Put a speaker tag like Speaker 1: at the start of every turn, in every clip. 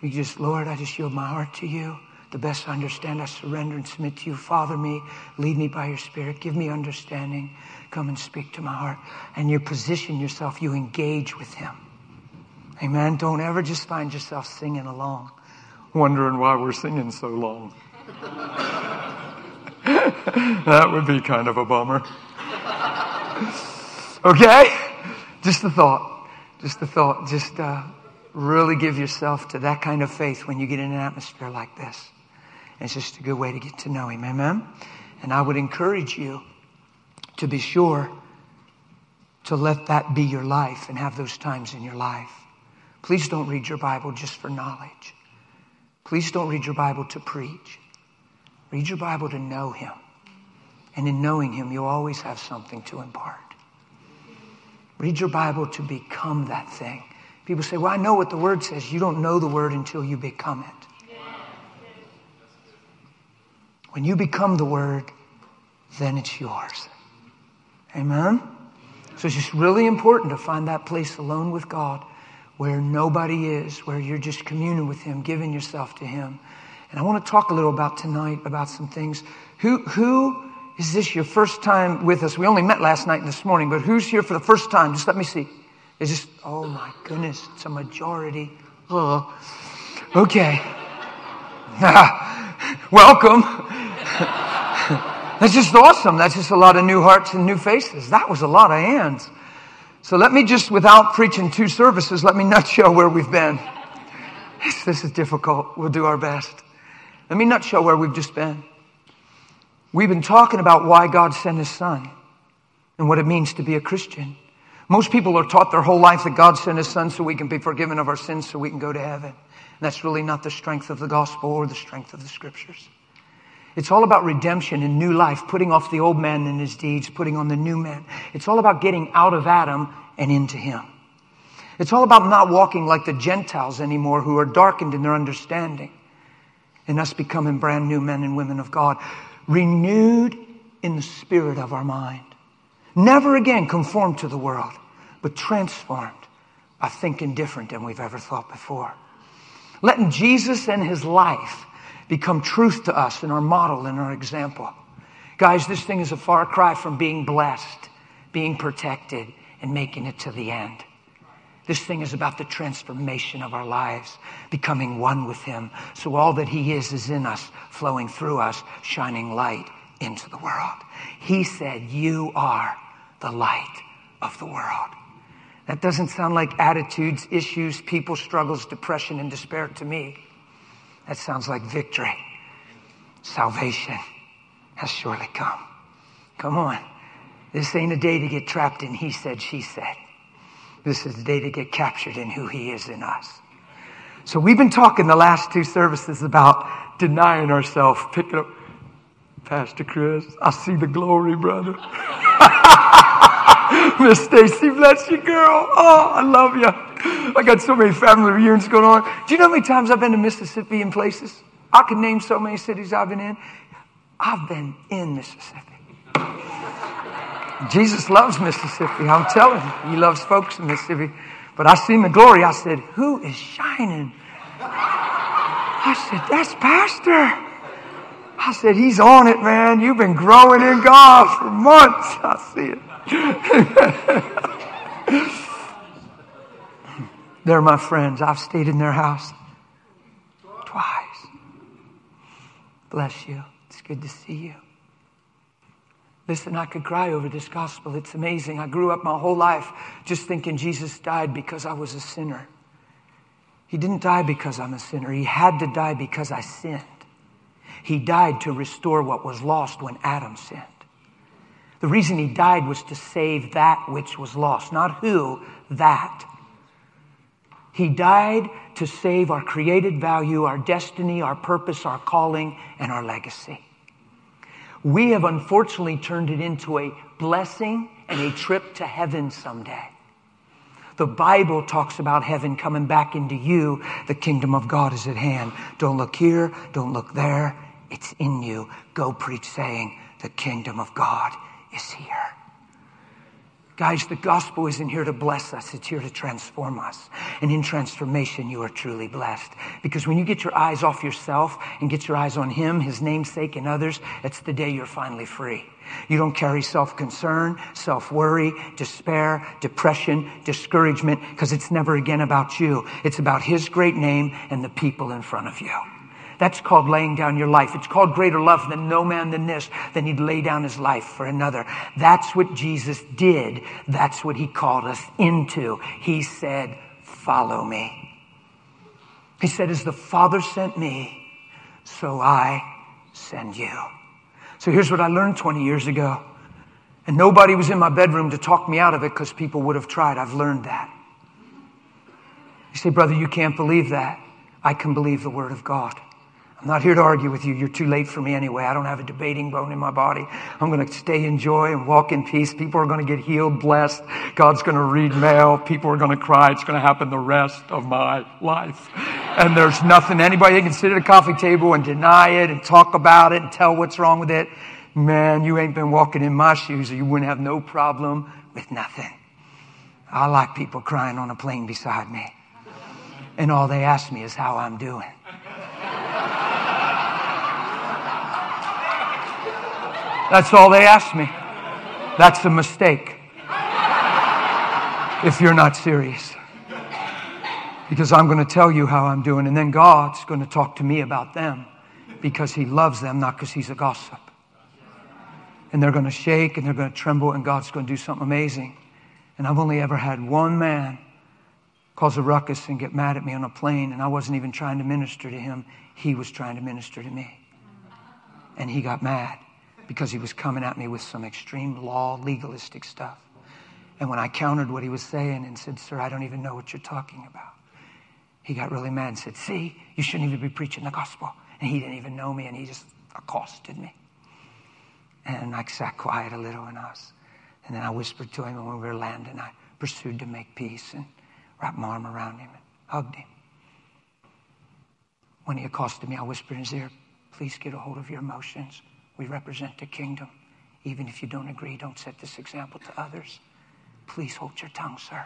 Speaker 1: We just, Lord, I just yield my heart to you. The best I understand, I surrender and submit to you. Father me, lead me by your Spirit. Give me understanding. Come and speak to my heart. And you position yourself, you engage with him. Amen. Don't ever just find yourself singing along, wondering why we're singing so long. That would be kind of a bummer. Okay? Just a thought. Just really give yourself to that kind of faith when you get in an atmosphere like this. It's just a good way to get to know him. Amen? And I would encourage you to be sure to let that be your life and have those times in your life. Please don't read your Bible just for knowledge. Please don't read your Bible to preach. Read your Bible to know him. And in knowing him, you'll always have something to impart. Read your Bible to become that thing. People say, well, I know what the Word says. You don't know the Word until you become it. When you become the Word, then it's yours. Amen? So it's just really important to find that place alone with God where nobody is, where you're just communing with him, giving yourself to him. And I want to talk a little about tonight, about some things. Who is this your first time with us? We only met last night and this morning, but who's here for the first time? Just let me see. It's just, oh my goodness, it's a majority. Oh, okay. Welcome. That's just awesome. That's just a lot of new hearts and new faces. That was a lot of hands. So let me just, without preaching 2 services, let me nutshell where we've been. This is difficult. We'll do our best. Let me nutshell where we've just been. We've been talking about why God sent his son and what it means to be a Christian. Most people are taught their whole life that God sent his son so we can be forgiven of our sins so we can go to heaven. And that's really not the strength of the gospel or the strength of the scriptures. It's all about redemption and new life, putting off the old man and his deeds, putting on the new man. It's all about getting out of Adam and into him. It's all about not walking like the Gentiles anymore who are darkened in their understanding and us becoming brand new men and women of God, renewed in the spirit of our mind. Never again conformed to the world, but transformed by thinking different than we've ever thought before. Letting Jesus and his life become truth to us and our model and our example. Guys, this thing is a far cry from being blessed, being protected, and making it to the end. This thing is about the transformation of our lives, becoming one with him. So all that he is in us, flowing through us, shining light into the world. He said, you are the light of the world. That doesn't sound like attitudes, issues, people, struggles, depression, and despair to me. That sounds like victory. Salvation has surely come. Come on. This ain't a day to get trapped in he said, she said. This is the day to get captured in who he is in us. So we've been talking the last 2 services about denying ourselves, picking up. Pastor Chris, I see the glory, brother. Miss Stacy, bless you, girl. Oh, I love you. I got so many family reunions going on. Do you know how many times I've been to Mississippi in places? I could name so many cities I've been in. I've been in Mississippi. Jesus loves Mississippi. I'm telling you, he loves folks in Mississippi. But I seen the glory. I said, who is shining? I said, that's Pastor. I said, he's on it, man. You've been growing in God for months. I see it. They're my friends. I've stayed in their house twice. Bless you. It's good to see you. Listen, I could cry over this gospel. It's amazing. I grew up my whole life just thinking Jesus died because I was a sinner. He didn't die because I'm a sinner. He had to die because I sinned. He died to restore what was lost when Adam sinned. The reason he died was to save that which was lost. Not who, that. He died to save our created value, our destiny, our purpose, our calling, and our legacy. We have unfortunately turned it into a blessing and a trip to heaven someday. The Bible talks about heaven coming back into you. The kingdom of God is at hand. Don't look here. Don't look there. It's in you. Go preach saying the kingdom of God is here. Guys, the gospel isn't here to bless us. It's here to transform us. And in transformation, you are truly blessed. Because when you get your eyes off yourself and get your eyes on Him, His namesake, and others, it's the day you're finally free. You don't carry self-concern, self-worry, despair, depression, discouragement, because it's never again about you. It's about His great name and the people in front of you. That's called laying down your life. It's called greater love than no man than this, than He'd lay down His life for another. That's what Jesus did. That's what He called us into. He said, follow me. He said, as the Father sent me, so I send you. So here's what I learned 20 years ago. And nobody was in my bedroom to talk me out of it because people would have tried. I've learned that. You say, brother, you can't believe that. I can believe the Word of God. I'm not here to argue with you. You're too late for me anyway. I don't have a debating bone in my body. I'm going to stay in joy and walk in peace. People are going to get healed, blessed. God's going to read mail. People are going to cry. It's going to happen the rest of my life. And there's nothing, anybody that can sit at a coffee table and deny it and talk about it and tell what's wrong with it. Man, you ain't been walking in my shoes or you wouldn't have no problem with nothing. I like people crying on a plane beside me. And all they ask me is how I'm doing. That's all they ask me. That's a mistake. If you're not serious. Because I'm going to tell you how I'm doing. And then God's going to talk to me about them. Because He loves them, not because He's a gossip. And they're going to shake and they're going to tremble. And God's going to do something amazing. And I've only ever had one man cause a ruckus and get mad at me on a plane. And I wasn't even trying to minister to him. He was trying to minister to me. And he got mad. Because he was coming at me with some extreme law, legalistic stuff. And when I countered what he was saying and said, sir, I don't even know what you're talking about. He got really mad and said, see, you shouldn't even be preaching the gospel. And he didn't even know me and he just accosted me. And I sat quiet a little and then I whispered to him, and when we were landing, I pursued to make peace and wrapped my arm around him and hugged him. When he accosted me, I whispered in his ear, please get a hold of your emotions. We represent the kingdom. Even if you don't agree, don't set this example to others. Please hold your tongue, sir.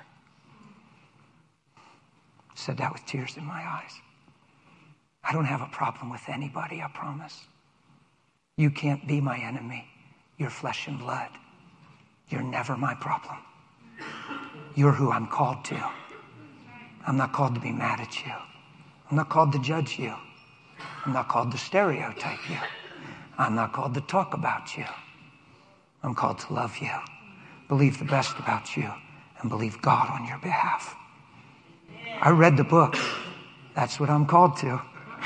Speaker 1: Said that with tears in my eyes. I don't have a problem with anybody, I promise. You can't be my enemy. You're flesh and blood. You're never my problem. You're who I'm called to. I'm not called to be mad at you. I'm not called to judge you. I'm not called to stereotype you. I'm not called to talk about you. I'm called to love you, believe the best about you, and believe God on your behalf. I read the book. That's what I'm called to.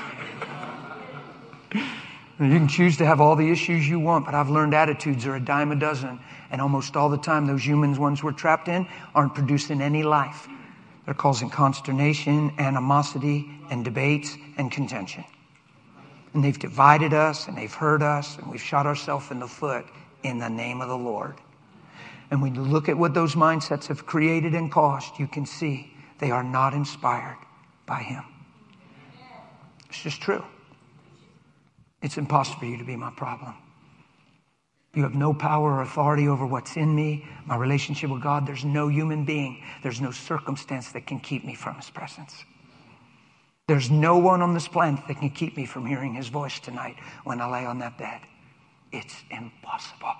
Speaker 1: You can choose to have all the issues you want, but I've learned attitudes are a dime a dozen. And almost all the time, those human ones we're trapped in aren't producing any life. They're causing consternation, animosity, and debates and contention. And they've divided us, and they've hurt us, and we've shot ourselves in the foot in the name of the Lord. And when you look at what those mindsets have created and caused, you can see they are not inspired by Him. It's just true. It's impossible for you to be my problem. You have no power or authority over what's in me, my relationship with God. There's no human being, there's no circumstance that can keep me from His presence. There's no one on this planet that can keep me from hearing His voice tonight when I lay on that bed. It's impossible.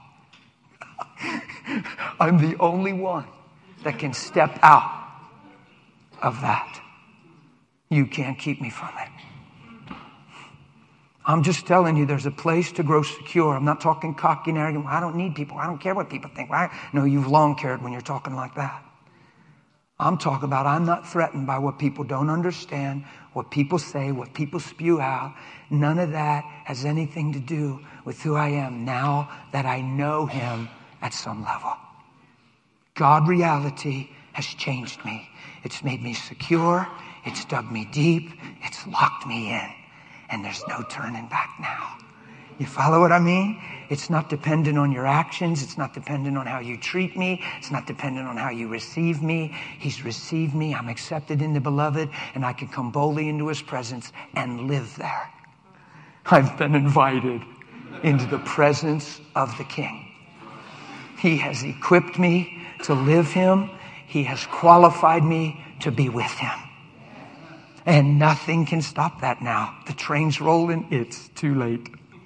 Speaker 1: I'm the only one that can step out of that. You can't keep me from it. I'm just telling you, there's a place to grow secure. I'm not talking cocky and arrogant. I don't need people. I don't care what people think. No, you've long cared when you're talking like that. I'm talking about I'm not threatened by what people don't understand, what people say, what people spew out. None of that has anything to do with who I am now that I know Him at some level. God reality has changed me. It's made me secure. It's dug me deep. It's locked me in. And there's no turning back now. You follow what I mean? It's not dependent on your actions. It's not dependent on how you treat me. It's not dependent on how you receive me. He's received me. I'm accepted in the beloved, and I can come boldly into His presence and live there. I've been invited into the presence of the King. He has equipped me to live Him. He has qualified me to be with Him. And nothing can stop that now. The train's rolling. It's too late.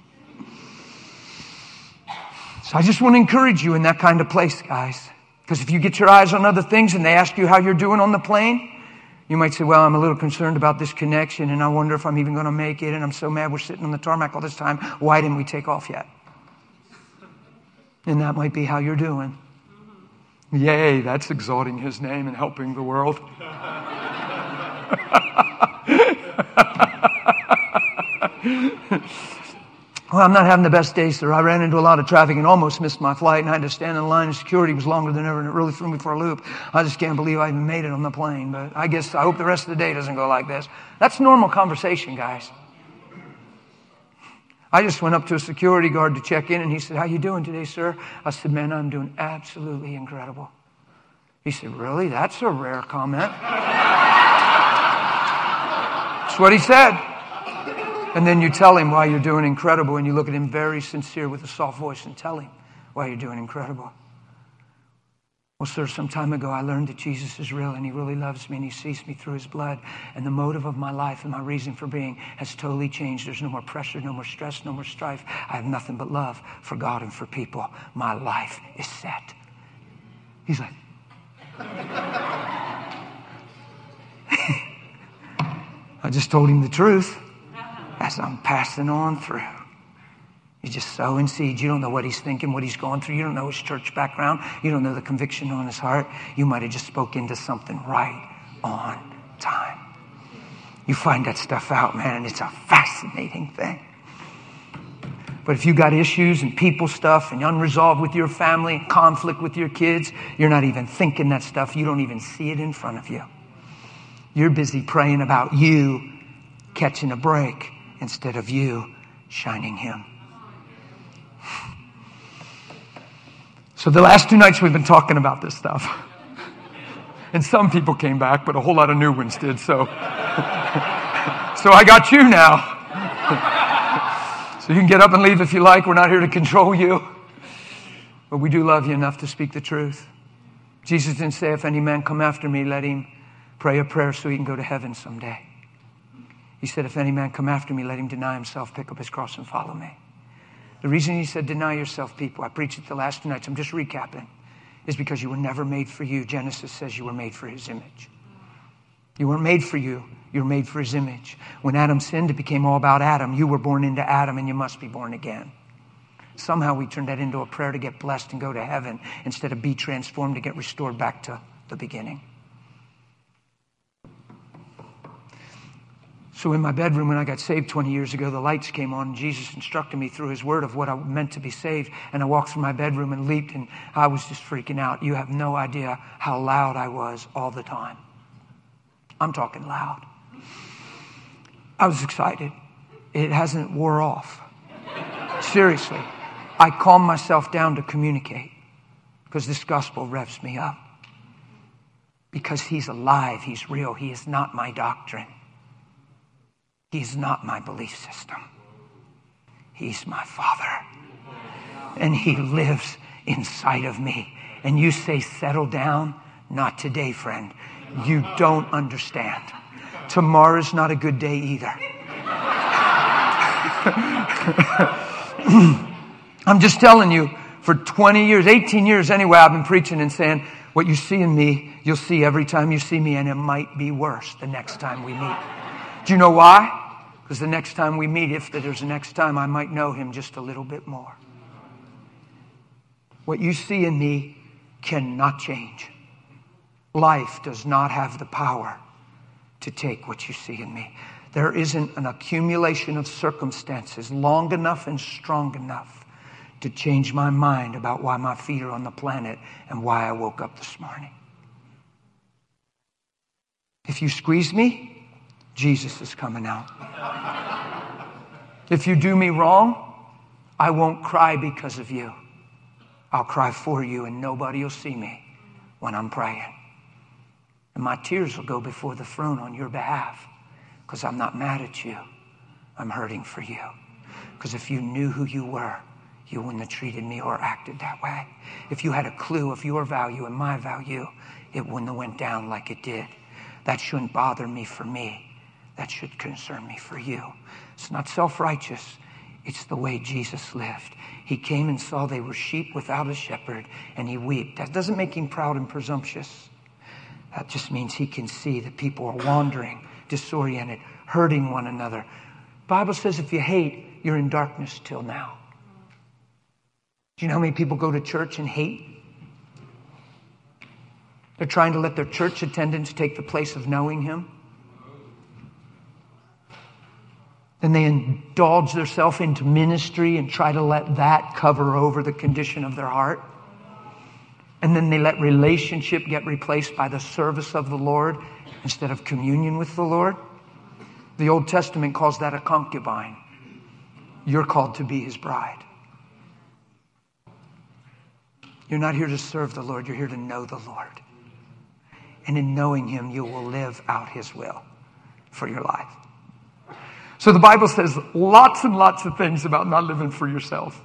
Speaker 1: So I just want to encourage you in that kind of place, guys. Because if you get your eyes on other things and they ask you how you're doing on the plane, you might say, well, I'm a little concerned about this connection and I wonder if I'm even going to make it. And I'm so mad we're sitting on the tarmac all this time. Why didn't we take off yet? And that might be how you're doing. Yay, that's exalting His name and helping the world. Well, I'm not having the best day, sir. I ran into a lot of traffic and almost missed my flight, and I had to stand in line, and security was longer than ever, and it really threw me for a loop. I just can't believe I even made it on the plane, but I hope the rest of the day doesn't go like this. That's normal conversation, guys. I just went up to a security guard to check in, and he said, how you doing today, sir? I said, man, I'm doing absolutely incredible. He said, really? That's a rare comment. That's what he said. And then you tell him why you're doing incredible, and you look at him very sincere with a soft voice and tell him why you're doing incredible. Well, sir, some time ago I learned that Jesus is real and He really loves me and He sees me through His blood. And the motive of my life and my reason for being has totally changed. There's no more pressure, no more stress, no more strife. I have nothing but love for God and for people. My life is set. He's like, I just told him the truth. As I'm passing on through. He's just sowing seeds. You don't know what he's thinking, what he's going through. You don't know his church background. You don't know the conviction on his heart. You might have just spoke into something right on time. You find that stuff out, man, and it's a fascinating thing. But if you got issues and people stuff and unresolved with your family, conflict with your kids, you're not even thinking that stuff. You don't even see it in front of you. You're busy praying about you catching a break instead of you shining Him. So the last 2 nights we've been talking about this stuff. And some people came back, but a whole lot of new ones did. So I got you now. So you can get up and leave if you like. We're not here to control you. But we do love you enough to speak the truth. Jesus didn't say, if any man come after me, let him pray a prayer so he can go to heaven someday. He said, if any man come after me, let him deny himself, pick up his cross and follow me. The reason He said deny yourself, people, I preached it the last 2 nights, I'm just recapping, is because you were never made for you. Genesis says you were made for His image. You weren't made for you. You were made for His image. When Adam sinned, it became all about Adam. You were born into Adam and you must be born again. Somehow we turned that into a prayer to get blessed and go to heaven instead of be transformed to get restored back to the beginning. So in my bedroom when I got saved 20 years ago, the lights came on and Jesus instructed me through His word of what I meant to be saved. And I walked through my bedroom and leaped and I was just freaking out. You have no idea how loud I was all the time. I'm talking loud. I was excited. It hasn't wore off. Seriously. I calm myself down to communicate because this gospel revs me up. Because He's alive. He's real. He is not my doctrine. He's not my belief system. He's my Father. And He lives inside of me. And you say, settle down? Not today, friend. You don't understand. Tomorrow's not a good day either. I'm just telling you, for 20 years, 18 years anyway, I've been preaching and saying, what you see in me, you'll see every time you see me, and it might be worse the next time we meet. Do you know why? Because the next time we meet, if there's a next time, I might know Him just a little bit more. What you see in me cannot change. Life does not have the power to take what you see in me. There isn't an accumulation of circumstances long enough and strong enough to change my mind about why my feet are on the planet and why I woke up this morning. If you squeeze me, Jesus is coming out. If you do me wrong, I won't cry because of you. I'll cry for you and nobody will see me when I'm praying. And my tears will go before the throne on your behalf because I'm not mad at you. I'm hurting for you. Because if you knew who you were, you wouldn't have treated me or acted that way. If you had a clue of your value and my value, it wouldn't have went down like it did. That shouldn't bother me for me. That should concern me for you. It's not self-righteous. It's the way Jesus lived. He came and saw they were sheep without a shepherd, and he wept. That doesn't make him proud and presumptuous. That just means he can see that people are wandering, disoriented, hurting one another. The Bible says if you hate, you're in darkness till now. Do you know how many people go to church and hate? They're trying to let their church attendance take the place of knowing him. Then they indulge themselves into ministry and try to let that cover over the condition of their heart. And then they let relationship get replaced by the service of the Lord instead of communion with the Lord. The Old Testament calls that a concubine. You're called to be his bride. You're not here to serve the Lord. You're here to know the Lord. And in knowing him, you will live out his will for your life. So the Bible says lots and lots of things about not living for yourself.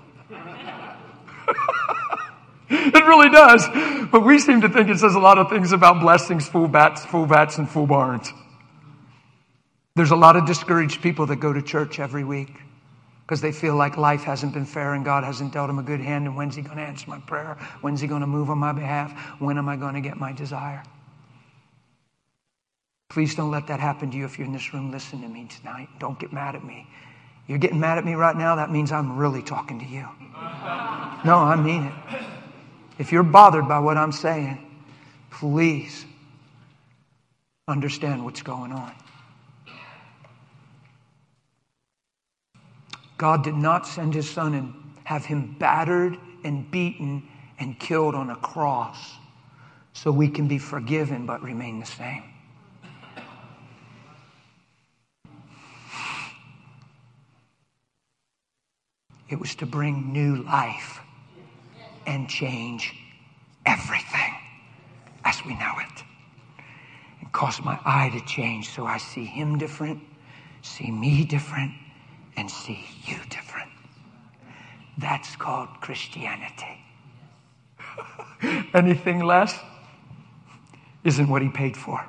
Speaker 1: It really does. But we seem to think it says a lot of things about blessings, full vats, and full barns. There's a lot of discouraged people that go to church every week because they feel like life hasn't been fair and God hasn't dealt them a good hand. And when's he going to answer my prayer? When's he going to move on my behalf? When am I going to get my desire? Please don't let that happen to you if you're in this room. Listen to me tonight. Don't get mad at me. You're getting mad at me right now. That means I'm really talking to you. No, I mean it. If you're bothered by what I'm saying, please understand what's going on. God did not send his son and have him battered and beaten and killed on a cross so we can be forgiven but remain the same. It was to bring new life and change everything as we know it. And cause my eye to change so I see him different, see me different, and see you different. That's called Christianity. Anything less isn't what he paid for.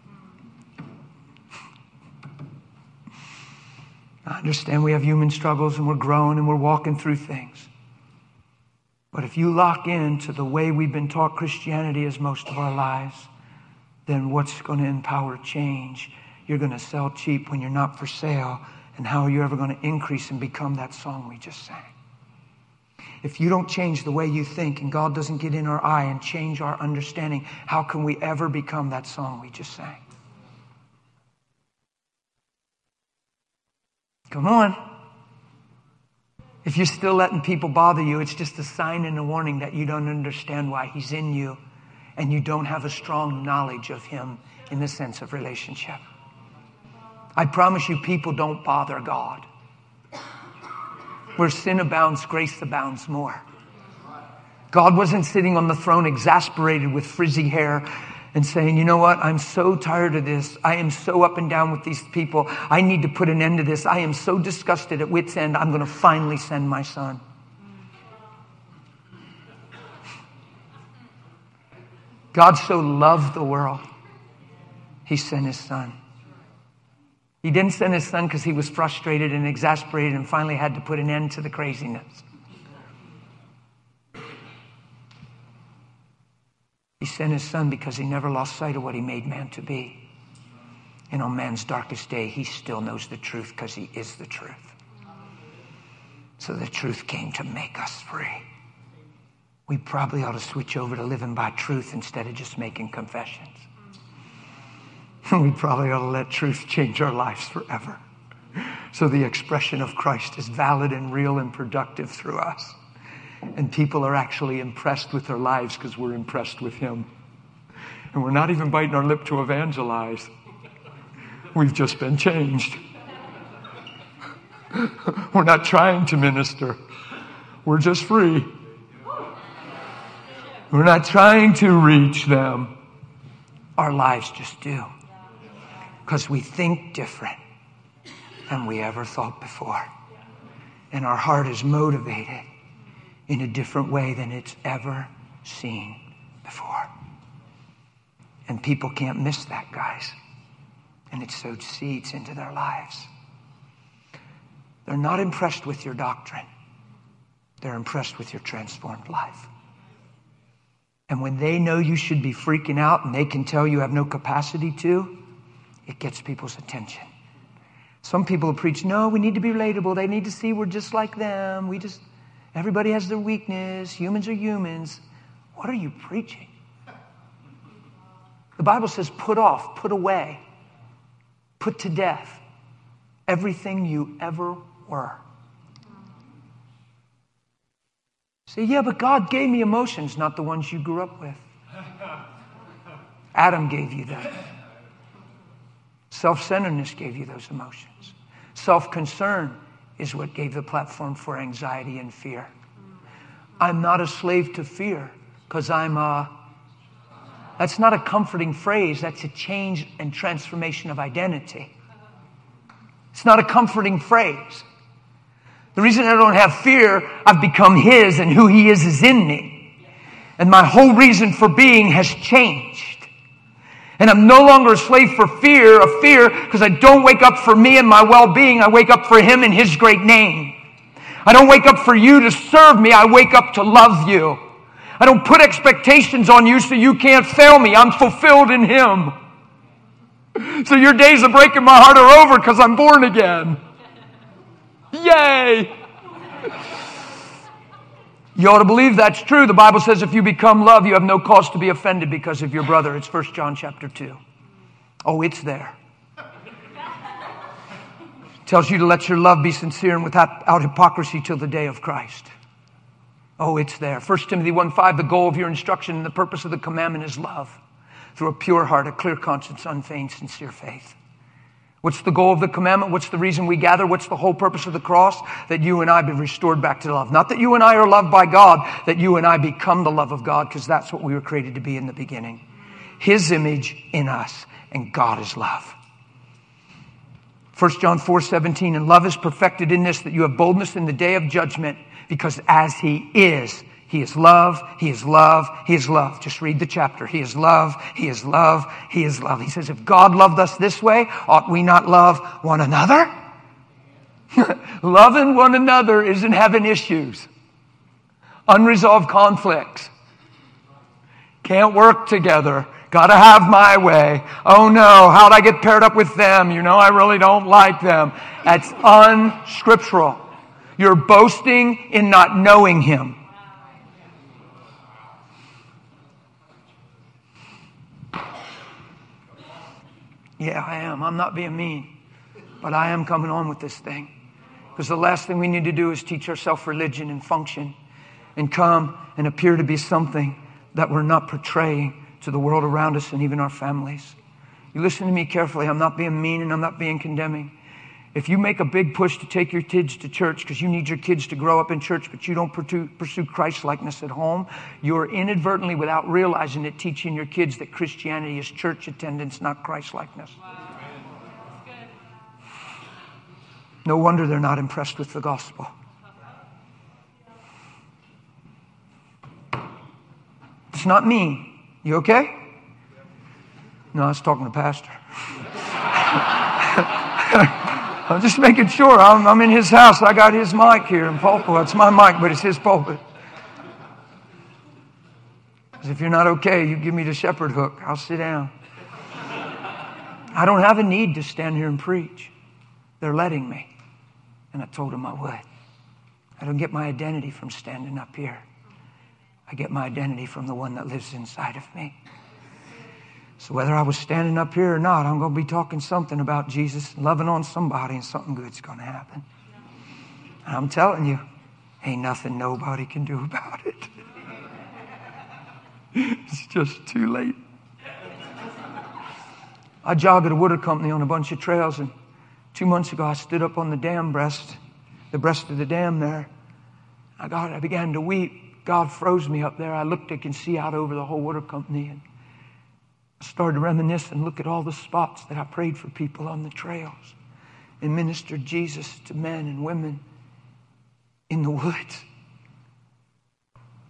Speaker 1: I understand we have human struggles and we're growing and we're walking through things. But if you lock into the way we've been taught Christianity is most of our lives, then what's going to empower change? You're going to sell cheap when you're not for sale. And how are you ever going to increase and become that song we just sang? If you don't change the way you think and God doesn't get in our eye and change our understanding, how can we ever become that song we just sang? Come on. If you're still letting people bother you, it's just a sign and a warning that you don't understand why he's in you and you don't have a strong knowledge of him in the sense of relationship. I promise you, people don't bother God. Where sin abounds, grace abounds more. God wasn't sitting on the throne exasperated with frizzy hair and saying, you know what, I'm so tired of this. I am so up and down with these people. I need to put an end to this. I am so disgusted at wit's end. I'm going to finally send my son. God so loved the world, he sent his son. He didn't send his son because he was frustrated and exasperated and finally had to put an end to the craziness. He sent his son because he never lost sight of what he made man to be. And on man's darkest day, he still knows the truth because he is the truth. So the truth came to make us free. We probably ought to switch over to living by truth instead of just making confessions. We probably ought to let truth change our lives forever. So the expression of Christ is valid and real and productive through us. And people are actually impressed with their lives because we're impressed with him. And we're not even biting our lip to evangelize. We've just been changed. We're not trying to minister. We're just free. We're not trying to reach them. Our lives just do. Because we think different than we ever thought before. And our heart is motivated in a different way than it's ever seen before. And people can't miss that, guys. And it sowed seeds into their lives. They're not impressed with your doctrine. They're impressed with your transformed life. And when they know you should be freaking out and they can tell you have no capacity to, it gets people's attention. Some people preach, no, we need to be relatable. They need to see we're just like them. Everybody has their weakness. Humans are humans. What are you preaching? The Bible says put off, put away, put to death everything you ever were. Say, yeah, but God gave me emotions, not the ones you grew up with. Adam gave you that. Self-centeredness gave you those emotions. Self-concern is what gave the platform for anxiety and fear. I'm not a slave to fear because that's not a comforting phrase. That's a change and transformation of identity. It's not a comforting phrase. The reason I don't have fear, I've become His, and who He is in me. And my whole reason for being has changed. And I'm no longer a slave for fear, because I don't wake up for me and my well-being. I wake up for Him and His great name. I don't wake up for you to serve me. I wake up to love you. I don't put expectations on you so you can't fail me. I'm fulfilled in Him. So your days of breaking my heart are over because I'm born again. Yay! You ought to believe that's true. The Bible says if you become love, you have no cause to be offended because of your brother. It's 1 John chapter 2. Oh, it's there. It tells you to let your love be sincere and without hypocrisy till the day of Christ. Oh, it's there. 1 Timothy 1:5, the goal of your instruction and the purpose of the commandment is love. Through a pure heart, a clear conscience, unfeigned, sincere faith. What's the goal of the commandment? What's the reason we gather? What's the whole purpose of the cross? That you and I be restored back to love. Not that you and I are loved by God, that you and I become the love of God, because that's what we were created to be in the beginning. His image in us, and God is love. 1 John 4:17, and love is perfected in this, that you have boldness in the day of judgment, because as He is love, He is love, He is love. Just read the chapter. He is love, He is love, He is love. He says, if God loved us this way, ought we not love one another? Loving one another isn't having issues. Unresolved conflicts. Can't work together. Gotta have my way. Oh no, how'd I get paired up with them? You know, I really don't like them. That's unscriptural. You're boasting in not knowing Him. Yeah, I am. I'm not being mean. But I am coming on with this thing. Because the last thing we need to do is teach ourselves religion and function and come and appear to be something that we're not portraying to the world around us and even our families. You listen to me carefully. I'm not being mean and I'm not being condemning. If you make a big push to take your kids to church because you need your kids to grow up in church, but you don't pursue Christ-likeness at home, you're inadvertently, without realizing it, teaching your kids that Christianity is church attendance, not Christ-likeness. Wow. No wonder they're not impressed with the gospel. It's not me. You okay? No, I was talking to Pastor. I'm just making sure. I'm in his house. I got his mic here in pulpit. It's my mic, but it's his pulpit. Because if you're not okay, you give me the shepherd hook. I'll sit down. I don't have a need to stand here and preach. They're letting me. And I told them I would. I don't get my identity from standing up here. I get my identity from the one that lives inside of me. So whether I was standing up here or not, I'm going to be talking something about Jesus, loving on somebody, and something good's going to happen. And I'm telling you, ain't nothing nobody can do about it. It's just too late. I jogged at a water company on a bunch of trails, and 2 months ago I stood up on the breast of the dam there. I began to weep. God froze me up there. I looked, I can see out over the whole water company, and I started to reminisce and look at all the spots that I prayed for people on the trails and ministered Jesus to men and women in the woods.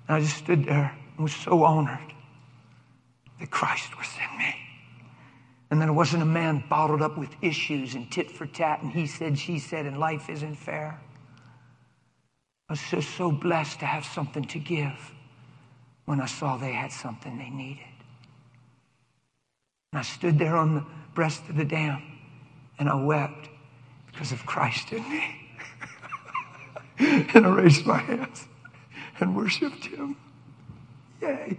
Speaker 1: And I just stood there and was so honored that Christ was in me. And that it wasn't a man bottled up with issues and tit for tat and he said, she said, and life isn't fair. I was just so blessed to have something to give when I saw they had something they needed. And I stood there on the breast of the dam and I wept because of Christ in me. And I raised my hands and worshiped him. Yay.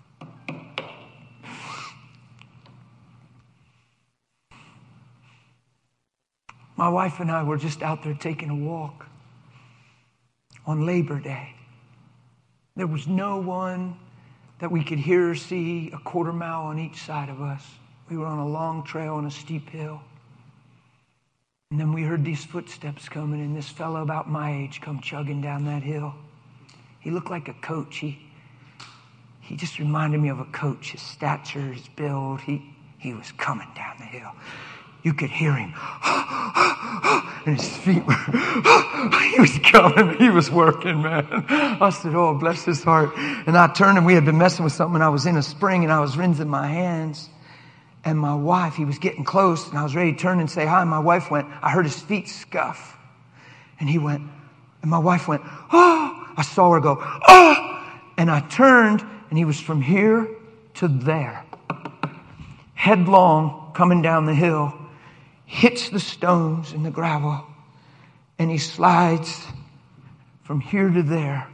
Speaker 1: My wife and I were just out there taking a walk on Labor Day. There was no one that we could hear or see a quarter mile on each side of us. We were on a long trail on a steep hill. And then we heard these footsteps coming, and this fellow about my age come chugging down that hill. He looked like a coach. He just reminded me of a coach. His stature, his build. He was coming down the hill. You could hear him. And his feet were... He was coming. He was working, man. I said, oh, bless his heart. And I turned, and we had been messing with something. And I was in a spring, and I was rinsing my hands. And my wife, he was getting close, and I was ready to turn and say hi. And my wife went, I heard his feet scuff. And he went, and my wife went, oh! I saw her go, oh! And I turned, and he was from here to there. Headlong, coming down the hill. Hits the stones and the gravel, and he slides from here to there,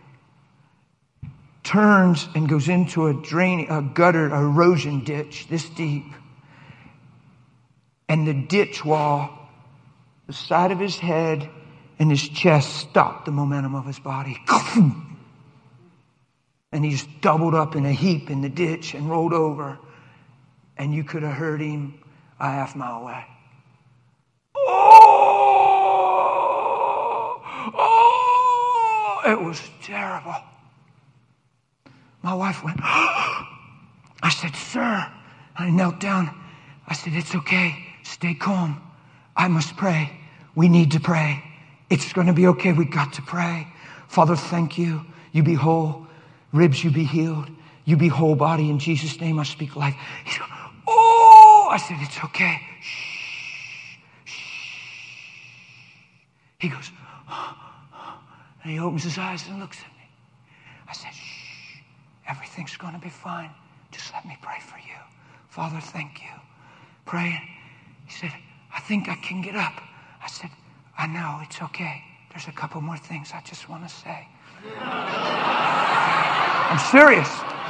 Speaker 1: turns and goes into a gutter, a erosion ditch this deep. And the ditch wall, the side of his head and his chest stopped the momentum of his body. And he just doubled up in a heap in the ditch and rolled over. And you could have heard him a half mile away. Oh, it was terrible. My wife went, oh. I said, sir. I knelt down. I said, it's okay. Stay calm. I must pray. We need to pray. It's going to be okay. We got to pray. Father, thank you. You be whole. Ribs, you be healed. You be whole body. In Jesus' name, I speak life. He's going, oh. I said, it's okay. Shh. He goes, and he opens his eyes and looks at me. I said, shh, everything's going to be fine. Just let me pray for you. Father, thank you. Praying. He said, I think I can get up. I said, I know, it's okay. There's a couple more things I just want to say. I'm serious.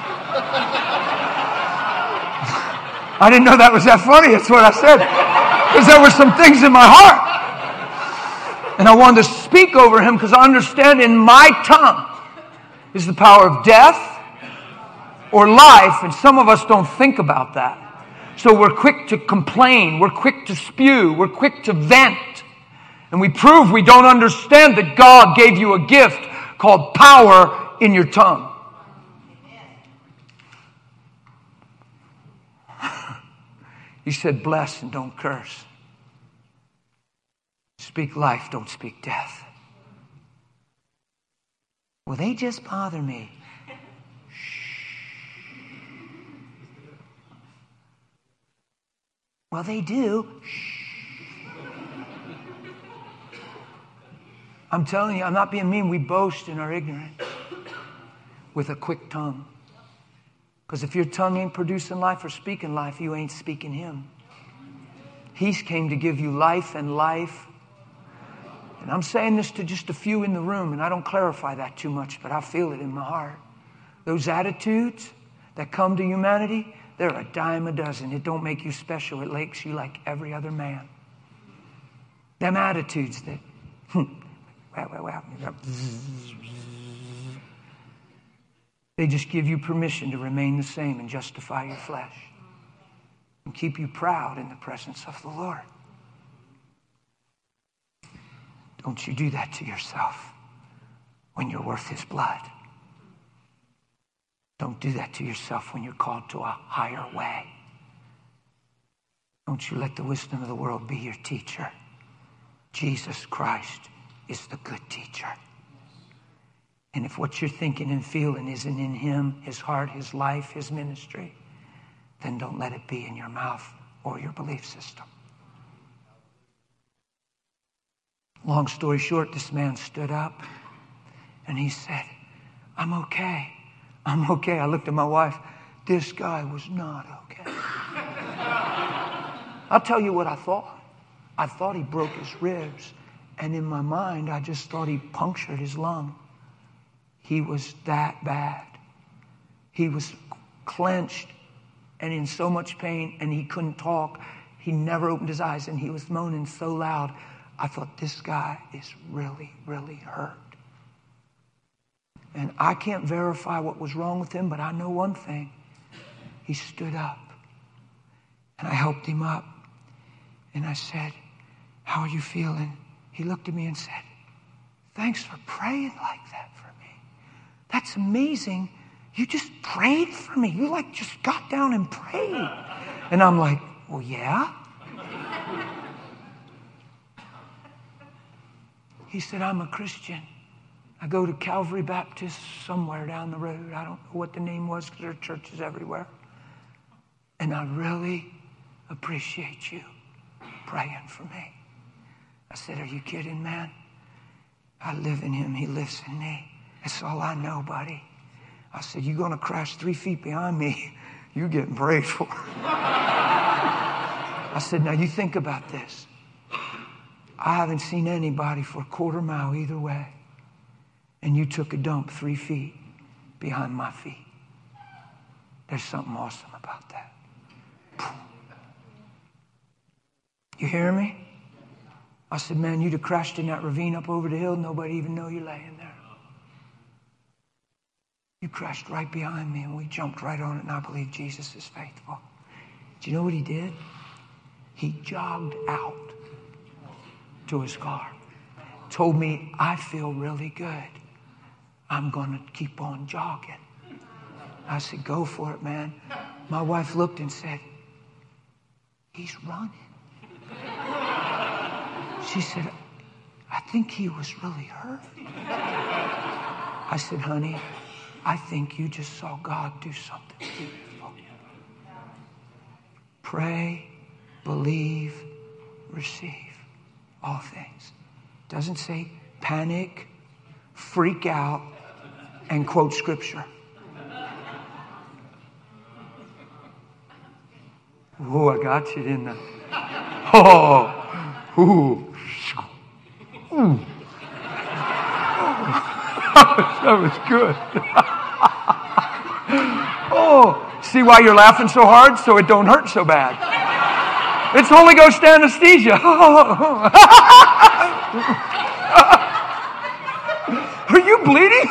Speaker 1: I didn't know that was that funny. That's what I said. Because there were some things in my heart. And I wanted to speak over him because I understand in my tongue is the power of death or life. And some of us don't think about that. So we're quick to complain. We're quick to spew. We're quick to vent. And we prove we don't understand that God gave you a gift called power in your tongue. He said, bless and don't curse. Speak life, don't speak death. Well, they just bother me. Shh. Well, they do. Shh. I'm telling you, I'm not being mean. We boast in our ignorance with a quick tongue. Because if your tongue ain't producing life or speaking life, you ain't speaking him. He came to give you life and life. And I'm saying this to just a few in the room, and I don't clarify that too much, but I feel it in my heart. Those attitudes that come to humanity, they're a dime a dozen. It don't make you special. It makes you like every other man. Them attitudes that, they just give you permission to remain the same and justify your flesh and keep you proud in the presence of the Lord. Don't you do that to yourself when you're worth his blood. Don't do that to yourself when you're called to a higher way. Don't you let the wisdom of the world be your teacher. Jesus Christ is the good teacher. And if what you're thinking and feeling isn't in him, his heart, his life, his ministry, then don't let it be in your mouth or your belief system. Long story short, this man stood up and he said, I'm okay. I'm okay. I looked at my wife. This guy was not okay. I'll tell you what I thought. I thought he broke his ribs. And in my mind, I just thought he punctured his lung. He was that bad. He was clenched and in so much pain, and he couldn't talk. He never opened his eyes, and he was moaning so loud. I thought, this guy is really, really hurt. And I can't verify what was wrong with him, but I know one thing. He stood up, and I helped him up. And I said, how are you feeling? He looked at me and said, thanks for praying like that for me. That's amazing. You just prayed for me. You just got down and prayed. And I'm like, well, yeah. He said, I'm a Christian. I go to Calvary Baptist somewhere down the road. I don't know what the name was because there are churches everywhere. And I really appreciate you praying for me. I said, are you kidding, man? I live in him. He lives in me. That's all I know, buddy. I said, you're going to crash 3 feet behind me. You're getting prayed for. I said, now you think about this. I haven't seen anybody for a quarter mile either way. And you took a dump 3 feet behind my feet. There's something awesome about that. You hear me? I said, man, you'd have crashed in that ravine up over the hill. Nobody even know you're laying there. You crashed right behind me, and we jumped right on it, and I believe Jesus is faithful. Do you know what he did? He jogged out to his car. Told me, I feel really good. I'm going to keep on jogging. I said, go for it, man. My wife looked and said, he's running. She said, I think he was really hurt. I said, honey, I think you just saw God do something beautiful. Pray, believe, receive all things. Doesn't say panic, freak out, and quote scripture. Oh, I got you, didn't I? Oh, ooh. Ooh. That was good. Oh, see why you're laughing so hard? So it don't hurt so bad. It's Holy Ghost anesthesia. Are you bleeding?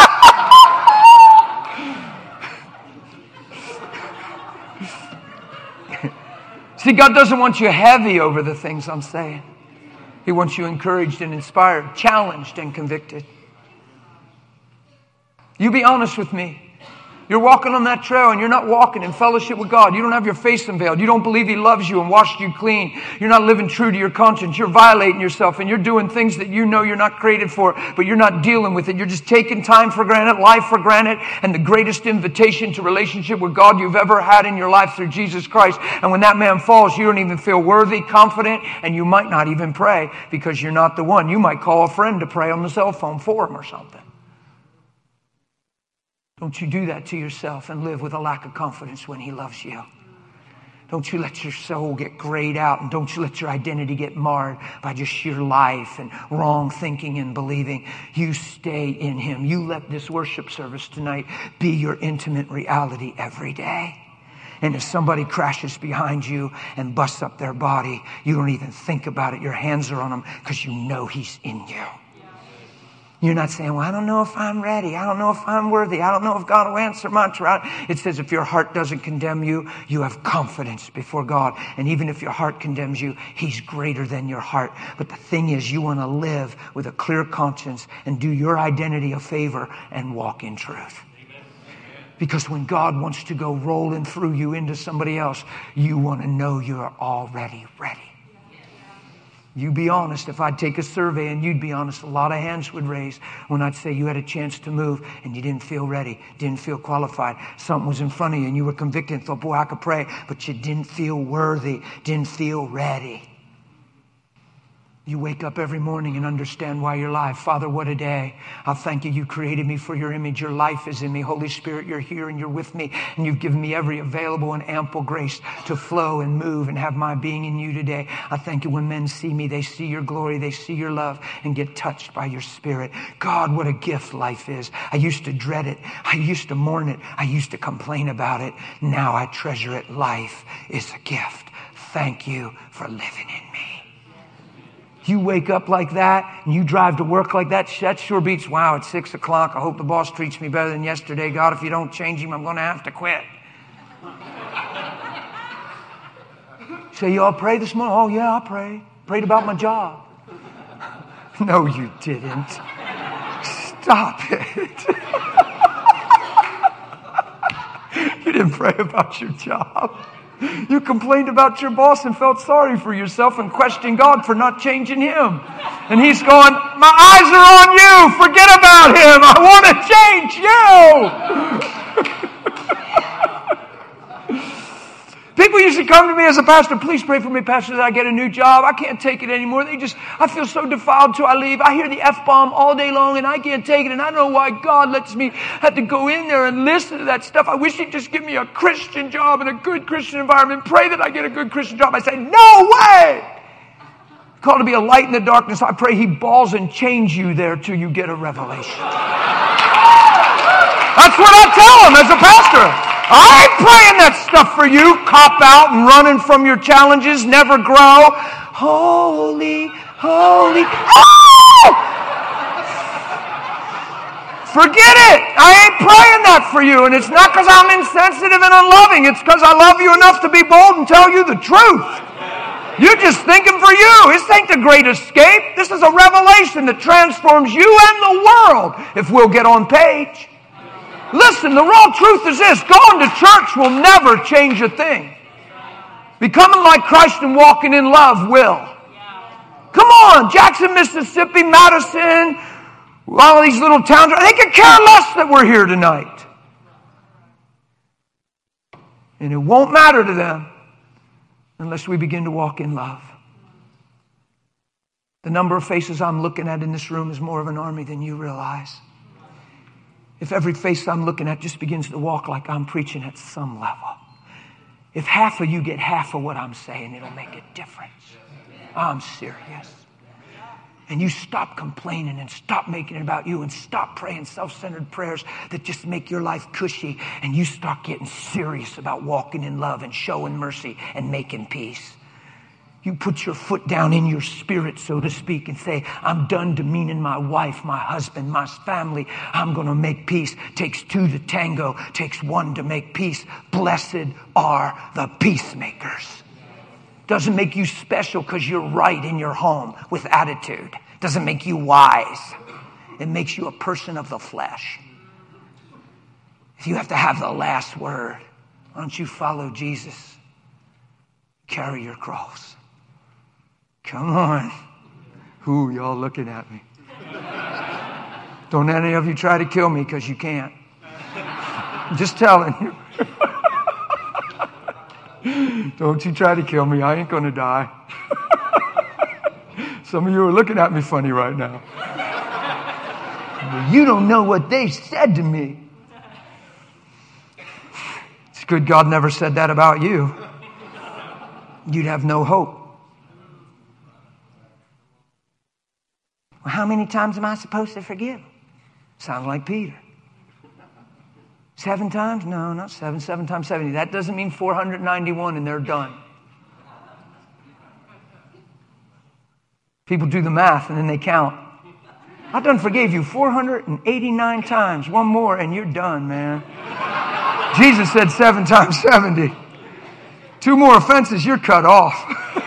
Speaker 1: See, God doesn't want you heavy over the things I'm saying. He wants you encouraged and inspired, challenged and convicted. You be honest with me. You're walking on that trail and you're not walking in fellowship with God. You don't have your face unveiled. You don't believe he loves you and washed you clean. You're not living true to your conscience. You're violating yourself and you're doing things that you know you're not created for, but you're not dealing with it. You're just taking time for granted, life for granted, and the greatest invitation to relationship with God you've ever had in your life through Jesus Christ. And when that man falls, you don't even feel worthy, confident, and you might not even pray because you're not the one. You might call a friend to pray on the cell phone for him or something. Don't you do that to yourself and live with a lack of confidence when he loves you. Don't you let your soul get grayed out, and don't you let your identity get marred by just sheer life and wrong thinking and believing. You stay in him. You let this worship service tonight be your intimate reality every day. And if somebody crashes behind you and busts up their body, you don't even think about it. Your hands are on them because you know he's in you. You're not saying, well, I don't know if I'm ready. I don't know if I'm worthy. I don't know if God will answer my prayer. It says if your heart doesn't condemn you, you have confidence before God. And even if your heart condemns you, he's greater than your heart. But the thing is, you want to live with a clear conscience and do your identity a favor and walk in truth. Because when God wants to go rolling through you into somebody else, you want to know you're already ready. You be honest. If I'd take a survey and you'd be honest, a lot of hands would raise when I'd say you had a chance to move and you didn't feel ready, didn't feel qualified. Something was in front of you and you were convicted and thought, boy, I could pray, but you didn't feel worthy, didn't feel ready. You wake up every morning and understand why you're alive. Father, what a day. I thank you. You created me for your image. Your life is in me. Holy Spirit, you're here and you're with me. And you've given me every available and ample grace to flow and move and have my being in you today. I thank you when men see me, they see your glory, they see your love and get touched by your Spirit. God, what a gift life is. I used to dread it. I used to mourn it. I used to complain about it. Now I treasure it. Life is a gift. Thank you for living in me. You wake up like that and you drive to work like that. That sure beats, wow, it's 6 o'clock. I hope the boss treats me better than yesterday. God, if you don't change him, I'm going to have to quit. Say, y'all pray this morning? Oh, yeah, I pray. Prayed about my job. No, you didn't. Stop it. You didn't pray about your job. You complained about your boss and felt sorry for yourself and questioned God for not changing him. And he's going, my eyes are on you. Forget about him. I want to change you. People usually come to me as a pastor, please pray for me, pastor, that I get a new job. I can't take it anymore. I feel so defiled till I leave. I hear the F-bomb all day long and I can't take it. And I don't know why God lets me have to go in there and listen to that stuff. I wish he'd just give me a Christian job in a good Christian environment. Pray that I get a good Christian job. I say, no way! Called to be a light in the darkness. I pray he balls and chains you there till you get a revelation. That's what I tell him as a pastor. I ain't praying that stuff for you. Cop out and running from your challenges. Never grow. Holy, holy. Oh! Forget it. I ain't praying that for you. And it's not because I'm insensitive and unloving. It's because I love you enough to be bold and tell you the truth. You're just thinking for you. This ain't the great escape. This is a revelation that transforms you and the world if we'll get on page. Listen, the raw truth is this. Going to church will never change a thing. Becoming like Christ and walking in love will. Come on, Jackson, Mississippi, Madison, all these little towns, they could care less that we're here tonight. And it won't matter to them unless we begin to walk in love. The number of faces I'm looking at in this room is more of an army than you realize. If every face I'm looking at just begins to walk like I'm preaching at some level. If half of you get half of what I'm saying, it'll make a difference. I'm serious. And you stop complaining and stop making it about you and stop praying self-centered prayers that just make your life cushy. And you start getting serious about walking in love and showing mercy and making peace. You put your foot down in your spirit, so to speak, and say, I'm done demeaning my wife, my husband, my family. I'm going to make peace. Takes two to tango. Takes one to make peace. Blessed are the peacemakers. Doesn't make you special because you're right in your home with attitude. Doesn't make you wise. It makes you a person of the flesh. If you have to have the last word, why don't you follow Jesus? Carry your cross. Come on. Who y'all looking at me? Don't any of you try to kill me because you can't. I'm just telling you. Don't you try to kill me. I ain't going to die. Some of you are looking at me funny right now. You don't know what they said to me. It's good God never said that about you. You'd have no hope. Well, how many times am I supposed to forgive? Sounds like Peter. 7 times? No, not 7. 7 times 70. That doesn't mean 491 and they're done. People do the math and then they count. I done forgave you 489 times. One more and you're done, man. Jesus said 7 times 70. 2 more offenses, you're cut off.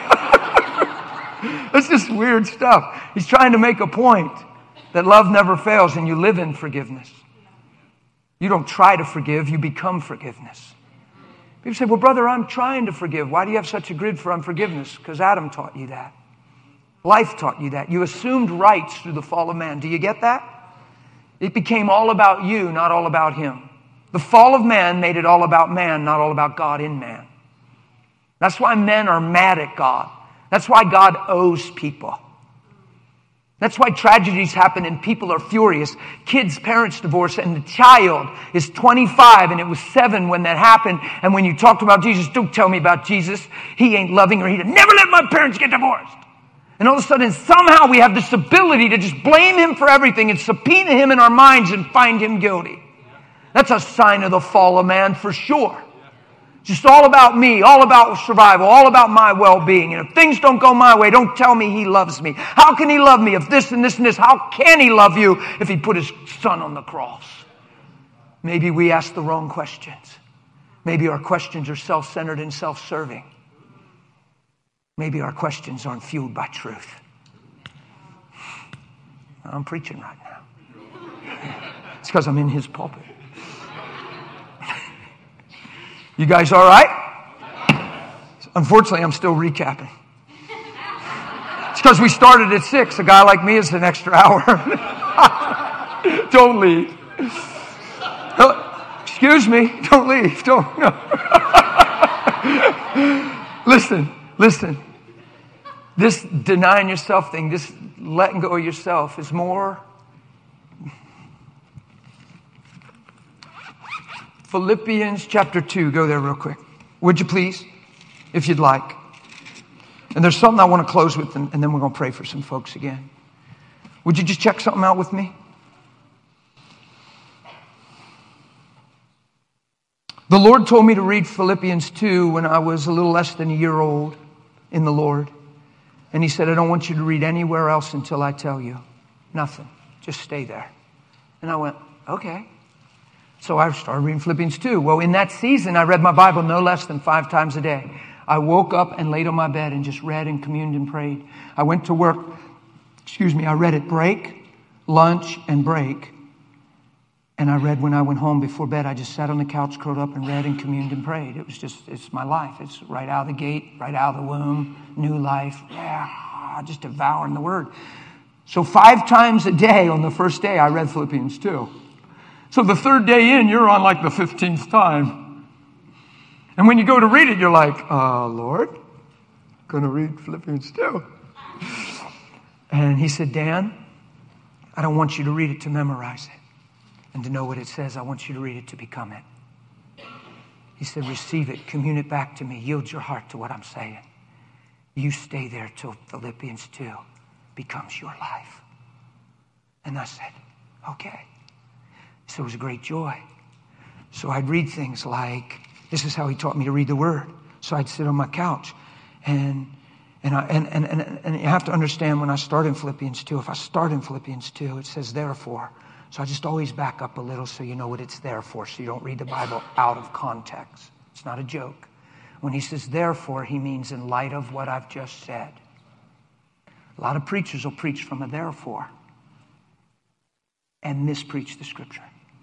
Speaker 1: It's just weird stuff. He's trying to make a point that love never fails and you live in forgiveness. You don't try to forgive, you become forgiveness. People say, well, brother, I'm trying to forgive. Why do you have such a grid for unforgiveness? Because Adam taught you that. Life taught you that. You assumed rights through the fall of man. Do you get that? It became all about you, not all about him. The fall of man made it all about man, not all about God in man. That's why men are mad at God. That's why God owes people. That's why tragedies happen and people are furious. Kids' parents divorce and the child is 25 and it was 7 when that happened. And when you talked about Jesus, don't tell me about Jesus. He ain't loving or he'd never let my parents get divorced. And all of a sudden, somehow we have this ability to just blame him for everything and subpoena him in our minds and find him guilty. That's a sign of the fall of man for sure. Just all about me, all about survival, all about my well-being. And if things don't go my way, don't tell me he loves me. How can he love me if this and this and this? How can he love you if he put his son on the cross? Maybe we ask the wrong questions. Maybe our questions are self-centered and self-serving. Maybe our questions aren't fueled by truth. I'm preaching right now. It's because I'm in his pulpit. You guys all right? Unfortunately, I'm still recapping. It's because we started at 6. A guy like me is an extra hour. Don't leave. Excuse me. Don't leave. Don't. No. Listen. This denying yourself thing, this letting go of yourself is more. Philippians chapter 2. Go there real quick. Would you please? If you'd like. And there's something I want to close with, and then we're going to pray for some folks again. Would you just check something out with me? The Lord told me to read Philippians 2 when I was a little less than a year old in the Lord. And he said, I don't want you to read anywhere else until I tell you. Nothing. Just stay there. And I went, okay. So I started reading Philippians 2. Well, in that season, I read my Bible no less than 5 times a day. I woke up and laid on my bed and just read and communed and prayed. I went to work. I read at break, lunch, and break. And I read when I went home before bed. I just sat on the couch, curled up, and read and communed and prayed. It's my life. It's right out of the gate, right out of the womb, new life. Yeah, just devouring the Word. So 5 times a day on the first day, I read Philippians 2. So the 3rd day in, you're on like the 15th time. And when you go to read it, you're like, Lord, going to read Philippians 2. And he said, Dan, I don't want you to read it to memorize it and to know what it says. I want you to read it to become it. He said, receive it, commune it back to me, yield your heart to what I'm saying. You stay there till Philippians 2 becomes your life. And I said, okay. So it was a great joy. So I'd read things like, this is how he taught me to read the Word. So I'd sit on my couch and you have to understand when I start in Philippians 2, if I start in Philippians 2, it says therefore. So I just always back up a little so you know what it's there for, so you don't read the Bible out of context. It's not a joke. When he says therefore, he means in light of what I've just said. A lot of preachers will preach from a therefore and mispreach the Scripture.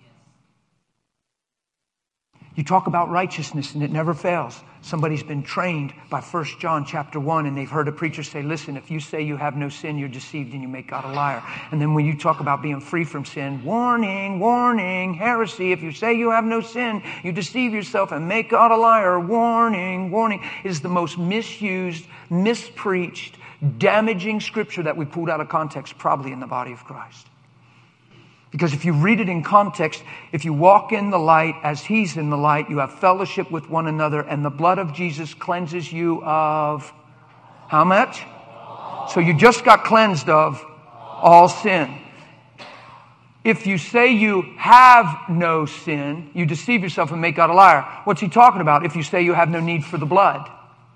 Speaker 1: You talk about righteousness and it never fails. Somebody's been trained by 1 John chapter 1 and they've heard a preacher say, listen, if you say you have no sin, you're deceived and you make God a liar. And then when you talk about being free from sin, warning, warning, heresy. If you say you have no sin, you deceive yourself and make God a liar. Warning, warning. It is the most misused, mispreached, damaging Scripture that we pulled out of context probably in the body of Christ. Because if you read it in context, if you walk in the light as He's in the light, you have fellowship with one another, and the blood of Jesus cleanses you of how much? So you just got cleansed of all sin. If you say you have no sin, you deceive yourself and make God a liar. What's he talking about? If you say you have no need for the blood.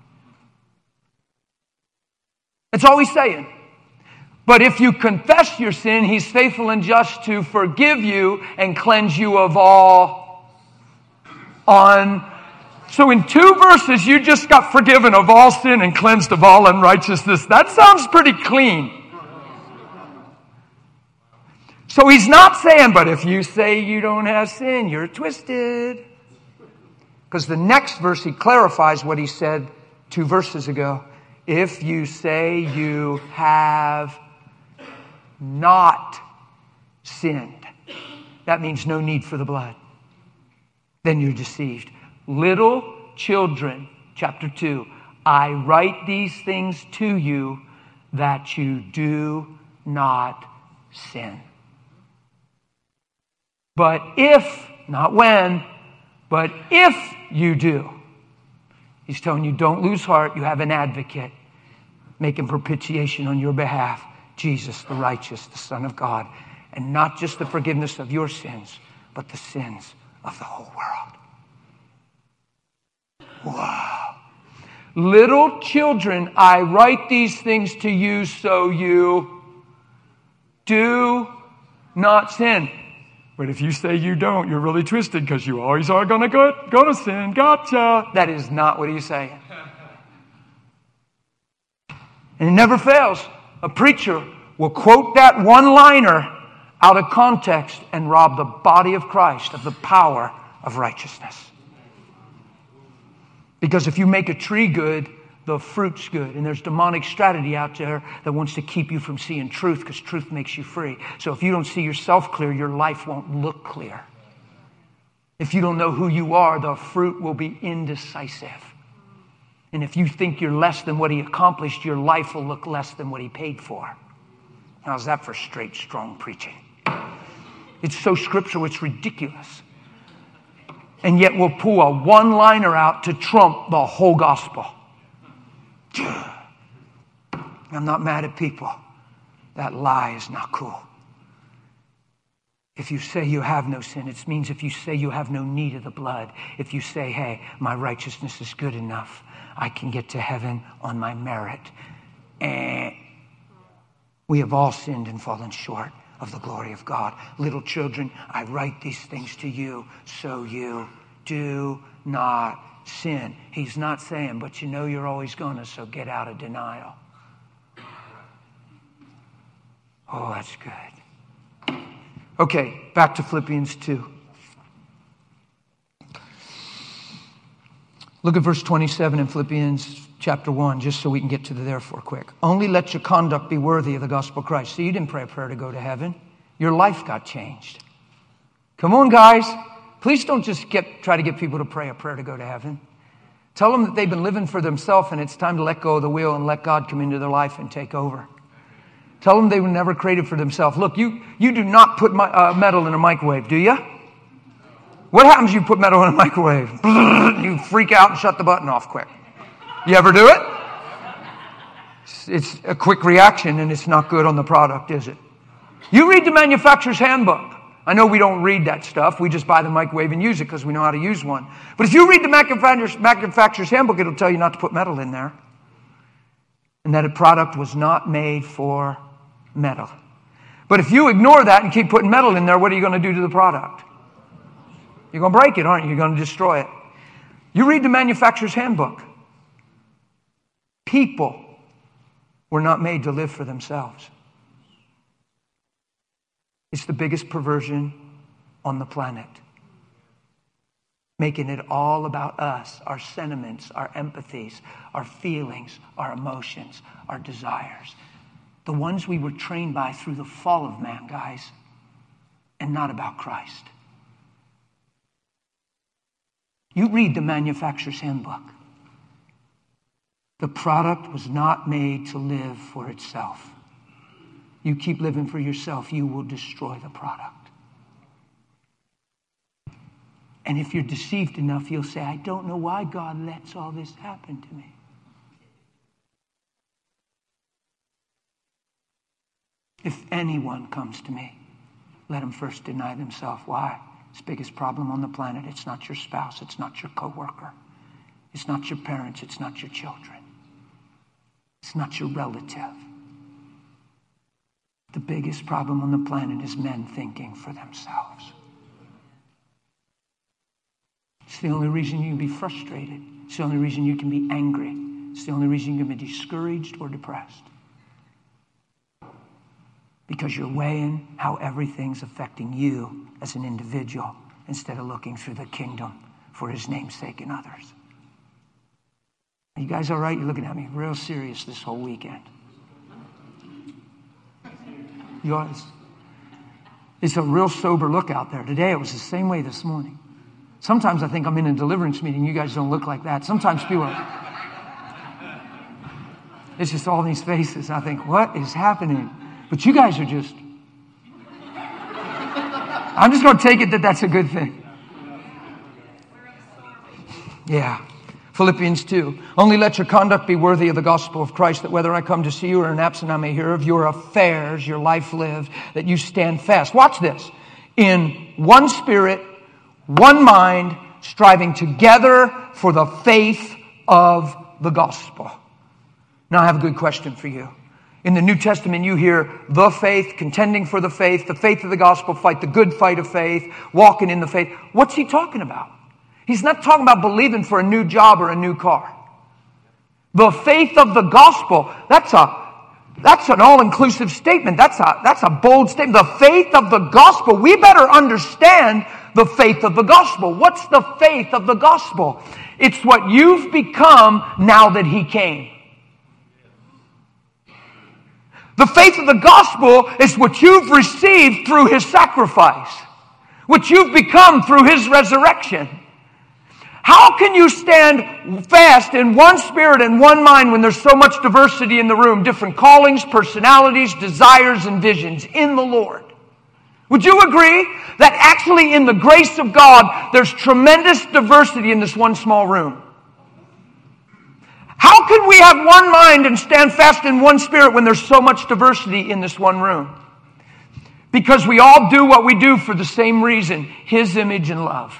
Speaker 1: That's all he's saying. But if you confess your sin, He's faithful and just to forgive you and cleanse you of all So in 2 verses, you just got forgiven of all sin and cleansed of all unrighteousness. That sounds pretty clean. So he's not saying, but if you say you don't have sin, you're twisted. Because the next verse, he clarifies what he said 2 verses ago. If you say you have not sinned, that means no need for the blood. Then you're deceived. Little children, chapter 2, I write these things to you that you do not sin. But if, not when, but if you do, he's telling you don't lose heart. You have an advocate making propitiation on your behalf. Jesus, the righteous, the Son of God. And not just the forgiveness of your sins, but the sins of the whole world. Wow. Little children, I write these things to you so you do not sin. But if you say you don't, you're really twisted because you always are going to sin. Gotcha. That is not what he's saying. And it never fails. A preacher will quote that one-liner out of context and rob the body of Christ of the power of righteousness. Because if you make a tree good, the fruit's good. And there's demonic strategy out there that wants to keep you from seeing truth because truth makes you free. So if you don't see yourself clear, your life won't look clear. If you don't know who you are, the fruit will be indecisive. And if you think you're less than what he accomplished, your life will look less than what he paid for. How's that for straight, strong preaching? It's so scriptural, it's ridiculous. And yet we'll pull a one-liner out to trump the whole gospel. I'm not mad at people. That lie is not cool. If you say you have no sin, it means if you say you have no need of the blood, if you say, hey, my righteousness is good enough, I can get to heaven on my merit. We have all sinned and fallen short of the glory of God. Little children, I write these things to you so you do not sin. He's not saying, but you know you're always gonna, so get out of denial. Oh, that's good. Okay, back to Philippians 2. Look at verse 27 in Philippians chapter 1, just so we can get to the therefore quick. Only let your conduct be worthy of the gospel of Christ. See, you didn't pray a prayer to go to heaven. Your life got changed. Come on, guys. Please don't just try to get people to pray a prayer to go to heaven. Tell them that they've been living for themselves and it's time to let go of the wheel and let God come into their life and take over. Tell them they were never created for themselves. Look, you do not put metal in a microwave, do you? What happens if you put metal in a microwave? You freak out and shut the button off quick. You ever do it? It's a quick reaction and it's not good on the product, is it? You read the manufacturer's handbook. I know we don't read that stuff. We just buy the microwave and use it because we know how to use one. But if you read the manufacturer's handbook, it'll tell you not to put metal in there. And that a product was not made for metal. But if you ignore that and keep putting metal in there, what are you going to do to the product? You're going to break it, aren't you? You're going to destroy it. You read the manufacturer's handbook. People were not made to live for themselves. It's the biggest perversion on the planet. Making it all about us, our sentiments, our empathies, our feelings, our emotions, our desires. The ones we were trained by through the fall of man, guys, and not about Christ. You read the manufacturer's handbook. The product was not made to live for itself. You keep living for yourself, you will destroy the product. And if you're deceived enough, you'll say, I don't know why God lets all this happen to me. If anyone comes to me, let him first deny themselves. Why? It's the biggest problem on the planet. It's not your spouse. It's not your coworker. It's not your parents. It's not your children. It's not your relative. The biggest problem on the planet is men thinking for themselves. It's the only reason you can be frustrated. It's the only reason you can be angry. It's the only reason you can be discouraged or depressed. Because you're weighing how everything's affecting you as an individual instead of looking through the kingdom for his name's sake and others. You guys all right? You're looking at me real serious this whole weekend. Yours. It's a real sober look out there. Today it was the same way this morning. Sometimes I think I'm in a deliverance meeting. You guys don't look like that. Sometimes people are. It's just all these faces. I think, what is happening? But you guys are just. I'm just going to take it that that's a good thing. Yeah. Philippians 2. Only let your conduct be worthy of the gospel of Christ, that whether I come to see you or am absent, I may hear of your affairs, your life lived, that you stand fast. Watch this. In one spirit, one mind, striving together for the faith of the gospel. Now I have a good question for you. In the New Testament, you hear the faith, contending for the faith of the gospel, fight the good fight of faith, walking in the faith. What's he talking about? He's not talking about believing for a new job or a new car. The faith of the gospel, that's an all-inclusive statement. That's a bold statement. The faith of the gospel. We better understand the faith of the gospel. What's the faith of the gospel? It's what you've become now that he came. The faith of the gospel is what you've received through his sacrifice, what you've become through his resurrection. How can you stand fast in one spirit and one mind when there's so much diversity in the room, different callings, personalities, desires, and visions in the Lord? Would you agree that actually in the grace of God, there's tremendous diversity in this one small room? How can we have one mind and stand fast in one spirit when there's so much diversity in this one room? Because we all do what we do for the same reason, his image and love.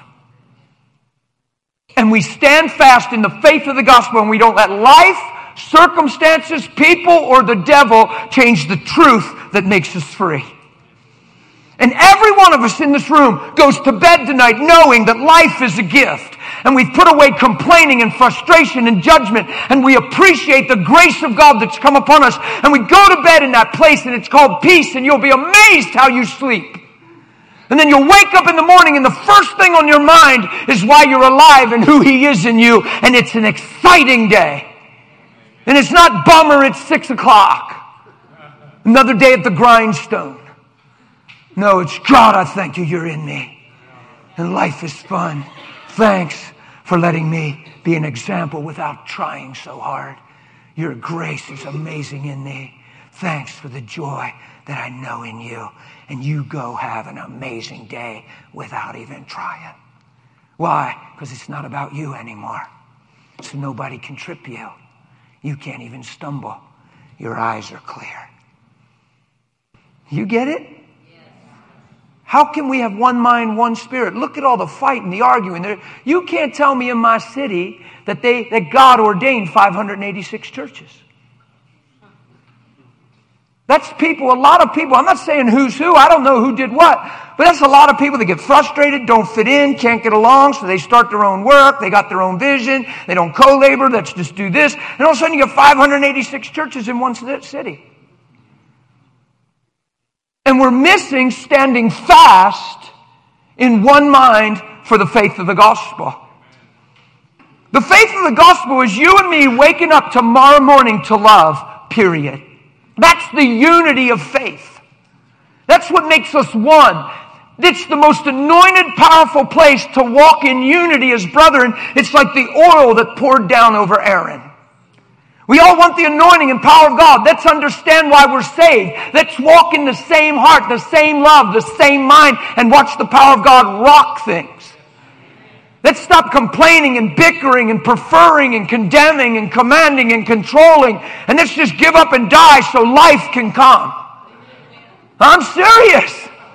Speaker 1: And we stand fast in the faith of the gospel, and we don't let life, circumstances, people, or the devil change the truth that makes us free. And every one of us in this room goes to bed tonight knowing that life is a gift. And we've put away complaining and frustration and judgment. And we appreciate the grace of God that's come upon us. And we go to bed in that place, and it's called peace. And you'll be amazed how you sleep. And then you'll wake up in the morning, and the first thing on your mind is why you're alive and who he is in you. And it's an exciting day. And it's not bummer, it's 6 o'clock. Another day at the grindstone. No, it's God, I thank you, you're in me. And life is fun. Thanks for letting me be an example without trying so hard. Your grace is amazing in me. Thanks for the joy that I know in you. And you go have an amazing day without even trying. Why? Because it's not about you anymore. So nobody can trip you. You can't even stumble. Your eyes are clear. You get it? How can we have one mind, one spirit? Look at all the fight and the arguing. You can't tell me in my city that God ordained 586 churches. That's people, a lot of people. I'm not saying who's who. I don't know who did what. But that's a lot of people that get frustrated, don't fit in, can't get along, so they start their own work. They got their own vision. They don't co-labor. Let's just do this. And all of a sudden you get 586 churches in one city. And we're missing standing fast in one mind for the faith of the gospel. The faith of the gospel is you and me waking up tomorrow morning to love, period. That's the unity of faith. That's what makes us one. It's the most anointed, powerful place to walk in unity as brethren. It's like the oil that poured down over Aaron. We all want the anointing and power of God. Let's understand why we're saved. Let's walk in the same heart, the same love, the same mind, and watch the power of God rock things. Let's stop complaining and bickering and preferring and condemning and commanding and controlling. And let's just give up and die so life can come. I'm serious.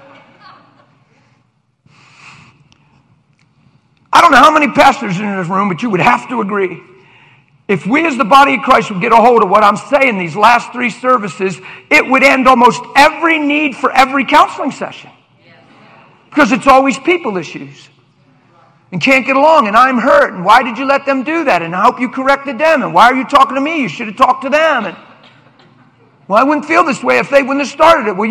Speaker 1: I don't know how many pastors are in this room, but you would have to agree. If we as the body of Christ would get a hold of what I'm saying these last 3 services, it would end almost every need for every counseling session. Because it's always people issues. And can't get along, and I'm hurt, and why did you let them do that? And I hope you corrected them, and why are you talking to me? You should have talked to them. And well, I wouldn't feel this way if they wouldn't have started it. Well,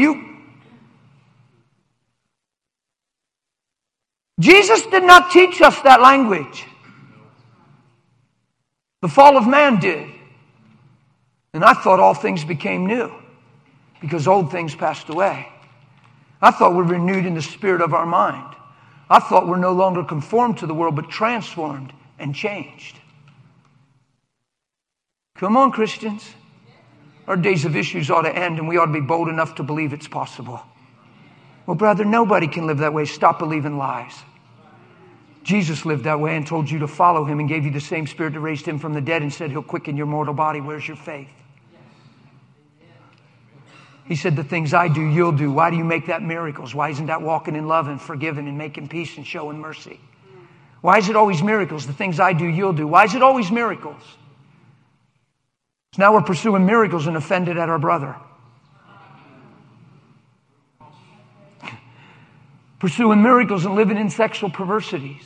Speaker 1: Jesus did not teach us that language. The fall of man did. And I thought all things became new because old things passed away. I thought we're renewed in the spirit of our mind. I thought we're no longer conformed to the world, but transformed and changed. Come on, Christians. Our days of issues ought to end, and we ought to be bold enough to believe it's possible. Well, brother, nobody can live that way. Stop believing lies. Jesus lived that way and told you to follow him and gave you the same spirit that raised him from the dead and said he'll quicken your mortal body. Where's your faith? He said, the things I do, you'll do. Why do you make that miracles? Why isn't that walking in love and forgiving and making peace and showing mercy? Why is it always miracles? The things I do, you'll do. Why is it always miracles? So now we're pursuing miracles and offended at our brother. Pursuing miracles and living in sexual perversities.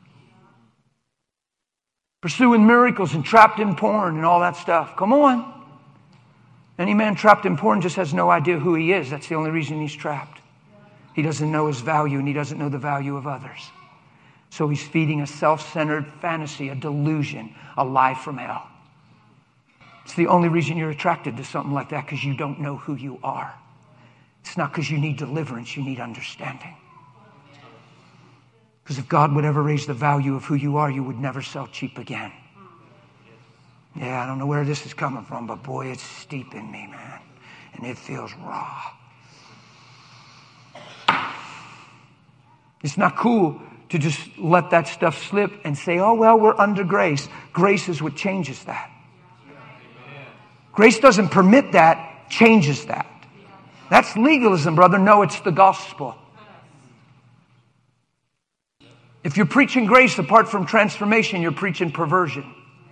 Speaker 1: Pursuing miracles and trapped in porn and all that stuff. Come on. Any man trapped in porn just has no idea who he is. That's the only reason he's trapped. He doesn't know his value and he doesn't know the value of others. So he's feeding a self-centered fantasy, a delusion, a lie from hell. It's the only reason you're attracted to something like that, because you don't know who you are. It's not because you need deliverance, you need understanding. Because if God would ever raise the value of who you are, you would never sell cheap again. Yeah, I don't know where this is coming from, but boy, it's steep in me, man. And it feels raw. It's not cool to just let that stuff slip and say, oh, well, we're under grace. Grace is what changes that. Grace doesn't permit that, changes that. That's legalism, brother. No, it's the gospel. If you're preaching grace apart from transformation, you're preaching perversion.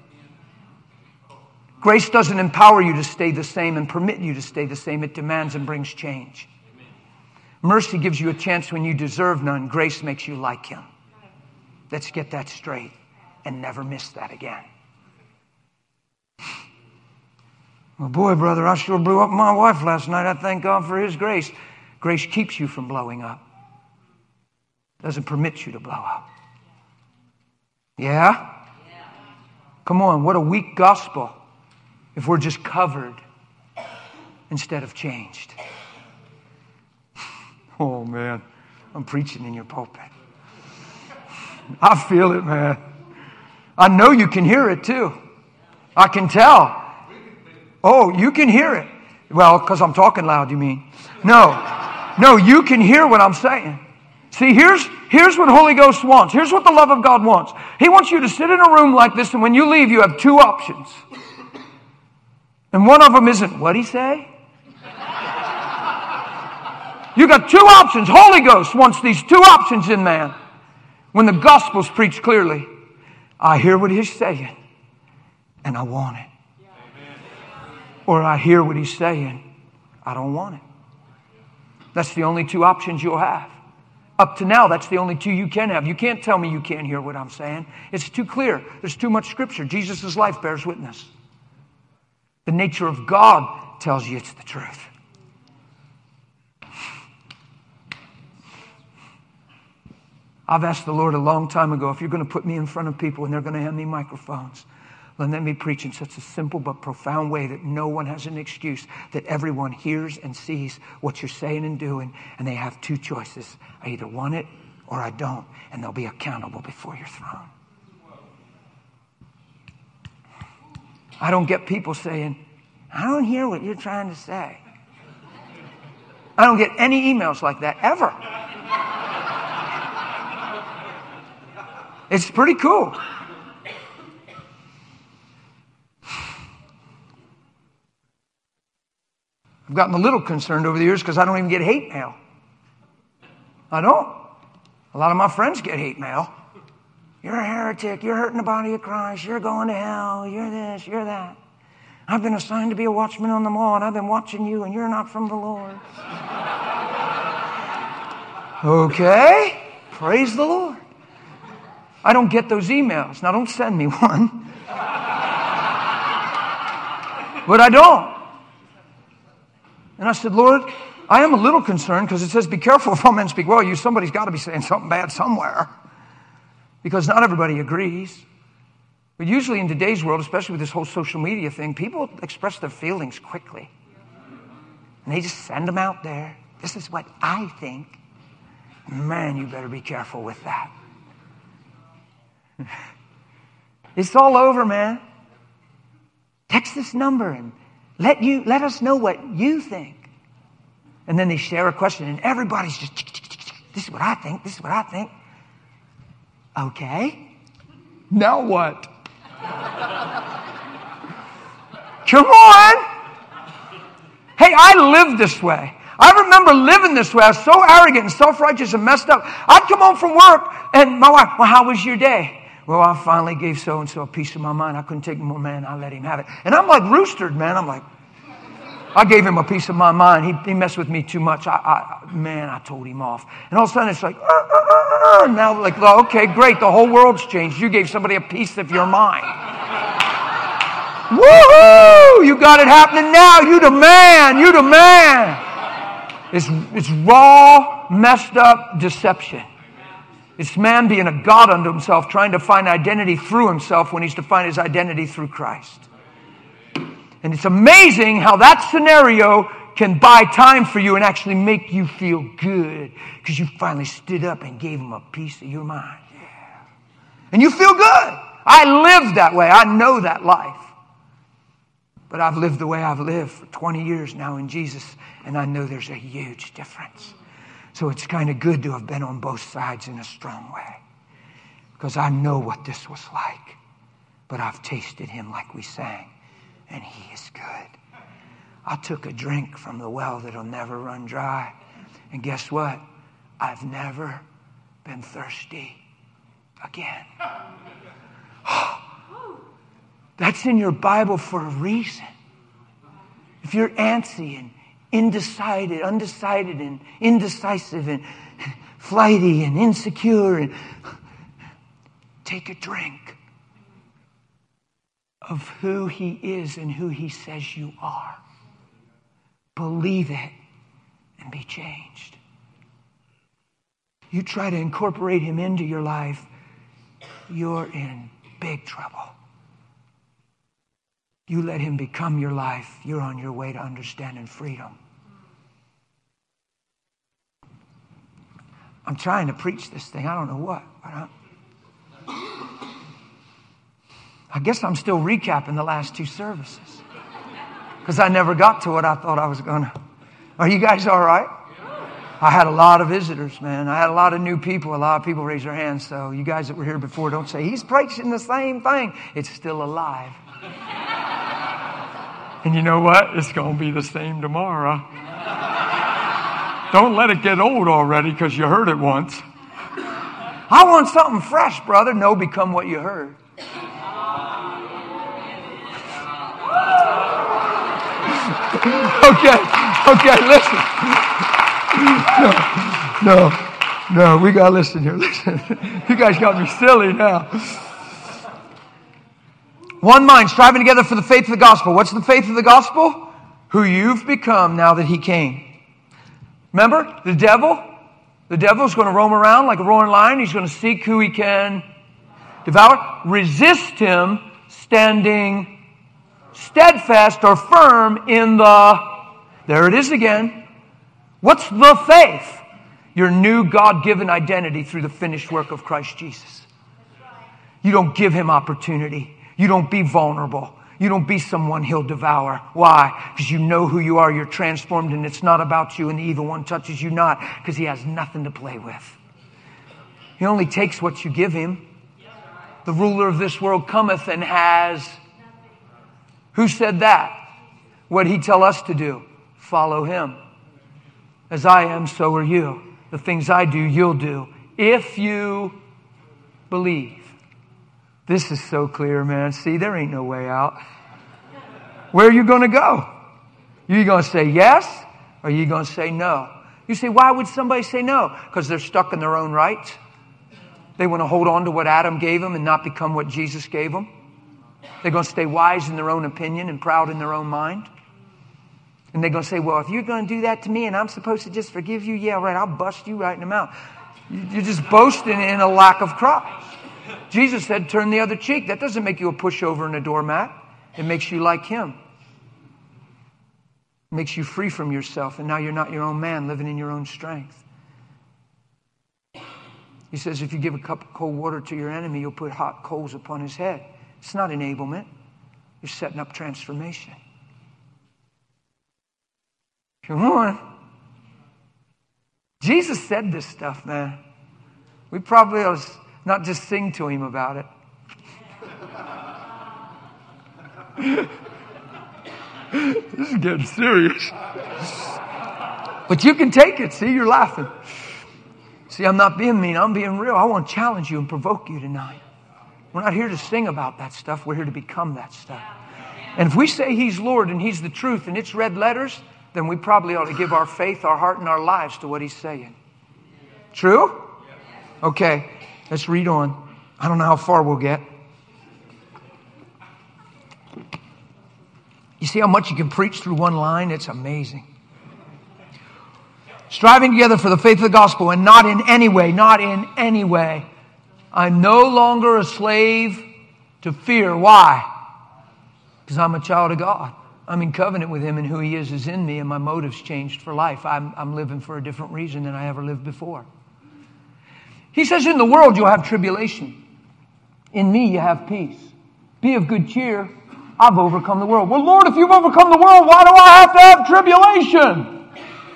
Speaker 1: Grace doesn't empower you to stay the same and permit you to stay the same. It demands and brings change. Mercy gives you a chance when you deserve none. Grace makes you like him. Let's get that straight and never miss that again. Well, boy, brother, I sure blew up my wife last night. I thank God for his grace. Grace keeps you from blowing up. Doesn't permit you to blow up. Yeah? Come on, what a weak gospel if we're just covered instead of changed. Oh, man, I'm preaching in your pulpit. I feel it, man. I know you can hear it, too. I can tell. Oh, you can hear it. Well, because I'm talking loud, you mean? No, you can hear what I'm saying. See, here's what Holy Ghost wants. Here's what the love of God wants. He wants you to sit in a room like this, and when you leave, you have two options. And one of them isn't, what'd he say? You got two options. Holy Ghost wants these two options in man. When the gospel's preached clearly, I hear what he's saying, and I want it. Or I hear what he's saying, I don't want it. That's the only two options you'll have. Up to now, that's the only two you can have. You can't tell me you can't hear what I'm saying. It's too clear. There's too much scripture. Jesus' life bears witness. The nature of God tells you it's the truth. I've asked the Lord a long time ago, if you're going to put me in front of people and they're going to hand me microphones, let me preach in such a simple but profound way that no one has an excuse, that everyone hears and sees what you're saying and doing, and they have two choices. I either want it or I don't, and they'll be accountable before your throne. I don't get people saying, I don't hear what you're trying to say. I don't get any emails like that, ever. It's pretty cool. I've gotten a little concerned over the years because I don't even get hate mail. I don't. A lot of my friends get hate mail. You're a heretic. You're hurting the body of Christ. You're going to hell. You're this. You're that. I've been assigned to be a watchman on the wall, and I've been watching you, and you're not from the Lord. Okay. Praise the Lord. I don't get those emails. Now, don't send me one. But I don't. And I said, Lord, I am a little concerned because it says, be careful if all men speak well. Somebody's got to be saying something bad somewhere. Because not everybody agrees. But usually in today's world, especially with this whole social media thing, people express their feelings quickly. And they just send them out there. This is what I think. Man, you better be careful with that. It's all over, man. Text this number and let us know what you think. And then they share a question and everybody's just, this is what I think, this is what I think. Okay. Now what? Come on. Hey, I lived this way. I remember living this way. I was so arrogant and self-righteous and messed up. I'd come home from work and my wife, well, how was your day? Well, I finally gave so-and-so a piece of my mind. I couldn't take more, man. I let him have it. And I'm like roostered, man. I'm like, I gave him a piece of my mind. He messed with me too much. I told him off. And all of a sudden it's like, now like, okay, great. The whole world's changed. You gave somebody a piece of your mind. Woohoo! You got it happening now. You the man. You the man. It's raw, messed up deception. It's man being a God unto himself, trying to find identity through himself when he's to find his identity through Christ. And it's amazing how that scenario can buy time for you and actually make you feel good because you finally stood up and gave him a piece of your mind. Yeah. And you feel good. I live that way. I know that life. But I've lived the way I've lived for 20 years now in Jesus, and I know there's a huge difference. So it's kind of good to have been on both sides in a strong way. Because I know what this was like. But I've tasted him like we sang. And he is good. I took a drink from the well that'll never run dry. And guess what? I've never been thirsty again. That's in your Bible for a reason. If you're antsy and undecided and indecisive and flighty and insecure, and take a drink of who he is and who he says you are. Believe it and be changed. You try to incorporate him into your life, you're in big trouble. You let him become your life, you're on your way to understanding freedom. I'm trying to preach this thing. I don't know what. I guess I'm still recapping the last two services. Because I never got to what I thought I was going to. Are you guys all right? I had a lot of visitors, man. I had a lot of new people. A lot of people raised their hands. So you guys that were here before, don't say, he's preaching the same thing. It's still alive. And you know what? It's going to be the same tomorrow. Don't let it get old already because you heard it once. I want something fresh, brother. No, become what you heard. Okay, listen. No, we got to listen here. Listen. You guys got me silly now. One mind, striving together for the faith of the gospel. What's the faith of the gospel? Who you've become now that he came. Remember, the devil's going to roam around like a roaring lion. He's going to seek who he can devour. Resist him, standing steadfast or firm in there it is again. What's the faith? Your new God-given identity through the finished work of Christ Jesus. You don't give him opportunity. You don't be vulnerable. You don't be someone he'll devour. Why? Because you know who you are. You're transformed and it's not about you and the evil one touches you not because he has nothing to play with. He only takes what you give him. The ruler of this world cometh and has... Who said that? What did he tell us to do? Follow him. As I am, so are you. The things I do, you'll do. If you believe. This is so clear, man. See, there ain't no way out. Where are you going to go? You going to say yes or are you going to say no? You say, why would somebody say no? Because they're stuck in their own rights. They want to hold on to what Adam gave them and not become what Jesus gave them. They're going to stay wise in their own opinion and proud in their own mind. And they're going to say, well, if you're going to do that to me and I'm supposed to just forgive you, yeah, right, I'll bust you right in the mouth. You're just boasting in a lack of Christ. Jesus said, turn the other cheek. That doesn't make you a pushover and a doormat. It makes you like him. It makes you free from yourself. And now you're not your own man living in your own strength. He says, if you give a cup of cold water to your enemy, you'll put hot coals upon his head. It's not enablement. You're setting up transformation. Come on. Jesus said this stuff, man. We probably ought to not just sing to him about it. This is getting serious. But you can take it. See, you're laughing. See, I'm not being mean. I'm being real. I want to challenge you and provoke you tonight. We're not here to sing about that stuff. We're here to become that stuff. And if we say he's Lord and he's the truth and it's red letters, then we probably ought to give our faith, our heart, and our lives to what he's saying. True? Okay, let's read on. I don't know how far we'll get. You see how much you can preach through one line? It's amazing. Striving together for the faith of the gospel, and not in any way. I'm no longer a slave to fear. Why? Because I'm a child of God. I'm in covenant with him, and who he is in me, and my motives changed for life. I'm living for a different reason than I ever lived before. He says, in the world you'll have tribulation. In me you have peace. Be of good cheer. I've overcome the world. Well, Lord, if you've overcome the world, why do I have to have tribulation?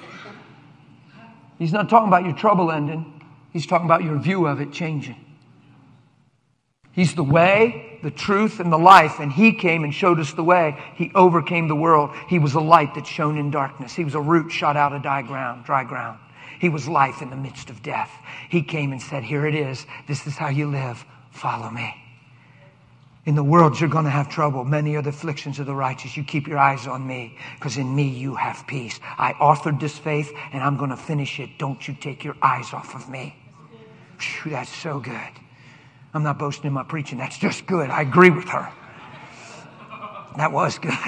Speaker 1: He's not talking about your trouble ending. He's talking about your view of it changing. He's the way, the truth, and the life. And he came and showed us the way. He overcame the world. He was a light that shone in darkness. He was a root shot out of dry ground. He was life in the midst of death. He came and said, here it is. This is how you live. Follow me. In the world, you're going to have trouble. Many are the afflictions of the righteous. You keep your eyes on me, because in me you have peace. I authored this faith, and I'm going to finish it. Don't you take your eyes off of me. Whew, that's so good. I'm not boasting in my preaching. That's just good. I agree with her. That was good.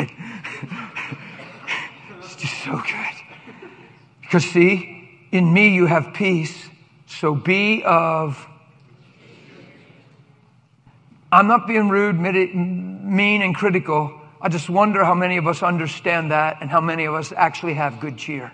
Speaker 1: It's just so good. Because see, in me you have peace. So be of... I'm not being rude, mean, and critical. I just wonder how many of us understand that and how many of us actually have good cheer.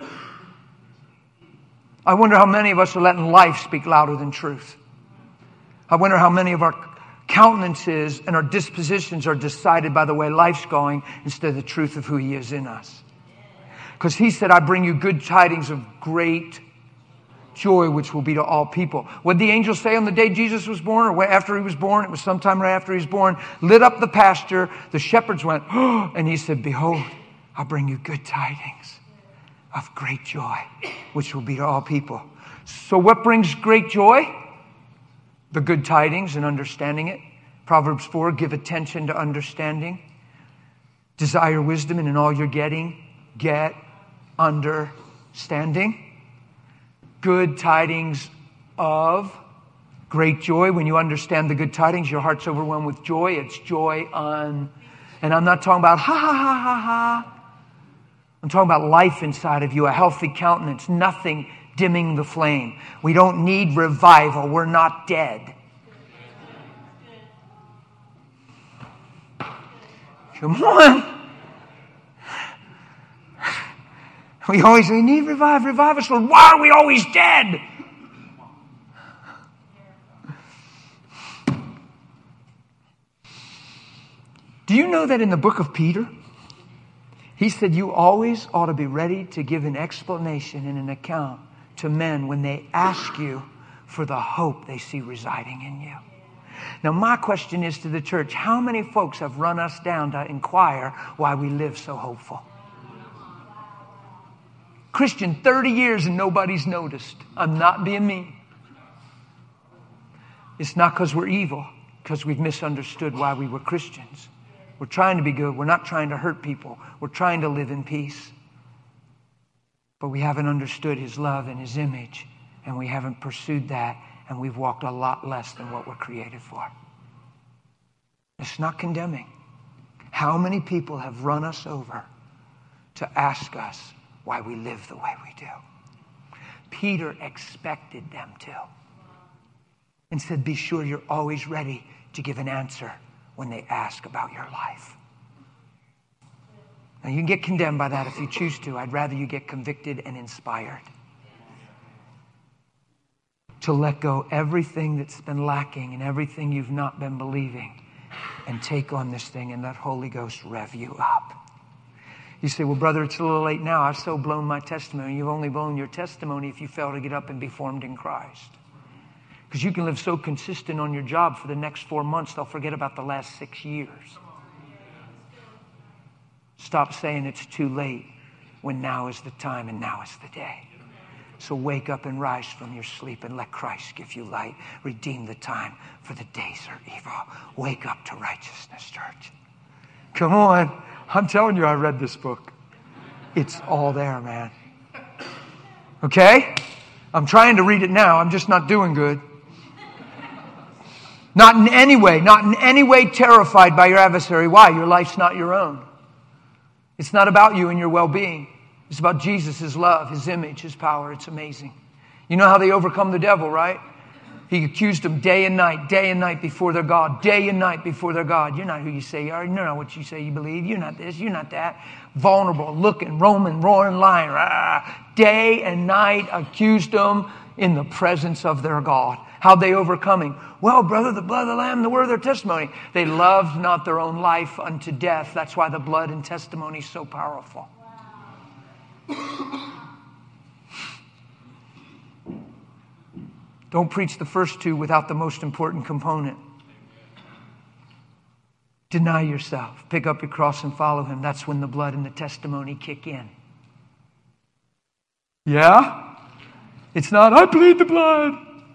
Speaker 1: I wonder how many of us are letting life speak louder than truth. I wonder how many of our countenances and our dispositions are decided by the way life's going instead of the truth of who he is in us. Because he said, I bring you good tidings of great joy, which will be to all people. What did the angel say on the day Jesus was born, or after he was born? It was sometime right after he was born. Lit up the pasture. The shepherds went, oh, and he said, behold, I'll bring you good tidings of great joy, which will be to all people. So what brings great joy? The good tidings and understanding it. Proverbs 4, give attention to understanding. Desire wisdom, and in all you're getting, get understanding. Good tidings of great joy. When you understand the good tidings, your heart's overwhelmed with joy. It's joy on, and I'm not talking about ha ha ha ha ha. I'm talking about life inside of you, a healthy countenance, nothing dimming the flame. We don't need revival. We're not dead. Come on. We need revive us, Lord. Why are we always dead? Do you know that in the book of Peter, he said you always ought to be ready to give an explanation and an account to men when they ask you for the hope they see residing in you. Now, my question is to the church, how many folks have run us down to inquire why we live so hopeful? Christian 30 years and nobody's noticed. I'm not being mean. It's not because we're evil, because we've misunderstood why we were Christians. We're trying to be good. We're not trying to hurt people. We're trying to live in peace. But we haven't understood his love and his image, and we haven't pursued that, and we've walked a lot less than what we're created for. It's not condemning. How many people have run us over to ask us why we live the way we do? Peter expected them to. and said, be sure you're always ready to give an answer when they ask about your life. Now, you can get condemned by that if you choose to. I'd rather you get convicted and inspired to let go everything that's been lacking and everything you've not been believing and take on this thing and let Holy Ghost rev you up. You say, well, brother, it's a little late now. I've so blown my testimony. You've only blown your testimony if you fail to get up and be formed in Christ. Because you can live so consistent on your job for the next 4 months, they'll forget about the last 6 years. Stop saying it's too late when now is the time and now is the day. So wake up and rise from your sleep and let Christ give you light. Redeem the time, for the days are evil. Wake up to righteousness, church. Come on. I'm telling you, I read this book. It's all there, man. Okay? I'm trying to read it now. I'm just not doing good. Not in any way terrified by your adversary. Why? Your life's not your own. It's not about you and your well-being. It's about Jesus, His love, His image, His power. It's amazing. You know how they overcome the devil, right? He accused them day and night before their God, day and night before their God. You're not who you say you are. You're not what you say you believe. You're not this. You're not that. Vulnerable, looking, roaming, roaring, lying. Day and night accused them in the presence of their God. How'd they overcome Him? Well, brother, the blood of the Lamb, the word of their testimony. They loved not their own life unto death. That's why the blood and testimony is so powerful. Don't preach the first two without the most important component. Deny yourself. Pick up your cross and follow Him. That's when the blood and the testimony kick in. Yeah? It's not, I plead the blood.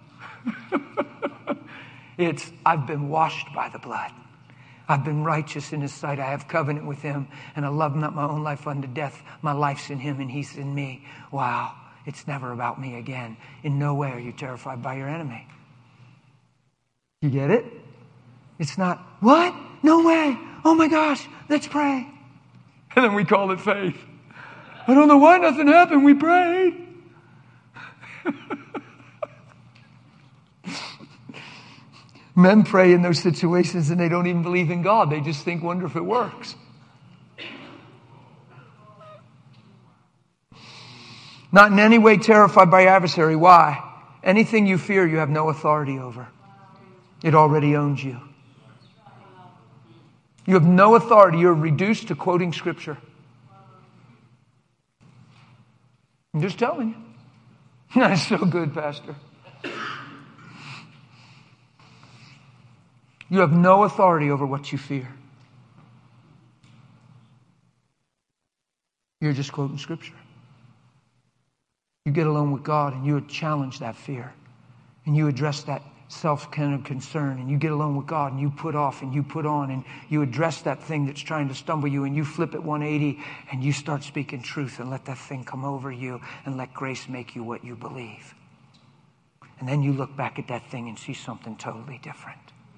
Speaker 1: It's, I've been washed by the blood. I've been righteous in His sight. I have covenant with Him. And I love not my own life unto death. My life's in Him and He's in me. Wow. It's never about me again. In no way are you terrified by your enemy. You get it? It's not, what? No way. Oh my gosh, let's pray. And then we call it faith. I don't know why nothing happened. We prayed. Men pray in those situations and they don't even believe in God. They just think, wonder if it works. Not in any way terrified by your adversary. Why? Anything you fear, you have no authority over. It already owns you. You have no authority. You're reduced to quoting Scripture. I'm just telling you. That's so good, Pastor. You have no authority over what you fear. You're just quoting Scripture. You get alone with God and you would challenge that fear. And you address that self-kind of concern. And you get alone with God and you put off and you put on. And you address that thing that's trying to stumble you. And you flip it 180 and you start speaking truth and let that thing come over you. And let grace make you what you believe. And then you look back at that thing and see something totally different.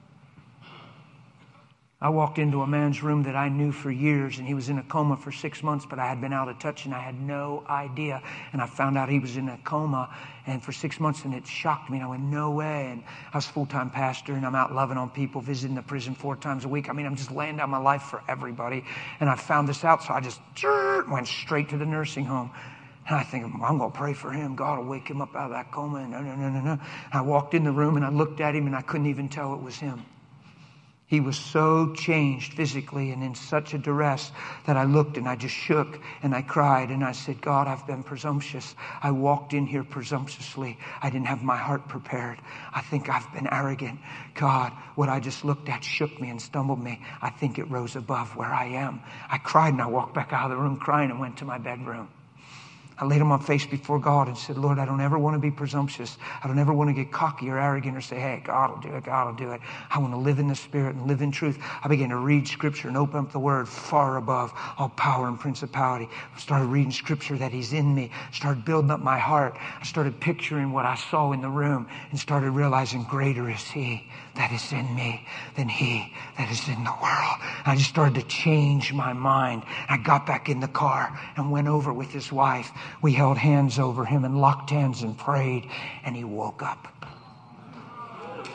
Speaker 1: I walked into a man's room that I knew for years, and he was in a coma for 6 months, but I had been out of touch, and I had no idea. And I found out he was in a coma and for 6 months, and it shocked me. And I went, no way. And I was a full-time pastor, and I'm out loving on people, visiting the prison 4 times a week. I mean, I'm just laying down my life for everybody. And I found this out, so I just went straight to the nursing home. And I think, I'm going to pray for him. God will wake him up out of that coma. And no. I walked in the room, and I looked at him, and I couldn't even tell it was him. He was so changed physically and in such a duress that I looked and I just shook and I cried and I said, God, I've been presumptuous. I walked in here presumptuously. I didn't have my heart prepared. I think I've been arrogant. God, what I just looked at shook me and stumbled me. I think it rose above where I am. I cried and I walked back out of the room crying and went to my bedroom. I laid on my face before God and said, Lord, I don't ever want to be presumptuous. I don't ever want to get cocky or arrogant or say, hey, God will do it, God will do it. I want to live in the Spirit and live in truth. I began to read Scripture and open up the Word far above all power and principality. I started reading Scripture that He's in me. I started building up my heart. I started picturing what I saw in the room and started realizing greater is He that is in me than he that is in the world. I just started to change my mind. I got back in the car and went over with his wife. We held hands over him and locked hands and prayed, and he woke up.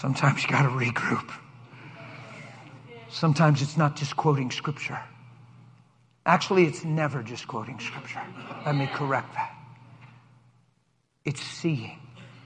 Speaker 1: Sometimes you got to regroup. Sometimes it's not just quoting Scripture. Actually, it's never just quoting Scripture. Let me correct that. It's seeing.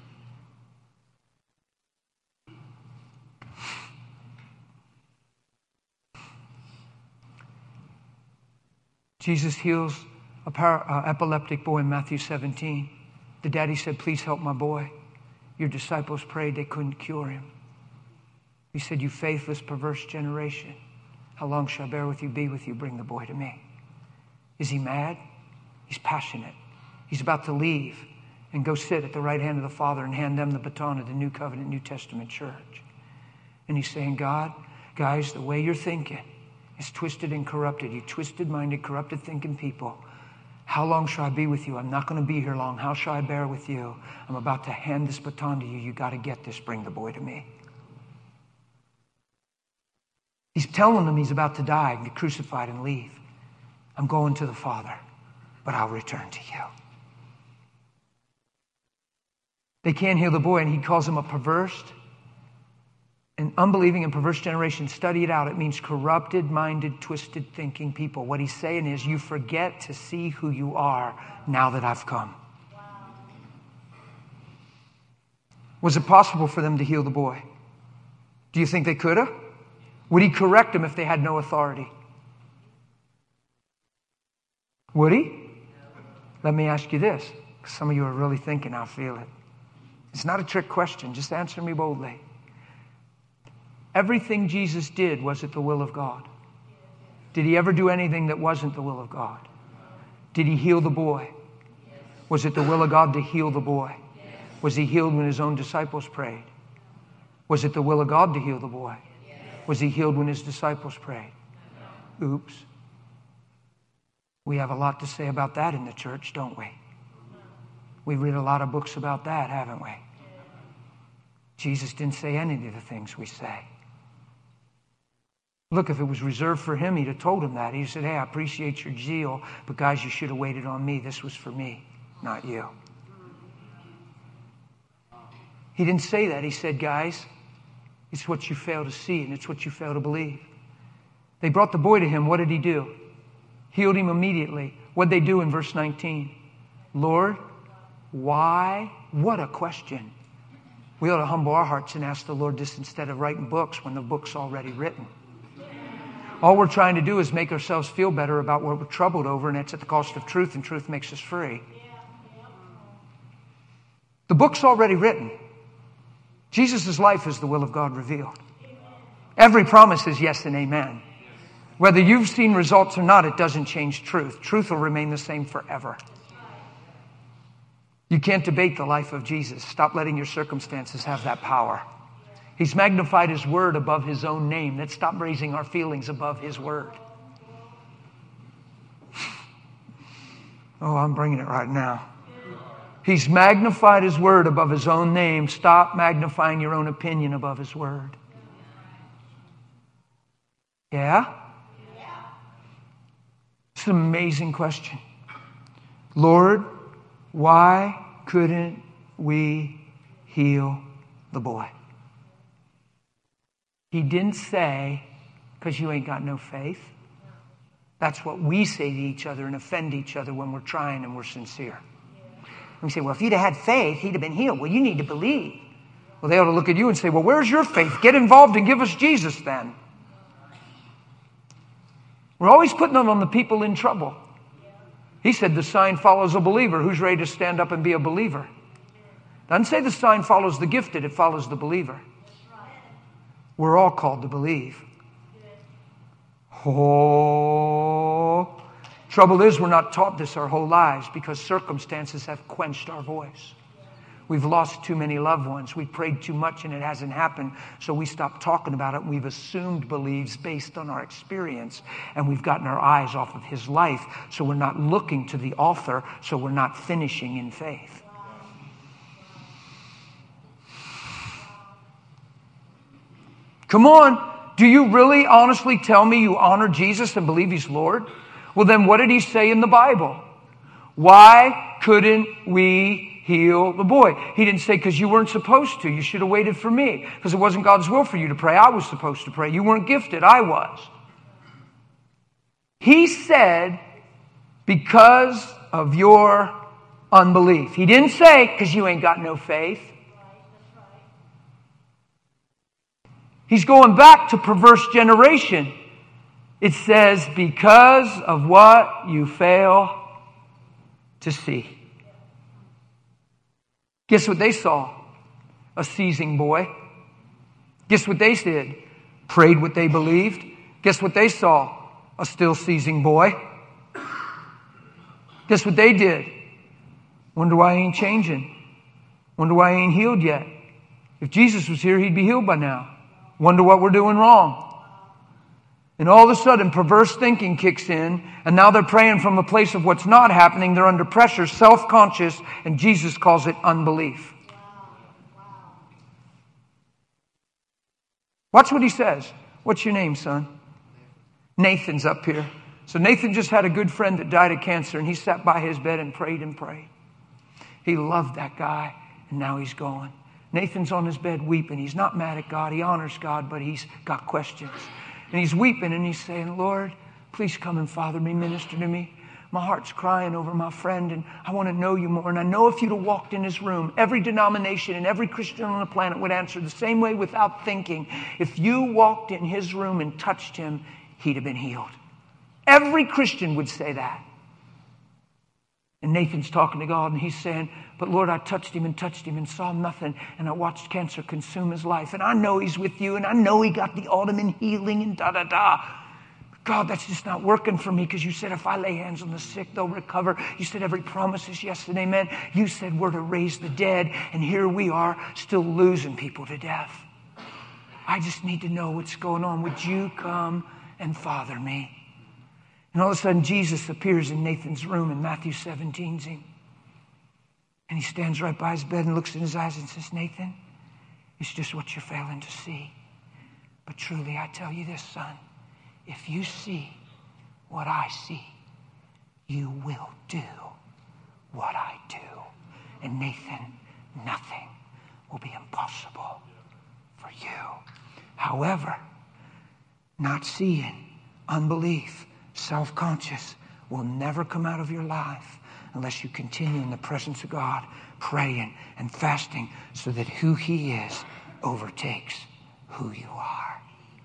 Speaker 1: Jesus heals an epileptic boy in Matthew 17. The daddy said, please help my boy. Your disciples prayed, they couldn't cure him. He said, you faithless, perverse generation. How long shall I bear with you, be with you? Bring the boy to me. Is he mad? He's passionate. He's about to leave and go sit at the right hand of the Father and hand them the baton of the New Covenant, New Testament church. And he's saying, God, guys, the way you're thinking is twisted and corrupted. You twisted-minded, corrupted thinking people. How long shall I be with you? I'm not going to be here long. How shall I bear with you? I'm about to hand this baton to you. You got to get this. Bring the boy to me. He's telling them he's about to die and get crucified and leave. I'm going to the Father, but I'll return to you. They can't heal the boy, and he calls him a perverse and unbelieving and perverse generation. Study it out. It means corrupted, minded, twisted thinking people. What he's saying is you forget to see who you are now that I've come. Wow. Was it possible for them to heal the boy? Do you think they could have? Would he correct them if they had no authority? Would he? Let me ask you this. Some of you are really thinking, I feel it. It's not a trick question. Just answer me boldly. Everything Jesus did, was it the will of God? Did he ever do anything that wasn't the will of God? Did he heal the boy? Was it the will of God to heal the boy? Was he healed when his own disciples prayed? Was it the will of God to heal the boy? Was he healed when his disciples prayed? Oops. We have a lot to say about that in the church, don't we? We read a lot of books about that, haven't we? Jesus didn't say any of the things we say. Look, if it was reserved for him, he'd have told him that. He said, hey, I appreciate your zeal, but guys, you should have waited on me. This was for me, not you. He didn't say that. He said, guys, it's what you fail to see and it's what you fail to believe. They brought the boy to him. What did he do? Healed him immediately. What did they do in verse 19? Lord, why? What a question. We ought to humble our hearts and ask the Lord this instead of writing books when the book's already written. All we're trying to do is make ourselves feel better about what we're troubled over, and it's at the cost of truth, and truth makes us free. The book's already written. Jesus' life is the will of God revealed. Every promise is yes and amen. Whether you've seen results or not, it doesn't change truth. Truth will remain the same forever. You can't debate the life of Jesus. Stop letting your circumstances have that power. He's magnified his word above his own name. Let's stop raising our feelings above his word. Oh, I'm bringing it right now. He's magnified his word above his own name. Stop magnifying your own opinion above his word. Yeah? It's an amazing question. Lord, why couldn't we heal the boy? He didn't say, because you ain't got no faith. That's what we say to each other and offend each other when we're trying and we're sincere. We say, well, if he'd have had faith, he'd have been healed. Well, you need to believe. Well, they ought to look at you and say, well, where's your faith? Get involved and give us Jesus then. We're always putting it on the people in trouble. He said the sign follows a believer. Who's ready to stand up and be a believer? Doesn't say the sign follows the gifted. It follows the believer. We're all called to believe. Oh. Trouble is, we're not taught this our whole lives because circumstances have quenched our voice. We've lost too many loved ones. We've prayed too much and it hasn't happened. So we stopped talking about it. We've assumed beliefs based on our experience. And we've gotten our eyes off of his life. So we're not looking to the author. So we're not finishing in faith. Come on. Do you really honestly tell me you honor Jesus and believe he's Lord? Well, then what did he say in the Bible? Why couldn't we heal the boy. He didn't say, because you weren't supposed to. You should have waited for me. Because it wasn't God's will for you to pray. I was supposed to pray. You weren't gifted. I was. He said, because of your unbelief. He didn't say, because you ain't got no faith. He's going back to perverse generation. It says, because of what you fail to see. Guess what they saw? A seizing boy. Guess what they did? Prayed what they believed. Guess what they saw? A still seizing boy. Guess what they did? Wonder why he ain't changing. Wonder why he ain't healed yet. If Jesus was here, he'd be healed by now. Wonder what we're doing wrong. And all of a sudden, perverse thinking kicks in, and now they're praying from a place of what's not happening. They're under pressure, self-conscious, and Jesus calls it unbelief. Watch what he says. What's your name, son? Nathan's up here. So Nathan just had a good friend that died of cancer, and he sat by his bed and prayed and prayed. He loved that guy, and now he's gone. Nathan's on his bed weeping. He's not mad at God. He honors God, but he's got questions. And he's weeping and he's saying, Lord, please come and father me, minister to me. My heart's crying over my friend and I want to know you more. And I know if you'd have walked in his room, every denomination and every Christian on the planet would answer the same way without thinking. If you walked in his room and touched him, he'd have been healed. Every Christian would say that. And Nathan's talking to God and he's saying, but Lord, I touched him and saw nothing. And I watched cancer consume his life. And I know he's with you and I know he got the ultimate healing and da-da-da. God, that's just not working for me because you said if I lay hands on the sick, they'll recover. You said every promise is yes and amen. You said we're to raise the dead. And here we are still losing people to death. I just need to know what's going on. Would you come and father me? And all of a sudden, Jesus appears in Nathan's room in Matthew 17. And he stands right by his bed and looks in his eyes and says, Nathan, it's just what you're failing to see. But truly, I tell you this, son, if you see what I see, you will do what I do. And Nathan, nothing will be impossible for you. However, not seeing, unbelief, self-conscious will never come out of your life unless you continue in the presence of God, praying and fasting so that who he is overtakes who you are.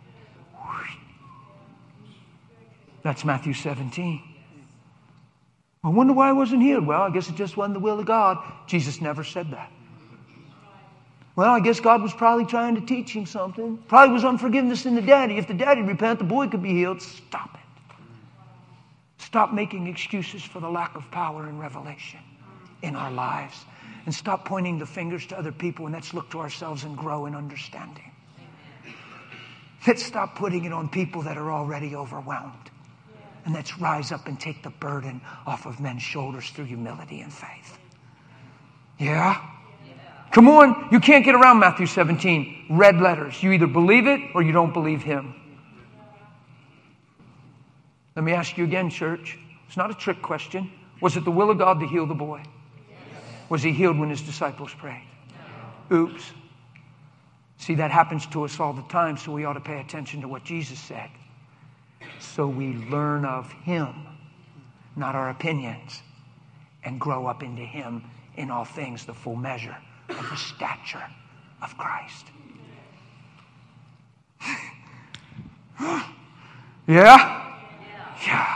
Speaker 1: That's Matthew 17. I wonder why I wasn't healed. Well, I guess it just wasn't the will of God. Jesus never said that. Well, I guess God was probably trying to teach him something. Probably was unforgiveness in the daddy. If the daddy repent, the boy could be healed. Stop it. Stop making excuses for the lack of power and revelation in our lives. And stop pointing the fingers to other people and let's look to ourselves and grow in understanding. Let's stop putting it on people that are already overwhelmed. And let's rise up and take the burden off of men's shoulders through humility and faith. Yeah? Come on. You can't get around Matthew 17. Red letters. You either believe it or you don't believe him. Let me ask you again, church. It's not a trick question. Was it the will of God to heal the boy? Was he healed when his disciples prayed? Oops. See, that happens to us all the time, so we ought to pay attention to what Jesus said. So we learn of him, not our opinions, and grow up into him in all things, the full measure of the stature of Christ. Yeah? Yeah.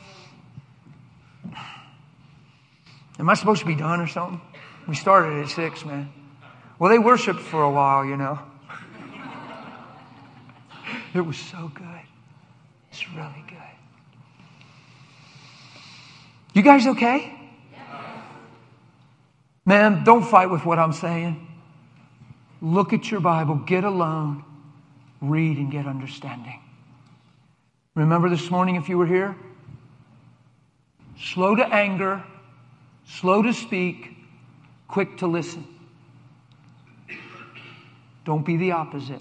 Speaker 1: Am I supposed to be done or something? We started at 6, man. Well, they worshiped for a while, you know. It was so good. It's really good. You guys okay? Man, don't fight with what I'm saying. Look at your Bible, get alone, read and get understanding. Remember this morning if you were here? Slow to anger, slow to speak, quick to listen. Don't be the opposite.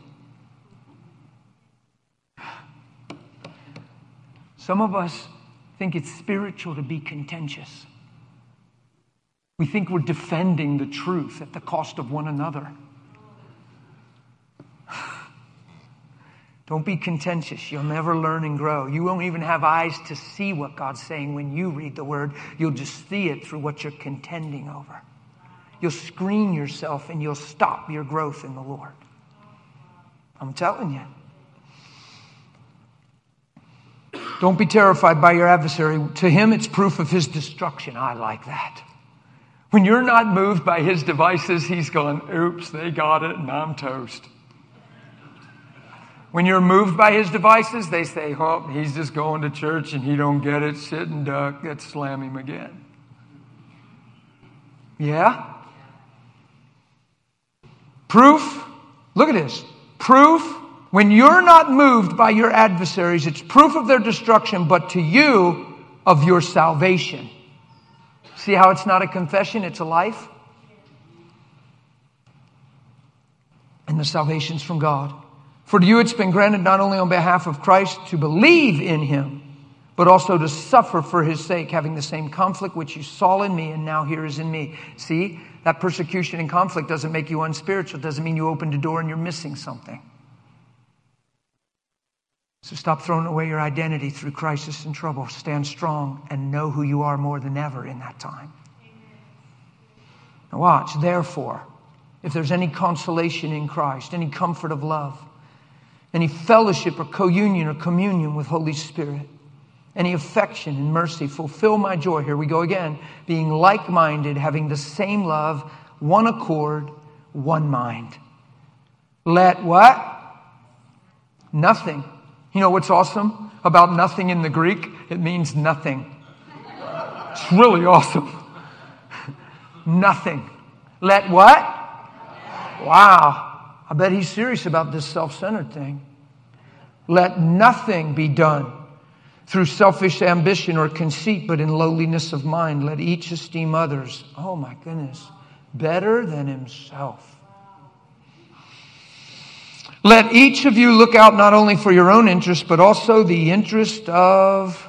Speaker 1: Some of us think it's spiritual to be contentious. We think we're defending the truth at the cost of one another. Don't be contentious. You'll never learn and grow. You won't even have eyes to see what God's saying when you read the Word. You'll just see it through what you're contending over. You'll screen yourself and you'll stop your growth in the Lord. I'm telling you. Don't be terrified by your adversary. To him, it's proof of his destruction. I like that. When you're not moved by his devices, he's going, oops, they got it and I'm toast. When you're moved by his devices, they say, oh, he's just going to church and he don't get it. Sit and duck. Let's slam him again. Yeah? Proof. Look at this. Proof. When you're not moved by your adversaries, it's proof of their destruction, but to you, of your salvation. See how it's not a confession, it's a life? And the salvation's from God. For to you it's been granted not only on behalf of Christ to believe in him, but also to suffer for his sake, having the same conflict which you saw in me and now here is in me. See, that persecution and conflict doesn't make you unspiritual. It doesn't mean you opened a door and you're missing something. So stop throwing away your identity through crisis and trouble. Stand strong and know who you are more than ever in that time. Now watch, therefore, if there's any consolation in Christ, any comfort of love, any fellowship or co-union or communion with Holy Spirit, any affection and mercy, fulfill my joy. Here we go again. Being like-minded, having the same love, one accord, one mind. Let what? Nothing. You know what's awesome about nothing in the Greek? It means nothing. It's really awesome. Nothing. Let what? Wow. I bet he's serious about this self-centered thing. Let nothing be done through selfish ambition or conceit, but in lowliness of mind. Let each esteem others, oh my goodness, better than himself. Let each of you look out not only for your own interest, but also the interest of...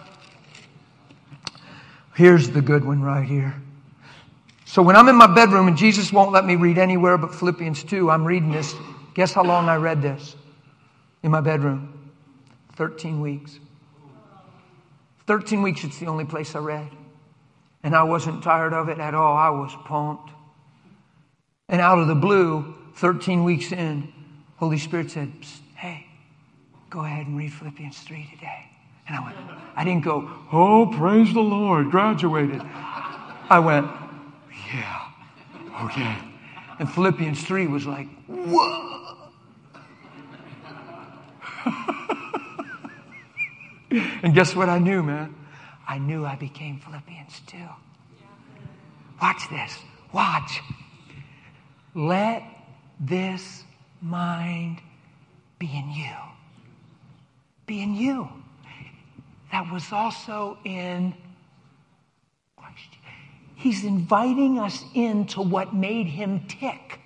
Speaker 1: Here's the good one right here. So when I'm in my bedroom and Jesus won't let me read anywhere but Philippians 2, I'm reading this. Guess how long I read this in my bedroom? 13 weeks. 13 weeks, it's the only place I read. And I wasn't tired of it at all. I was pumped. And out of the blue, 13 weeks in, Holy Spirit said, hey, go ahead and read Philippians 3 today. And I went, I didn't go, oh, praise the Lord, graduated. I went, yeah, okay. And Philippians 3 was like, whoa. And guess what I knew, man? I knew I became Philippians 2. Watch this. Watch. Let this mind be in you. Be in you. That was also in Christ. He's inviting us into what made him tick.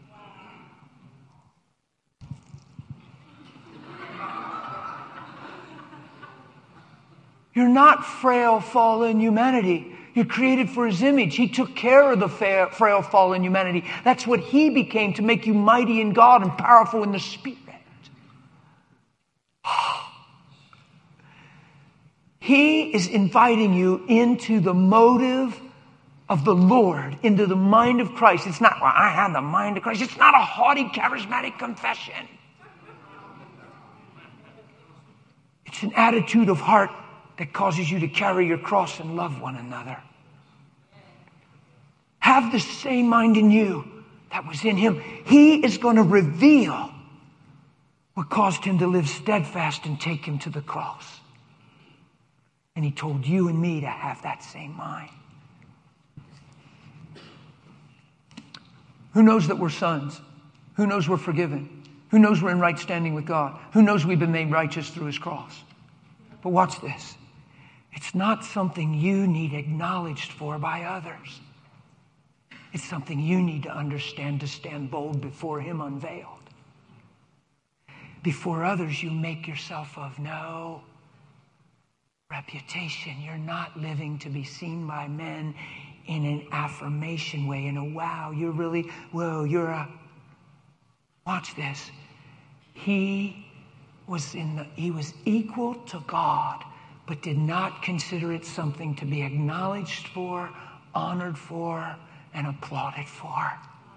Speaker 1: You're not frail, fallen humanity. You're created for his image. He took care of the frail, fallen humanity. That's what he became, to make you mighty in God and powerful in the Spirit. He is inviting you into the motive of the Lord, into the mind of Christ. It's not, well, I have the mind of Christ. It's not a haughty, charismatic confession. It's an attitude of heart that causes you to carry your cross and love one another. Have the same mind in you that was in him. He is going to reveal what caused him to live steadfast and take him to the cross. And he told you and me to have that same mind. Who knows that we're sons? Who knows we're forgiven? Who knows we're in right standing with God? Who knows we've been made righteous through his cross? But watch this. It's not something you need acknowledged for by others. It's something you need to understand to stand bold before him unveiled. Before others, you make yourself of no reputation. You're not living to be seen by men in an affirmation way, in a wow, watch this. He was equal to God, but did not consider it something to be acknowledged for, honored for, and applauded for.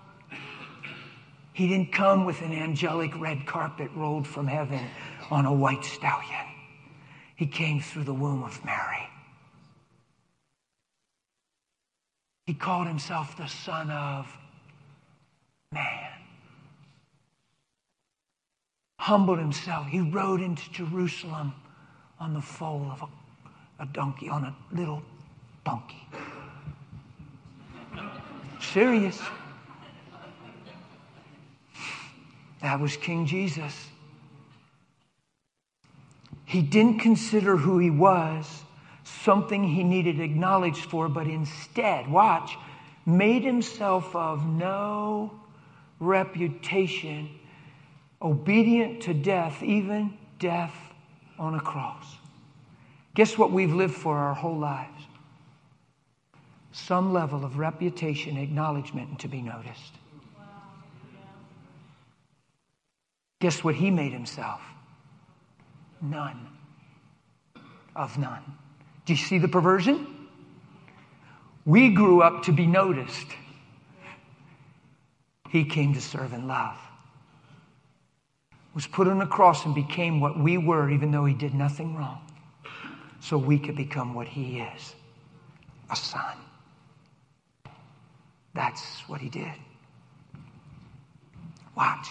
Speaker 1: He didn't come with an angelic red carpet rolled from heaven on a white stallion. He came through the womb of Mary. He called himself the Son of Man. Humbled himself. He rode into Jerusalem on the foal of a donkey, on a little donkey. Serious. That was King Jesus. He didn't consider who he was something he needed acknowledged for, but instead, watch, made himself of no reputation, obedient to death, even death on a cross. Guess what we've lived for our whole lives? Some level of reputation, acknowledgement, and to be noticed. Guess what he made himself? None. Of none. Do you see the perversion? We grew up to be noticed. He came to serve and love. Was put on the cross and became what we were, even though he did nothing wrong. So we could become what he is. A son. That's what he did. Watch.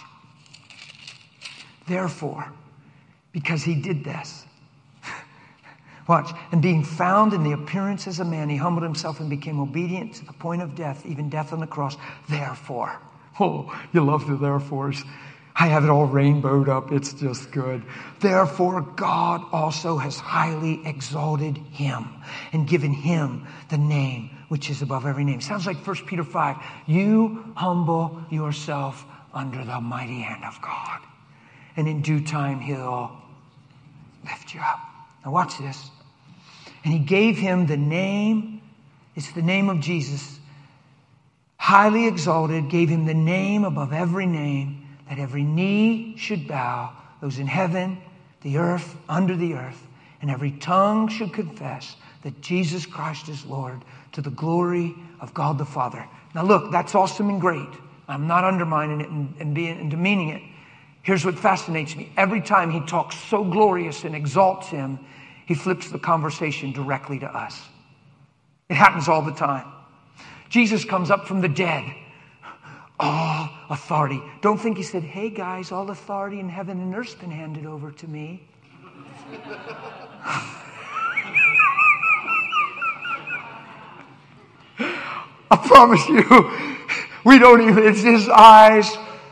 Speaker 1: Therefore, because he did this, watch, and being found in the appearance as a man, he humbled himself and became obedient to the point of death, even death on the cross. Therefore, oh, you love the therefores. I have it all rainbowed up. It's just good. Therefore, God also has highly exalted him and given him the name which is above every name. Sounds like 1 Peter 5. You humble yourself under the mighty hand of God, and in due time he'll lift you up. Now watch this. And he gave him the name. It's the name of Jesus. Highly exalted, gave him the name above every name, that every knee should bow, those in heaven, the earth, under the earth, and every tongue should confess that Jesus Christ is Lord, to the glory of God the Father. Now look, that's awesome and great. I'm not undermining it and demeaning it. Here's what fascinates me. Every time he talks so glorious and exalts him, he flips the conversation directly to us. It happens all the time. Jesus comes up from the dead. All authority. Don't think he said, hey guys, all authority in heaven and earth's been handed over to me. I promise you, we don't even, it's his eyes.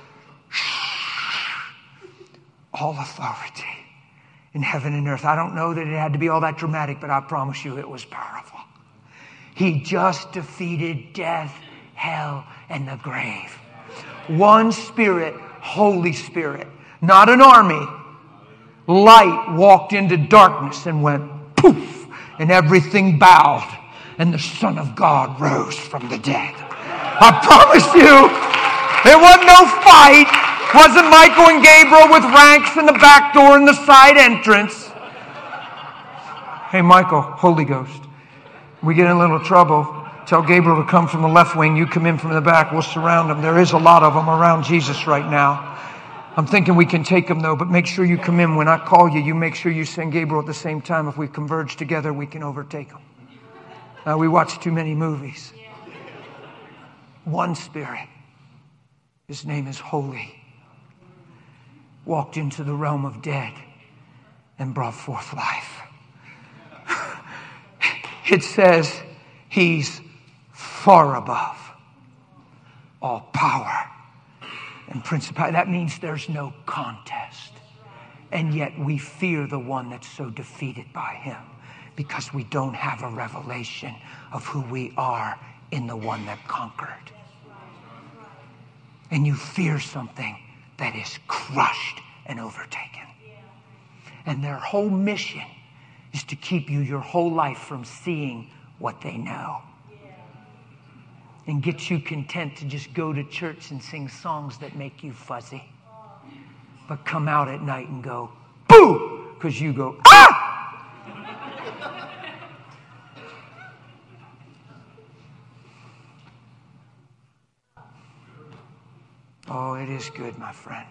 Speaker 1: All authority in heaven and earth. I don't know that it had to be all that dramatic, but I promise you it was powerful. He just defeated death, hell, and the grave. One Spirit, Holy Spirit, not an army. Light walked into darkness and went poof, and everything bowed, and the Son of God rose from the dead. I promise you, there wasn't no fight. Wasn't Michael and Gabriel with ranks in the back door and the side entrance. Hey, Michael, Holy Ghost, we get in a little trouble. Tell Gabriel to come from the left wing. You come in from the back. We'll surround them. There is a lot of them around Jesus right now. I'm thinking we can take them, though, but make sure you come in. When I call you, you make sure you send Gabriel at the same time. If we converge together, we can overtake them. We watch too many movies. One Spirit. His name is Holy. Walked into the realm of dead and brought forth life. It says he's far above all power and principality. That means there's no contest. And yet we fear the one that's so defeated by him, because we don't have a revelation of who we are in the one that conquered. And you fear something that is crushed and overtaken. And their whole mission is to keep you your whole life from seeing what they know. and get you content to just go to church and sing songs that make you fuzzy. But come out at night and go, boo! Because you go, ah! Oh, it is good, my friend.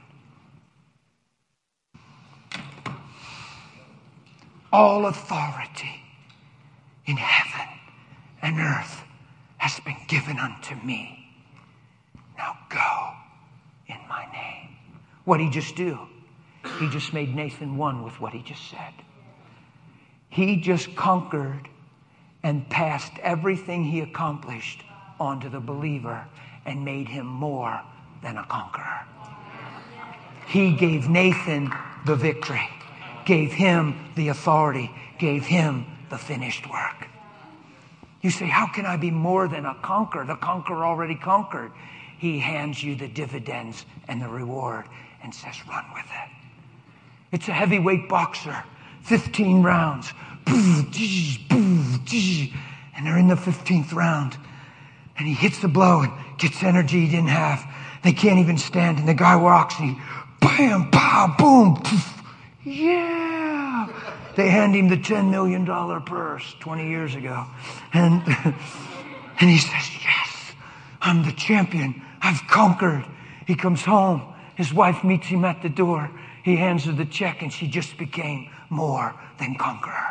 Speaker 1: All authority in heaven and earth has been given unto me. Now go in my name. What did he just do? He just made Nathan one with what he just said. He just conquered and passed everything he accomplished onto the believer and made him more than a conqueror. He gave Nathan the victory, gave him the authority, gave him the finished work. You say, how can I be more than a conqueror? The conqueror already conquered. He hands you the dividends and the reward and says, run with it. It's a heavyweight boxer, 15 rounds. And they're in the 15th round. And he hits the blow and gets energy he didn't have. They can't even stand. And the guy walks and he, bam, pow, boom, poof. Yeah. They hand him the $10 million purse 20 years ago. And he says, yes, I'm the champion. I've conquered. He comes home. His wife meets him at the door. He hands her the check and she just became more than conqueror.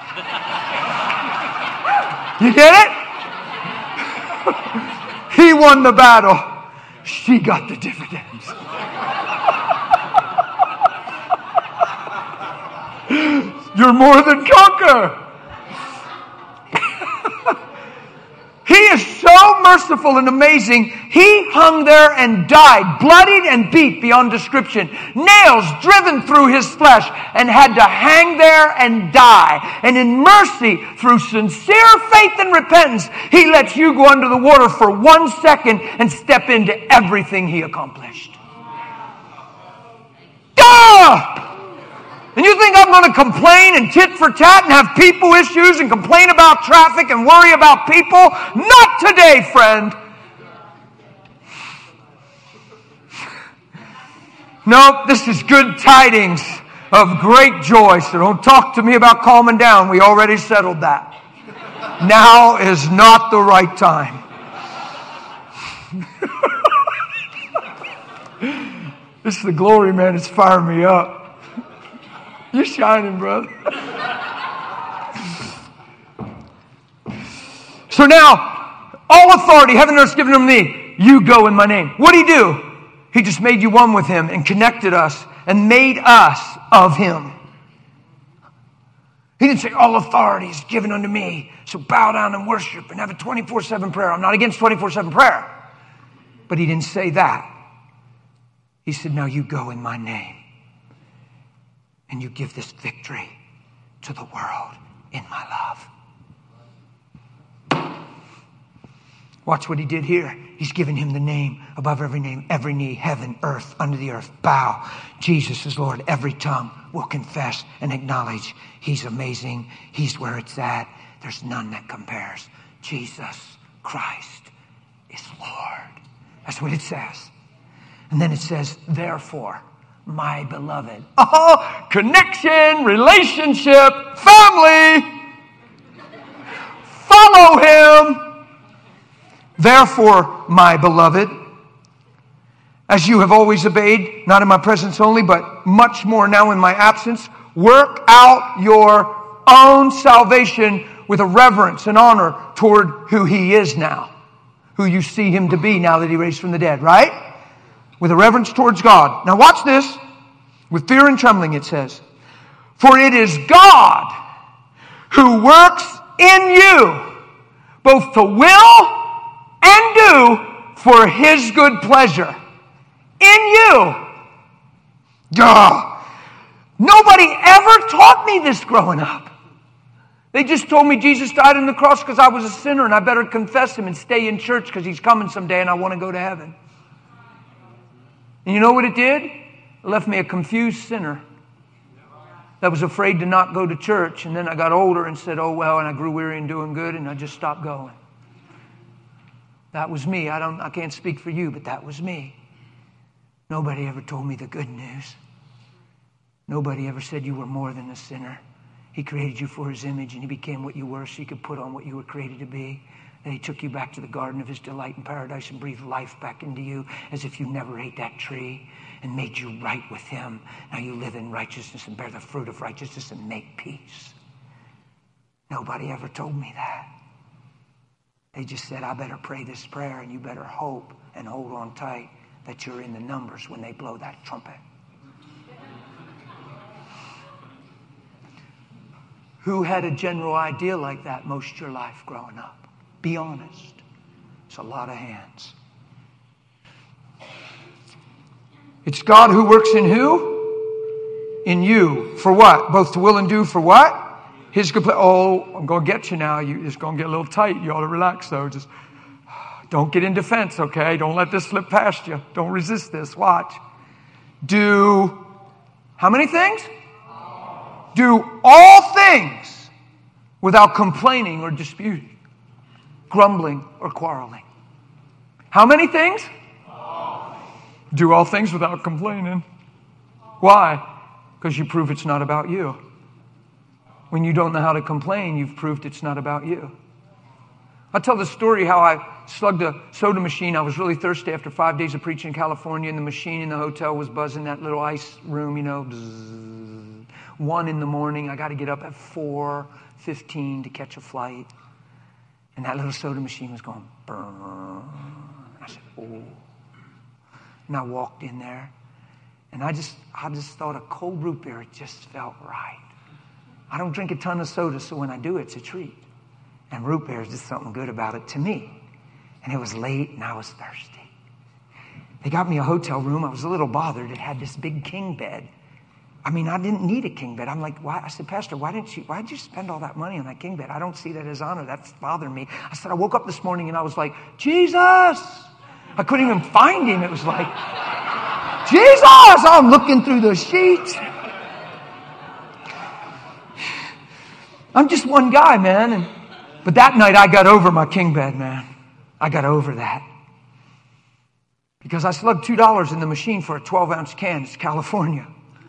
Speaker 1: You get it? He won the battle. She got the dividends. You're more than conqueror. He is so merciful and amazing. He hung there and died, bloodied and beat beyond description. Nails driven through his flesh and had to hang there and die. And in mercy, through sincere faith and repentance, he lets you go under the water for 1 second and step into everything he accomplished. Duh! And you think I'm going to complain and tit for tat and have people issues and complain about traffic and worry about people? Not today, friend. Nope, this is good tidings of great joy. So don't talk to me about calming down. We already settled that. Now is not the right time. This is the glory, man. It's firing me up. You're shining, brother. So now, all authority, heaven and earth is given to me. You go in my name. What did he do? He just made you one with him and connected us and made us of him. He didn't say, all authority is given unto me. So bow down and worship and have a 24/7 prayer. I'm not against 24/7 prayer. But he didn't say that. He said, now you go in my name. And you give this victory to the world in my love. Watch what he did here. He's given him the name above every name, every knee, heaven, earth, under the earth. Bow. Jesus is Lord. Every tongue will confess and acknowledge he's amazing. He's where it's at. There's none that compares. Jesus Christ is Lord. That's what it says. And then it says, therefore, my beloved. Oh, connection, relationship, family. Follow him. Therefore, my beloved, as you have always obeyed, not in my presence only, but much more now in my absence, work out your own salvation with a reverence and honor toward who he is now, who you see him to be now that he raised from the dead, right? With a reverence towards God. Now watch this. With fear and trembling, it says. For it is God who works in you, both to will and do for his good pleasure. In you. Duh. Nobody ever taught me this growing up. They just told me Jesus died on the cross because I was a sinner and I better confess him and stay in church because he's coming someday and I want to go to heaven. And you know what it did? It left me a confused sinner that was afraid to not go to church. And then I got older and said, oh, well, and I grew weary in doing good and I just stopped going. That was me. I can't speak for you, but that was me. Nobody ever told me the good news. Nobody ever said you were more than a sinner. He created you for His image, and He became what you were so you could put on what you were created to be. Then He took you back to the garden of His delight in paradise and breathed life back into you as if you never ate that tree, and made you right with Him. Now you live in righteousness and bear the fruit of righteousness and make peace. Nobody ever told me that. They just said, I better pray this prayer, and you better hope and hold on tight that you're in the numbers when they blow that trumpet. Who had a general idea like that most of your life growing up? Be honest. It's a lot of hands. It's God who works in who? In you. For what? Both to will and do for what? His complete. Oh, I'm going to get you now. It's going to get a little tight. You ought to relax, though. Just don't get in defense, okay? Don't let this slip past you. Don't resist this. Watch. Do how many things? Do all things without complaining or disputing, grumbling or quarreling. How many things? Do all things without complaining. Why? Because you prove it's not about you. When you don't know how to complain, you've proved it's not about you. I'll tell the story how I slugged a soda machine. I was really thirsty after 5 days of preaching in California, and the machine in the hotel was buzzing, that little ice room, you know. Bzzz. 1 a.m, I got to get up at 4:15 to catch a flight. And that little soda machine was going, brrr. I said, oh. And I walked in there, and I just thought a cold root beer, it just felt right. I don't drink a ton of soda, so when I do, it's a treat. And root beer is just something good about it to me. And it was late, and I was thirsty. They got me a hotel room. I was a little bothered. It had this big king bed. I mean, I didn't need a king bed. I'm like, why? I said, Pastor, why did you spend all that money on that king bed? I don't see that as honor. That's bothering me. I said, I woke up this morning, and I was like, Jesus! I couldn't even find Him. It was like, Jesus! I'm looking through the sheets. I'm just one guy, man. But that night I got over my king bed, man. I got over that. Because I slugged $2 in the machine for a 12-ounce can. It's California.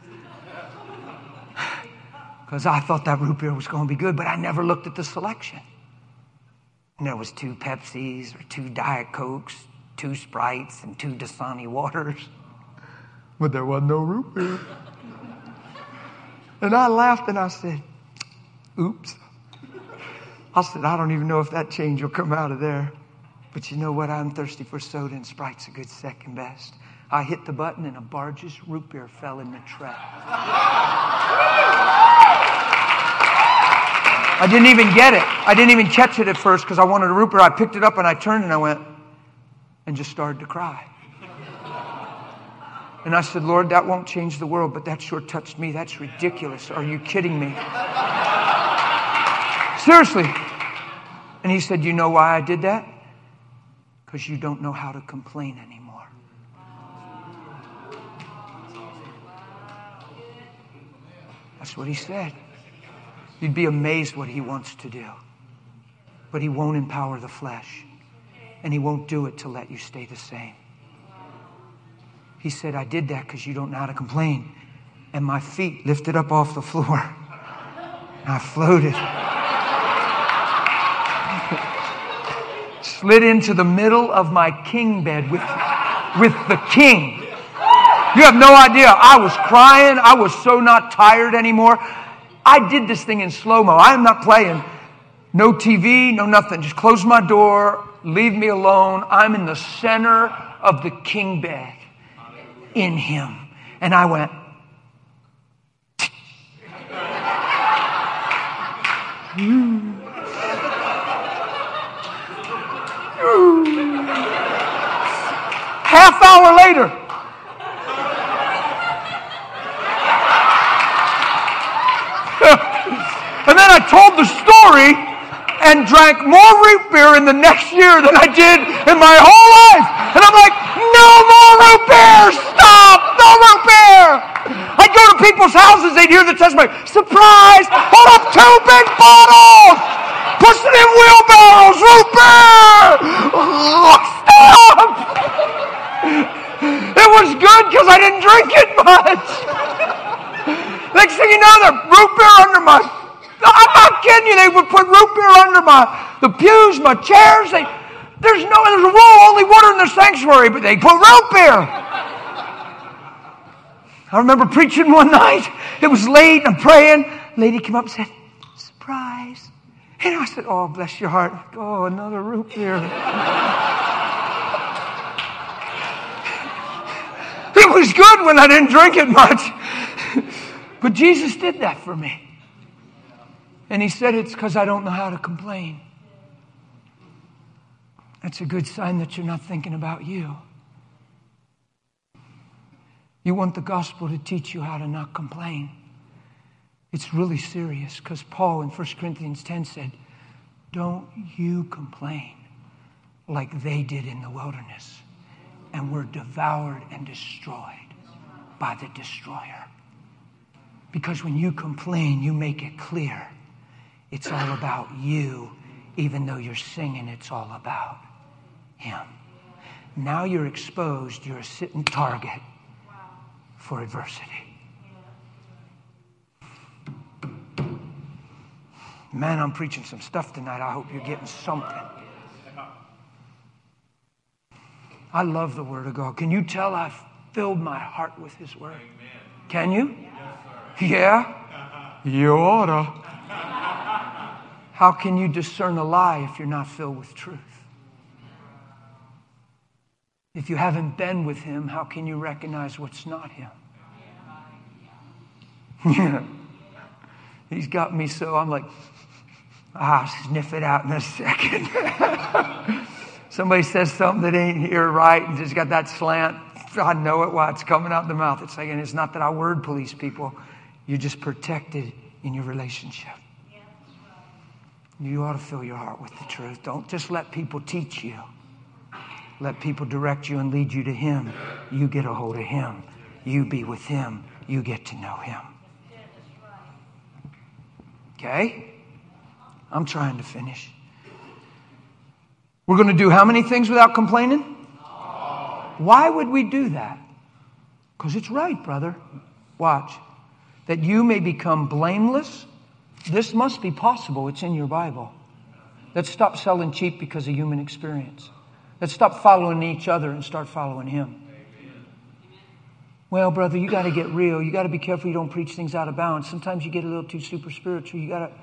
Speaker 1: Because I thought that root beer was going to be good, but I never looked at the selection. And there was 2 Pepsis or 2 Diet Cokes, 2 Sprites, and 2 Dasani waters. But there wasn't no root beer. And I laughed and I said, oops. I said, I don't even know if that change will come out of there. But you know what? I'm thirsty for soda, and Sprite's a good second best. I hit the button, and a Barge's root beer fell in the tray. I didn't even get it. I didn't even catch it at first because I wanted a root beer. I picked it up, and I turned, and I went, and just started to cry. And I said, Lord, that won't change the world, but that sure touched me. That's ridiculous. Are you kidding me? Seriously. And He said, you know why I did that? Because you don't know how to complain anymore. That's what He said. You'd be amazed what He wants to do. But He won't empower the flesh. And He won't do it to let you stay the same. He said, I did that because you don't know how to complain. And my feet lifted up off the floor. And I floated. Slid into the middle of my king bed with the king. You have no idea. I was crying. I was so not tired anymore. I did this thing in slow-mo. I am not playing. No TV, no nothing. Just close my door. Leave me alone. I'm in the center of the king bed. In Him. And I went. Half hour later. And then I told the story and drank more root beer in the next year than I did in my whole life. And I'm like, no more root beer! Stop! No root beer! I'd go to people's houses, they'd hear the testimony. Surprise! Hold up 2 big bottles! Push it in wheelbarrows! Root beer! was good because I didn't drink it much. Next thing you know, the root beer under my... I'm not kidding you. They would put root beer under the pews, my chairs. There's a rule, only water in the sanctuary, but they put root beer. I remember preaching one night. It was late and I'm praying. A lady came up and said, surprise. And I said, oh, bless your heart. Oh, another root beer. It was good when I didn't drink it much. But Jesus did that for me. And He said it's because I don't know how to complain. That's a good sign that you're not thinking about you. You want the gospel to teach you how to not complain. It's really serious because Paul in 1 Corinthians 10 said, don't you complain like they did in the wilderness and were devoured and destroyed by the destroyer. Because when you complain, you make it clear it's all about you, even though you're singing it's all about Him. Now you're exposed, you're a sitting target for adversity. Man, I'm preaching some stuff tonight. I hope you're getting something. I love the Word of God. Can you tell I've filled my heart with His Word? Can you? Yeah? You oughta. How can you discern a lie if you're not filled with truth? If you haven't been with Him, how can you recognize what's not Him? Yeah. He's got me so I'm like, sniff it out in a second. Somebody says something that ain't here right and just got that slant. I know it while it's coming out the mouth. It's like, and it's not that I word police people. You're just protected in your relationship. You ought to fill your heart with the truth. Don't just let people teach you. Let people direct you and lead you to Him. You get a hold of Him. You be with Him. You get to know Him. Okay? I'm trying to finish. We're going to do how many things without complaining? Why would we do that? Because it's right, brother. Watch. That you may become blameless. This must be possible. It's in your Bible. Let's stop selling cheap because of human experience. Let's stop following each other and start following Him. Well, brother, you got to get real. You got to be careful you don't preach things out of bounds. Sometimes you get a little too super spiritual. You got to...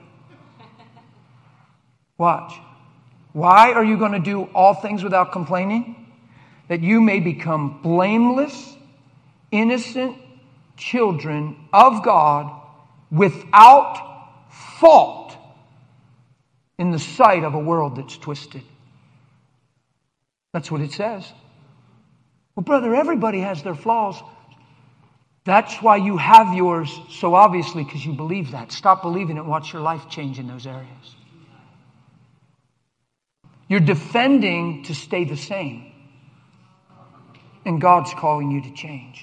Speaker 1: Watch. Why are you going to do all things without complaining? That you may become blameless, innocent children of God without fault in the sight of a world that's twisted. That's what it says. Well, brother, everybody has their flaws. That's why you have yours so obviously, because you believe that. Stop believing it and watch your life change in those areas. You're defending to stay the same. And God's calling you to change.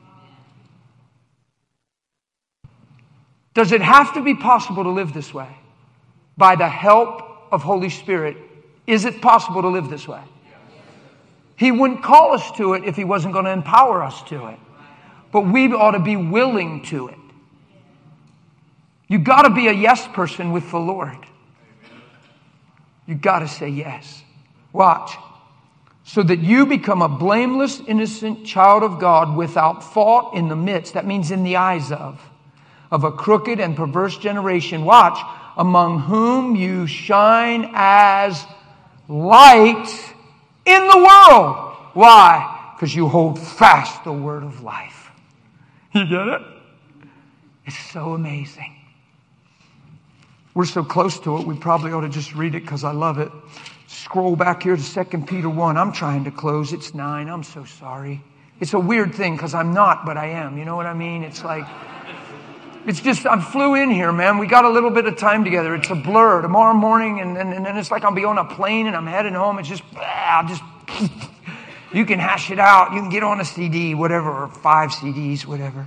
Speaker 1: Does it have to be possible to live this way? By the help of Holy Spirit, is it possible to live this way? He wouldn't call us to it if He wasn't going to empower us to it. But we ought to be willing to it. You've got to be a yes person with the Lord. You've got to say yes. Watch. So that you become a blameless, innocent child of God without fault in the midst. That means in the eyes of a crooked and perverse generation. Watch. Among whom you shine as light in the world. Why? Because you hold fast the word of life. You get it? It's so amazing. We're so close to it, we probably ought to just read it because I love it. Scroll back here to 2 Peter 1. I'm trying to close. It's 9. I'm so sorry. It's a weird thing because I'm not, but I am. You know what I mean? It's like, it's just, I flew in here, man. We got a little bit of time together. It's a blur. Tomorrow morning, and then it's like I'll be on a plane and I'm heading home. It's just, you can hash it out. You can get on a CD, whatever, or 5 CDs, whatever.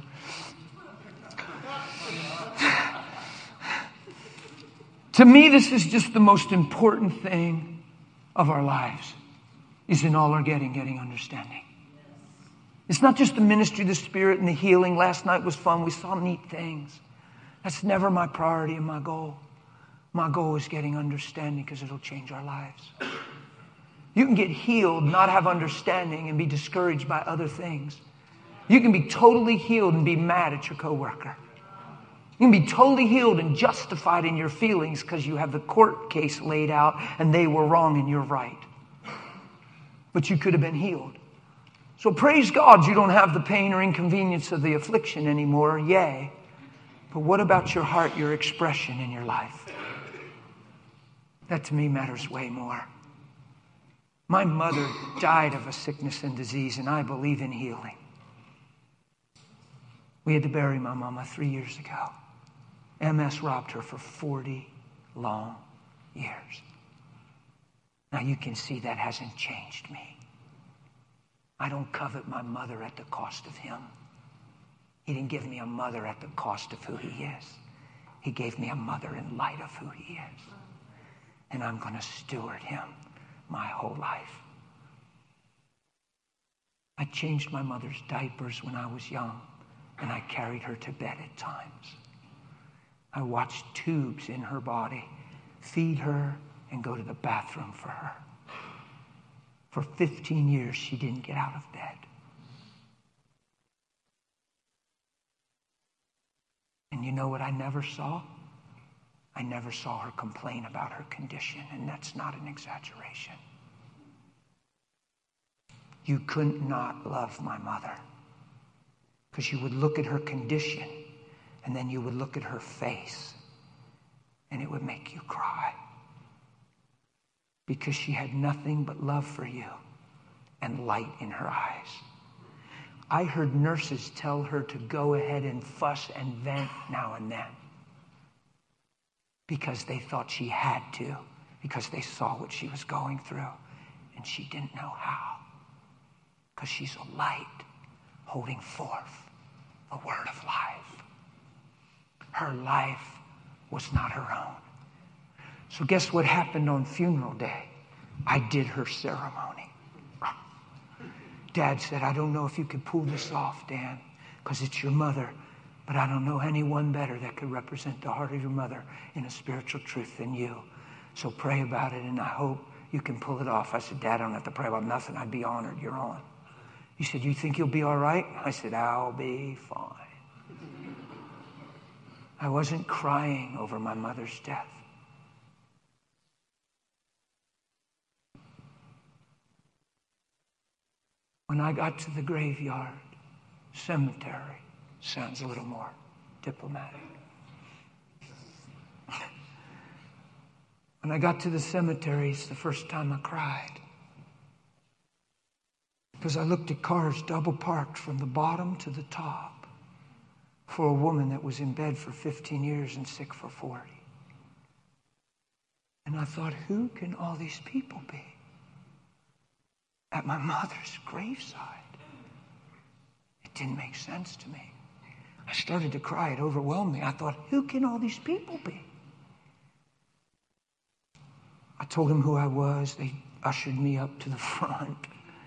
Speaker 1: To me, this is just the most important thing of our lives, is in all our getting understanding. It's not just the ministry of the Spirit and the healing. Last night was fun. We saw neat things. That's never my priority and my goal. My goal is getting understanding because it'll change our lives. You can get healed, not have understanding, and be discouraged by other things. You can be totally healed and be mad at your coworker. You can be totally healed and justified in your feelings because you have the court case laid out and they were wrong and you're right. But you could have been healed. So praise God you don't have the pain or inconvenience of the affliction anymore. Yay. But what about your heart, your expression in your life? That to me matters way more. My mother died of a sickness and disease, and I believe in healing. We had to bury my mama 3 years ago. MS robbed her for 40 long years. Now you can see that hasn't changed me. I don't covet my mother at the cost of him. He didn't give me a mother at the cost of who he is. He gave me a mother in light of who he is. And I'm going to steward him my whole life. I changed my mother's diapers when I was young, and I carried her to bed at times. I watched tubes in her body, feed her, and go to the bathroom for her. For 15 years, she didn't get out of bed. And you know what I never saw? I never saw her complain about her condition, and that's not an exaggeration. You could not love my mother because you would look at her condition and then you would look at her face and it would make you cry because she had nothing but love for you and light in her eyes. I heard nurses tell her to go ahead and fuss and vent now and then because they thought she had to, because they saw what she was going through and she didn't know how. Because she's a light holding forth the word of life. Her life was not her own. So guess what happened on funeral day? I did her ceremony. Dad said, I don't know if you could pull this off, Dan, because it's your mother, but I don't know anyone better that could represent the heart of your mother in a spiritual truth than you. So pray about it, and I hope you can pull it off. I said, Dad, I don't have to pray about nothing. I'd be honored. You're on. He said, you think you'll be all right? I said, I'll be fine. I wasn't crying over my mother's death. When I got to the graveyard, cemetery, sounds a little more diplomatic. When I got to the cemetery, it's the first time I cried. Because I looked at cars double parked from the bottom to the top for a woman that was in bed for 15 years and sick for 40. And I thought, who can all these people be at my mother's graveside? It didn't make sense to me. I started to cry. It overwhelmed me. I thought, who can all these people be? I told them who I was. They ushered me up to the front.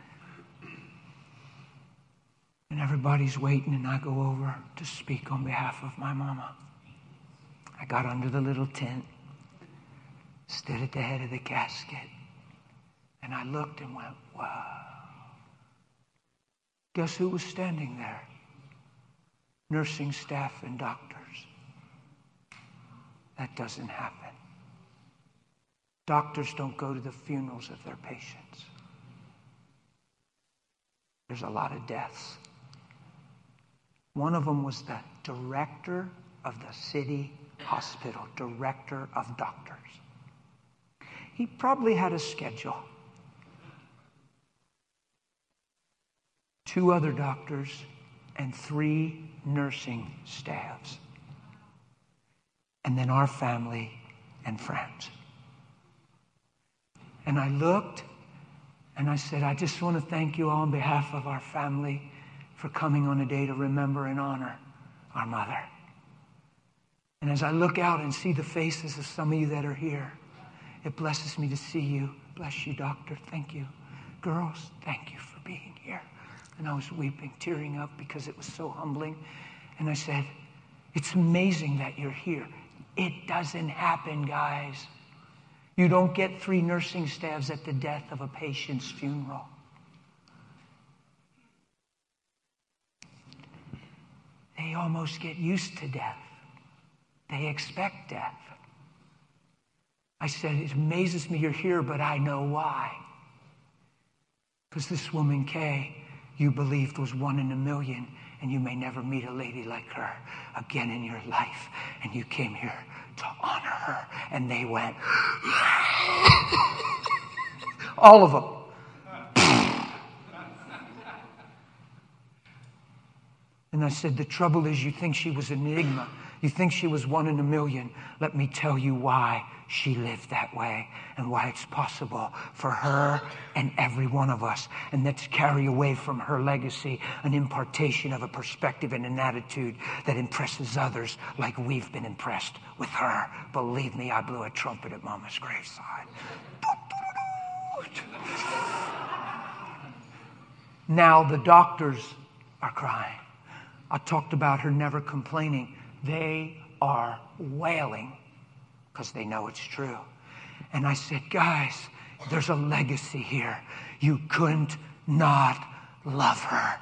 Speaker 1: And everybody's waiting, and I go over to speak on behalf of my mama. I got under the little tent, stood at the head of the casket, and I looked and went, wow. Guess who was standing there? Nursing staff and doctors. That doesn't happen. Doctors don't go to the funerals of their patients. There's a lot of deaths. One of them was the director of the city hospital, director of doctors. He probably had a schedule. 2 other doctors and 3 nursing staffs. And then our family and friends. And I looked and I said, I just want to thank you all on behalf of our family for coming on a day to remember and honor our mother. And as I look out and see the faces of some of you that are here, it blesses me to see you. Bless you, doctor. Thank you. Girls, thank you for being here. And I was weeping, tearing up because it was so humbling. And I said, it's amazing that you're here. It doesn't happen, guys. You don't get 3 nursing staffs at the death of a patient's funeral. They almost get used to death. They expect death. I said, it amazes me you're here, but I know why. Because this woman, Kay, you believed was 1 in a million, and you may never meet a lady like her again in your life. And you came here to honor her. And they went, all of them. And I said, the trouble is you think she was an enigma. You think she was 1 in a million. Let me tell you why she lived that way and why it's possible for her and every one of us. And let's carry away from her legacy an impartation of a perspective and an attitude that impresses others like we've been impressed with her. Believe me, I blew a trumpet at Mama's graveside. Now the doctors are crying. I talked about her never complaining. They are wailing because they know it's true. And I said, guys, there's a legacy here. You couldn't not love her.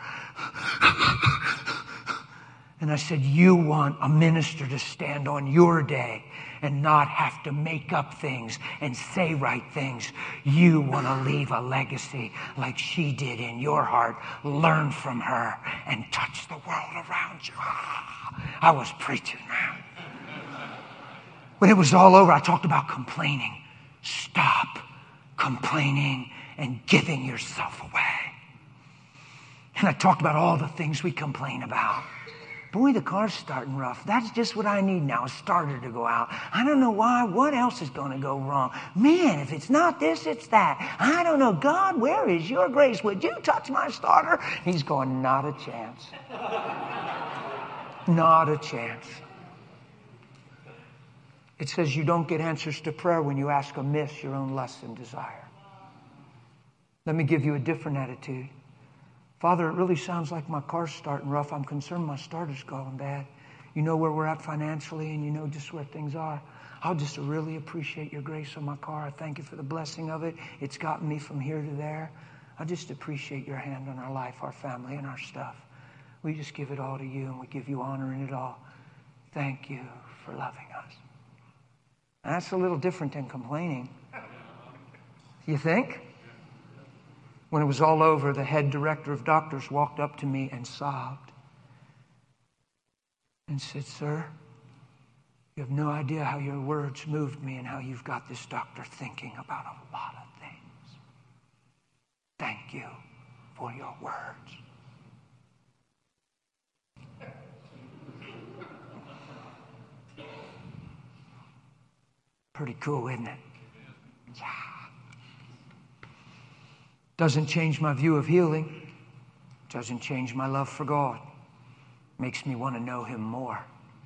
Speaker 1: And I said, you want a minister to stand on your day and not have to make up things and say right things. You want to leave a legacy like she did in your heart. Learn from her and touch the world around you. I was preaching, man. When it was all over, I talked about complaining. Stop complaining and giving yourself away. And I talked about all the things we complain about. Boy, the car's starting rough. That's just what I need now, a starter to go out. I don't know why. What else is going to go wrong? Man, if it's not this, it's that. I don't know. God, where is your grace? Would you touch my starter? He's going, not a chance. Not a chance. It says you don't get answers to prayer when you ask amiss your own lust and desire. Let me give you a different attitude. Father, it really sounds like my car's starting rough. I'm concerned my starter's going bad. You know where we're at financially, and you know just where things are. I'll just really appreciate your grace on my car. I thank you for the blessing of it. It's gotten me from here to there. I just appreciate your hand on our life, our family, and our stuff. We just give it all to you, and we give you honor in it all. Thank you for loving us. And that's a little different than complaining. You think? When it was all over, the head director of doctors walked up to me and sobbed and said, sir, you have no idea how your words moved me and how you've got this doctor thinking about a lot of things. Thank you for your words. Pretty cool, isn't it? Yeah. Doesn't change my view of healing. Doesn't change my love for God. Makes me want to know Him more.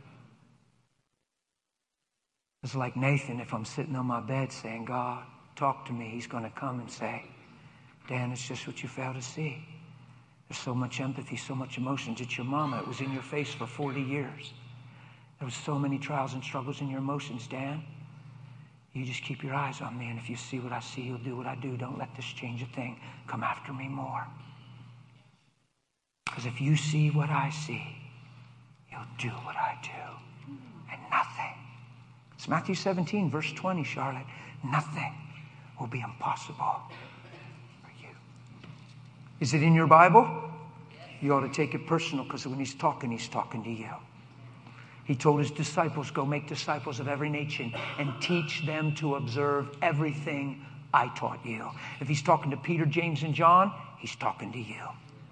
Speaker 1: It's like Nathan, if I'm sitting on my bed saying, God, talk to me, He's going to come and say, Dan, it's just what you fail to see. There's so much empathy, so much emotions. It's your mama. It was in your face for 40 years. There was so many trials and struggles in your emotions, Dan. You just keep your eyes on me, and if you see what I see, you'll do what I do. Don't let this change a thing. Come after me more. Because if you see what I see, you'll do what I do. And nothing. It's Matthew 17, verse 20, Charlotte. Nothing will be impossible for you. Is it in your Bible? You ought to take it personal, because when He's talking to you. He told His disciples, go make disciples of every nation and teach them to observe everything I taught you. If He's talking to Peter, James, and John, He's talking to you.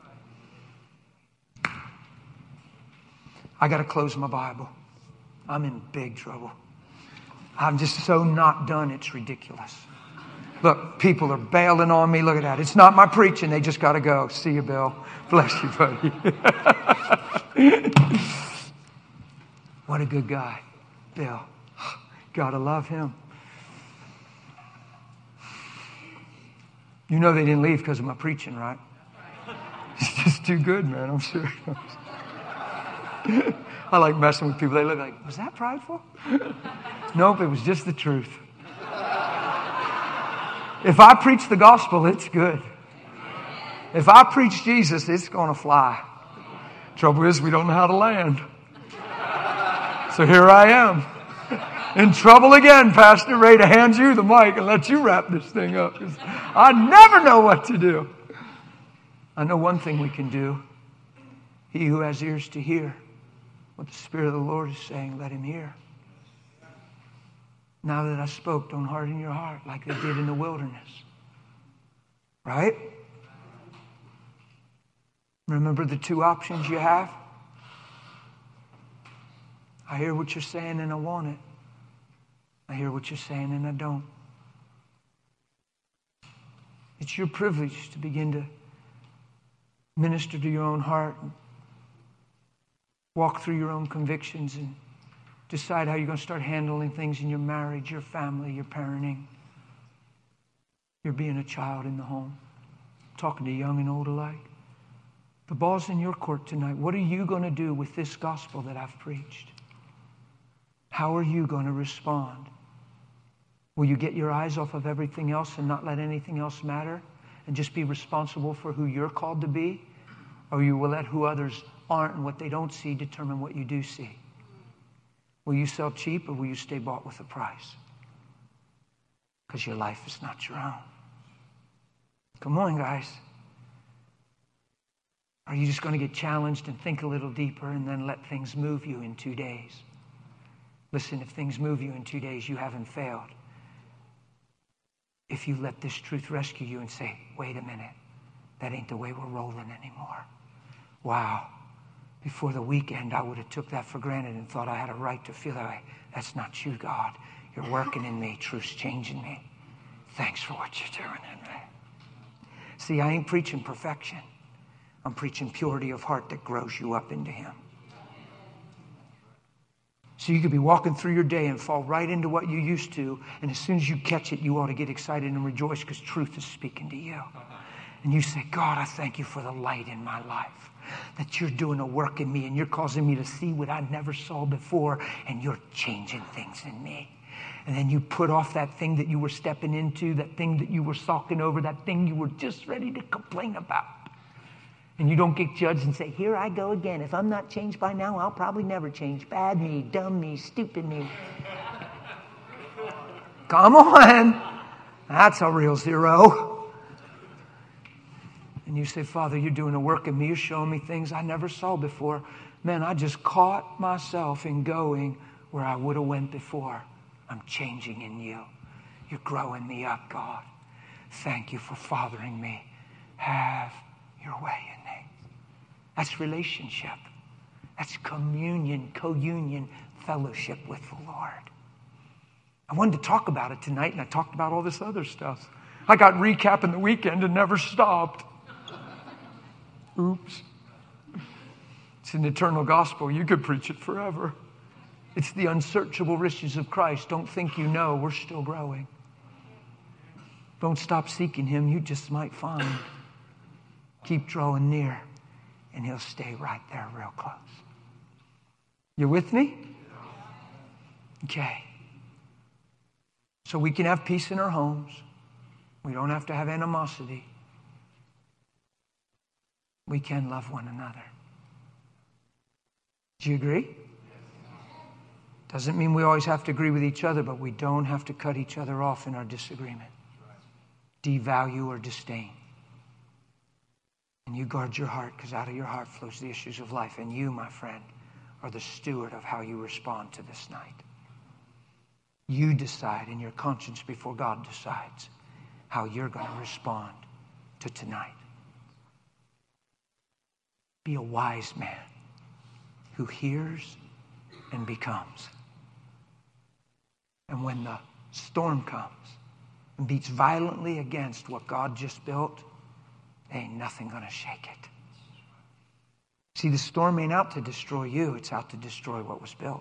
Speaker 1: I got to close my Bible. I'm in big trouble. I'm just so not done, it's ridiculous. Look, people are bailing on me. Look at that. It's not my preaching. They just got to go. See you, Bill. Bless you, buddy. What a good guy, Bill. Gotta love him. You know they didn't leave because of my preaching, right? too good, man. I'm serious. I like messing with people. They look like, was that prideful? Nope, it was just the truth. If I preach the gospel, it's good. If I preach Jesus, it's going to fly. Trouble is, we don't know how to land. So here I am. In trouble again, Pastor, ready to hand you the mic and let you wrap this thing up. I never know what to do. I know one thing we can do. He who has ears to hear what the Spirit of the Lord is saying, let him hear. Now that I spoke, don't harden your heart like they did in the wilderness. Right? Remember the two options you have? I hear what you're saying and I want it. I hear what you're saying and I don't. It's your privilege to begin to minister to your own heart and walk through your own convictions and decide how you're going to start handling things in your marriage, your family, your parenting. You're being a child in the home, talking to young and old alike. The ball's in your court tonight. What are you going to do with this gospel that I've preached? How are you going to respond? Will you get your eyes off of everything else and not let anything else matter and just be responsible for who you're called to be? Or you will let who others aren't and what they don't see determine what you do see? Will you sell cheap or will you stay bought with a price? Because your life is not your own. Come on, guys. Are you just going to get challenged and think a little deeper and then let things move you in 2 days? Listen, if things move you in 2 days, you haven't failed. If you let this truth rescue you and say, wait a minute, that ain't the way we're rolling anymore. Wow. Before the weekend, I would have took that for granted and thought I had a right to feel that way. That's not you, God. You're working in me. Truth's changing me. Thanks for what you're doing in me. See, I ain't preaching perfection. I'm preaching purity of heart that grows you up into Him. So you could be walking through your day and fall right into what you used to, and as soon as you catch it, you ought to get excited and rejoice because truth is speaking to you. And you say, God, I thank you for the light in my life, that you're doing a work in me and you're causing me to see what I never saw before, and you're changing things in me. And then you put off that thing that you were stepping into, that thing that you were sulking over, that thing you were just ready to complain about. And you don't get judged and say, here I go again. If I'm not changed by now, I'll probably never change. Bad me, dumb me, stupid me. Come on. That's a real zero. And you say, Father, you're doing a work in me. You're showing me things I never saw before. Man, I just caught myself in going where I would have went before. I'm changing in you. You're growing me up, God. Thank you for fathering me. Have your way in me. That's relationship. That's communion, co-union, fellowship with the Lord. I wanted to talk about it tonight, and I talked about all this other stuff. I got recapping the weekend and never stopped. Oops. It's an eternal gospel. You could preach it forever. It's the unsearchable riches of Christ. Don't think you know. We're still growing. Don't stop seeking Him. You just might find. Keep drawing near, and He'll stay right there real close. You with me? Okay. So we can have peace in our homes. We don't have to have animosity. We can love one another. Do you agree? Doesn't mean we always have to agree with each other, but we don't have to cut each other off in our disagreement. Devalue or disdain. And you guard your heart, because out of your heart flows the issues of life. And you, my friend, are the steward of how you respond to this night. You decide, and your conscience before God decides how you're going to respond to tonight. Be a wise man who hears and becomes. And when the storm comes and beats violently against what God just built, ain't nothing going to shake it. See, the storm ain't out to destroy you. It's out to destroy what was built.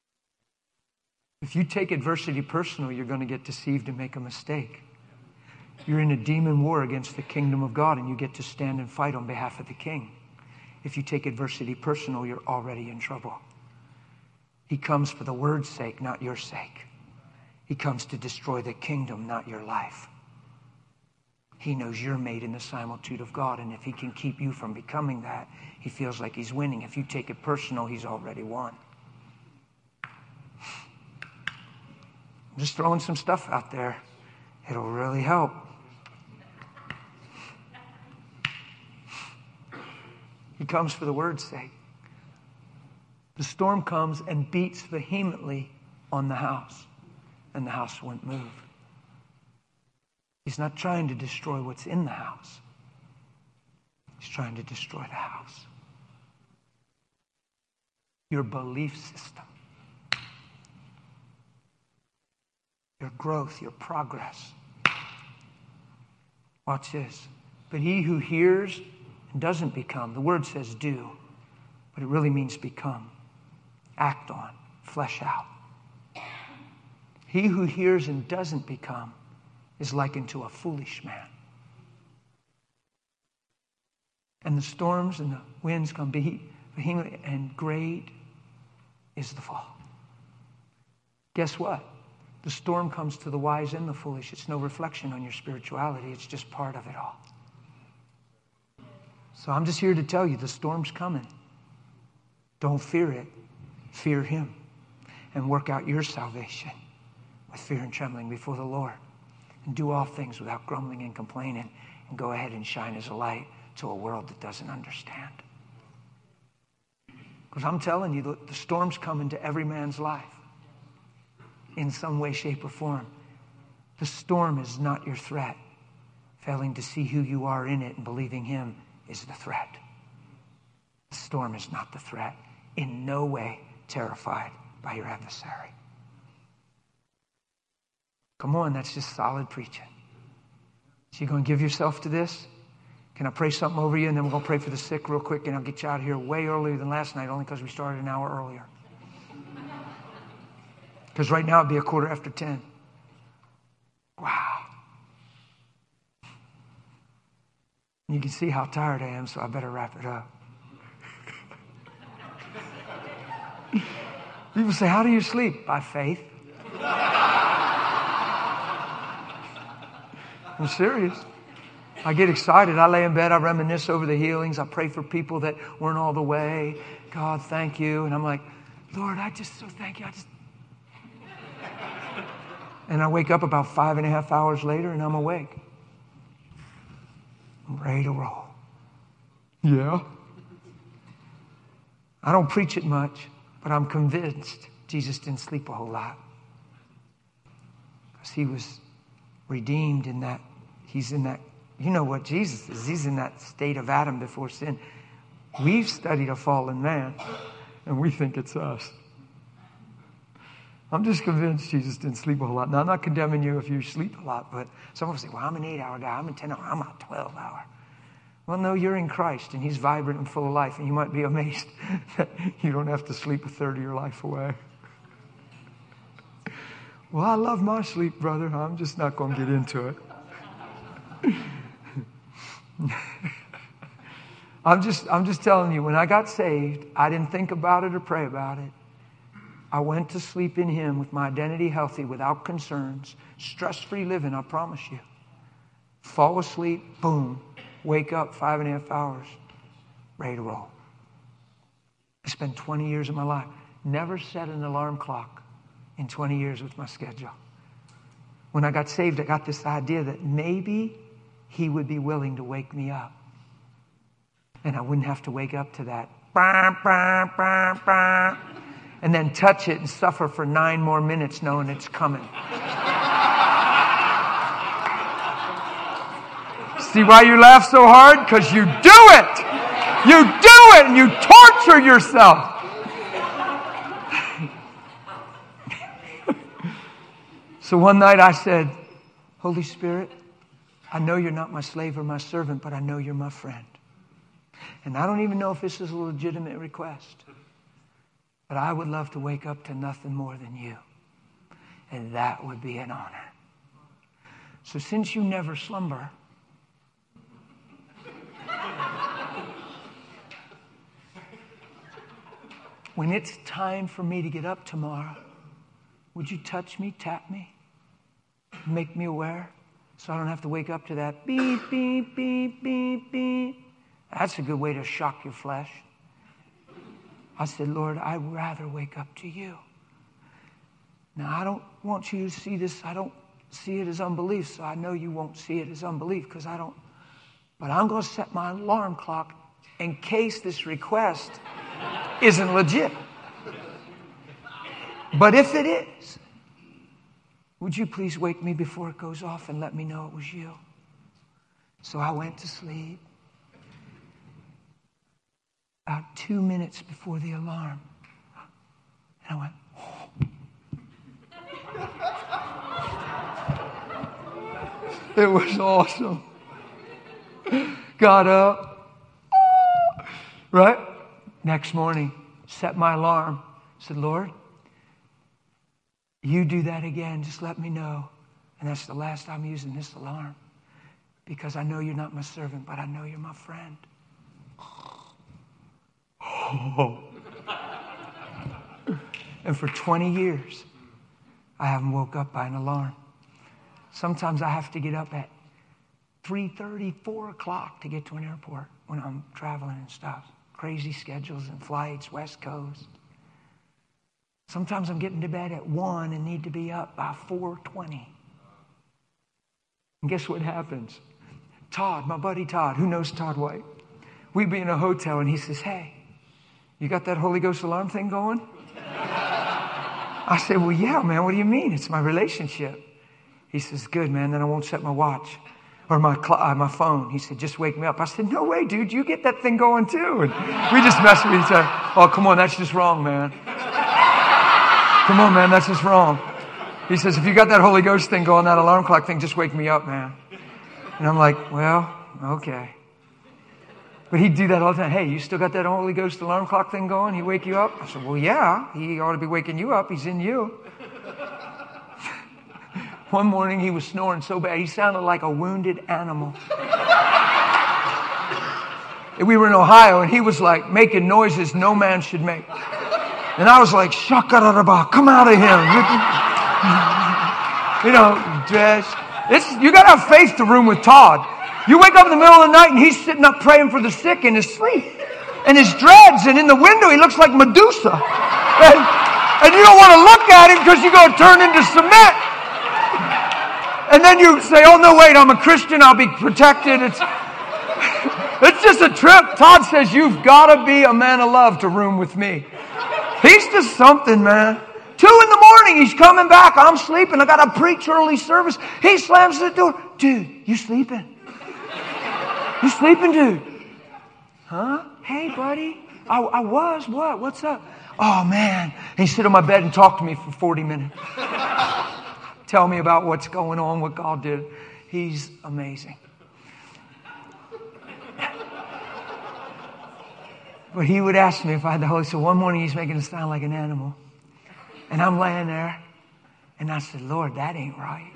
Speaker 1: If you take adversity personal, you're going to get deceived and make a mistake. You're in a demon war against the kingdom of God, and you get to stand and fight on behalf of the King. If you take adversity personal, you're already in trouble. He comes for the word's sake, not your sake. He comes to destroy the kingdom, not your life. He knows you're made in the similitude of God, and if he can keep you from becoming that, he feels like he's winning. If you take it personal, he's already won. I'm just throwing some stuff out there. It'll really help. He comes for the word's sake. The storm comes and beats vehemently on the house, and the house won't move. He's not trying to destroy what's in the house. He's trying to destroy the house. Your belief system, your growth, your progress. Watch this. But he who hears and doesn't become, the word says do, but it really means become, act on, flesh out. He who hears and doesn't become is likened to a foolish man. And the storms and the winds come vehemently, and great is the fall. Guess what? The storm comes to the wise and the foolish. It's no reflection on your spirituality. It's just part of it all. So I'm just here to tell you the storm's coming. Don't fear it. Fear him. And work out your salvation with fear and trembling before the Lord. And do all things without grumbling and complaining. And go ahead and shine as a light to a world that doesn't understand. Because I'm telling you, the storm's coming to every man's life. In some way, shape, or form. The storm is not your threat. Failing to see who you are in it and believing him is the threat. The storm is not the threat. In no way terrified by your adversary. Come on, that's just solid preaching. So you're going to give yourself to this? Can I pray something over you? And then we're going to pray for the sick real quick, and I'll get you out of here way earlier than last night, only because we started an hour earlier. Because right now it'd be 10:15. Wow. You can see how tired I am, so I better wrap it up. People say, how do you sleep? By faith. I'm serious. I get excited. I lay in bed. I reminisce over the healings. I pray for people that weren't all the way. God, thank you. And I'm like, Lord, I just so thank you. And I wake up about 5.5 hours later and I'm awake. I'm ready to roll. Yeah. I don't preach it much, but I'm convinced Jesus didn't sleep a whole lot. Because he was redeemed in that, he's in that, you know what Jesus is. He's in that state of Adam before sin. We've studied a fallen man, and we think it's us. I'm just convinced Jesus didn't sleep a whole lot. Now, I'm not condemning you if you sleep a lot, but some will say, well, I'm an 8-hour guy. I'm a 10-hour. I'm a 12-hour. Well, no, you're in Christ, and he's vibrant and full of life, and you might be amazed that you don't have to sleep a third of your life away. Well, I love my sleep, brother. I'm just not going to get into it. I'm just telling you, when I got saved, I didn't think about it or pray about it. I went to sleep in him with my identity healthy, without concerns, stress-free living, I promise you. Fall asleep, boom, wake up 5.5 hours, ready to roll. I spent 20 years of my life, never set an alarm clock in 20 years with my schedule. When I got saved, I got this idea that maybe he would be willing to wake me up. And I wouldn't have to wake up to that. And then touch it and suffer for 9 more minutes knowing it's coming. See why you laugh so hard? Because you do it. You do it and you torture yourself. So one night I said, Holy Spirit, I know you're not my slave or my servant, but I know you're my friend. And I don't even know if this is a legitimate request. But I would love to wake up to nothing more than you. And that would be an honor. So since you never slumber, when it's time for me to get up tomorrow, would you touch me, tap me, make me aware so I don't have to wake up to that beep, beep, beep, beep, beep? That's a good way to shock your flesh. I said, Lord, I'd rather wake up to you. Now, I don't want you to see this. I don't see it as unbelief, so I know you won't see it as unbelief because I don't. But I'm going to set my alarm clock in case this request isn't legit. But if it is, would you please wake me before it goes off and let me know it was you? So I went to sleep. About 2 minutes before the alarm. And I went, oh. It was awesome. Got up. Right? Next morning, set my alarm. Said, Lord, you do that again, just let me know. And that's the last time I'm using this alarm. Because I know you're not my servant, but I know you're my friend. Oh. And for 20 years, I haven't woke up by an alarm. Sometimes I have to get up at 3:30, 4 o'clock to get to an airport when I'm traveling and stuff. Crazy schedules and flights, West Coast. Sometimes I'm getting to bed at 1 and need to be up by 4:20. And guess what happens? Todd, my buddy Todd, who knows Todd White? We'd be in a hotel and he says, hey, you got that Holy Ghost alarm thing going? I said, well, yeah, man, what do you mean? It's my relationship. He says, good, man, then I won't set my watch or my phone. He said, just wake me up. I said, no way, dude, you get that thing going too. And we just mess with each other. Oh, come on, that's just wrong, man. Come on, man, that's just wrong. He says, if you got that Holy Ghost thing going, that alarm clock thing, just wake me up, man. And I'm like, well, okay. But he'd do that all the time. Hey, you still got that Holy Ghost alarm clock thing going? He wake you up? I said, well, yeah, he ought to be waking you up. He's in you. One morning he was snoring so bad, he sounded like a wounded animal. We were in Ohio, and he was like making noises no man should make. And I was like, shakaradaba, come out of him. You know, you got to have faith to room with Todd. You wake up in the middle of the night and he's sitting up praying for the sick in his sleep. And his dreads, and in the window he looks like Medusa. And you don't want to look at him because you're going to turn into cement. And then you say, oh no, wait, I'm a Christian, I'll be protected. It's just a trip. Todd says, you've got to be a man of love to room with me. He's just something, man. 2 a.m, he's coming back. I'm sleeping. I got to preach early service. He slams the door. Dude, you sleeping? You sleeping, dude? Huh? Hey, buddy. I was. What? What's up? Oh, man. And he sit on my bed and talk to me for 40 minutes. Tell me about what's going on, what God did. He's amazing. But he would ask me if I had the Holy Spirit. So one morning he's making it sound like an animal. And I'm laying there. And I said, Lord, that ain't right.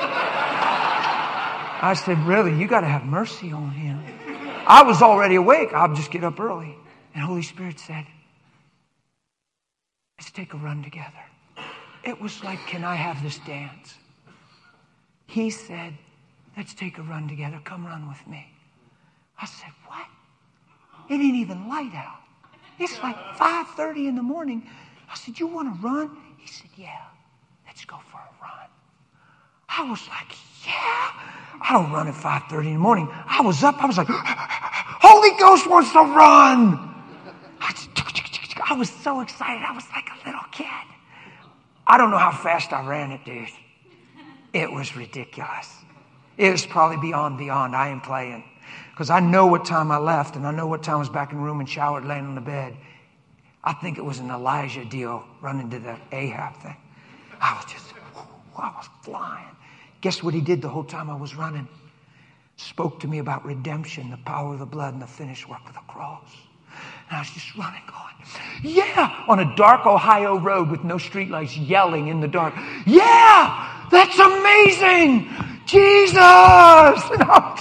Speaker 1: I said, really, you got to have mercy on him. I was already awake. I'll just get up early. And Holy Spirit said, let's take a run together. It was like, can I have this dance? He said, let's take a run together. Come run with me. I said, what? It ain't even light out. It's like 5:30 in the morning. I said, you want to run? He said, yeah, let's go for a run. I was like, yeah. I don't run at 5:30 in the morning. I was up. I was like, Holy Ghost wants to run. I was so excited. I was like a little kid. I don't know how fast I ran it, dude. It was ridiculous. It was probably beyond. I ain't playing. Because I know what time I left, and I know what time I was back in the room and showered, laying on the bed. I think it was an Elijah deal running to the Ahab thing. I was flying. Guess what he did the whole time I was running? Spoke to me about redemption, the power of the blood, and the finished work of the cross. And I was just running, going, yeah, on a dark Ohio road with no streetlights, yelling in the dark. Yeah, that's amazing. Jesus! And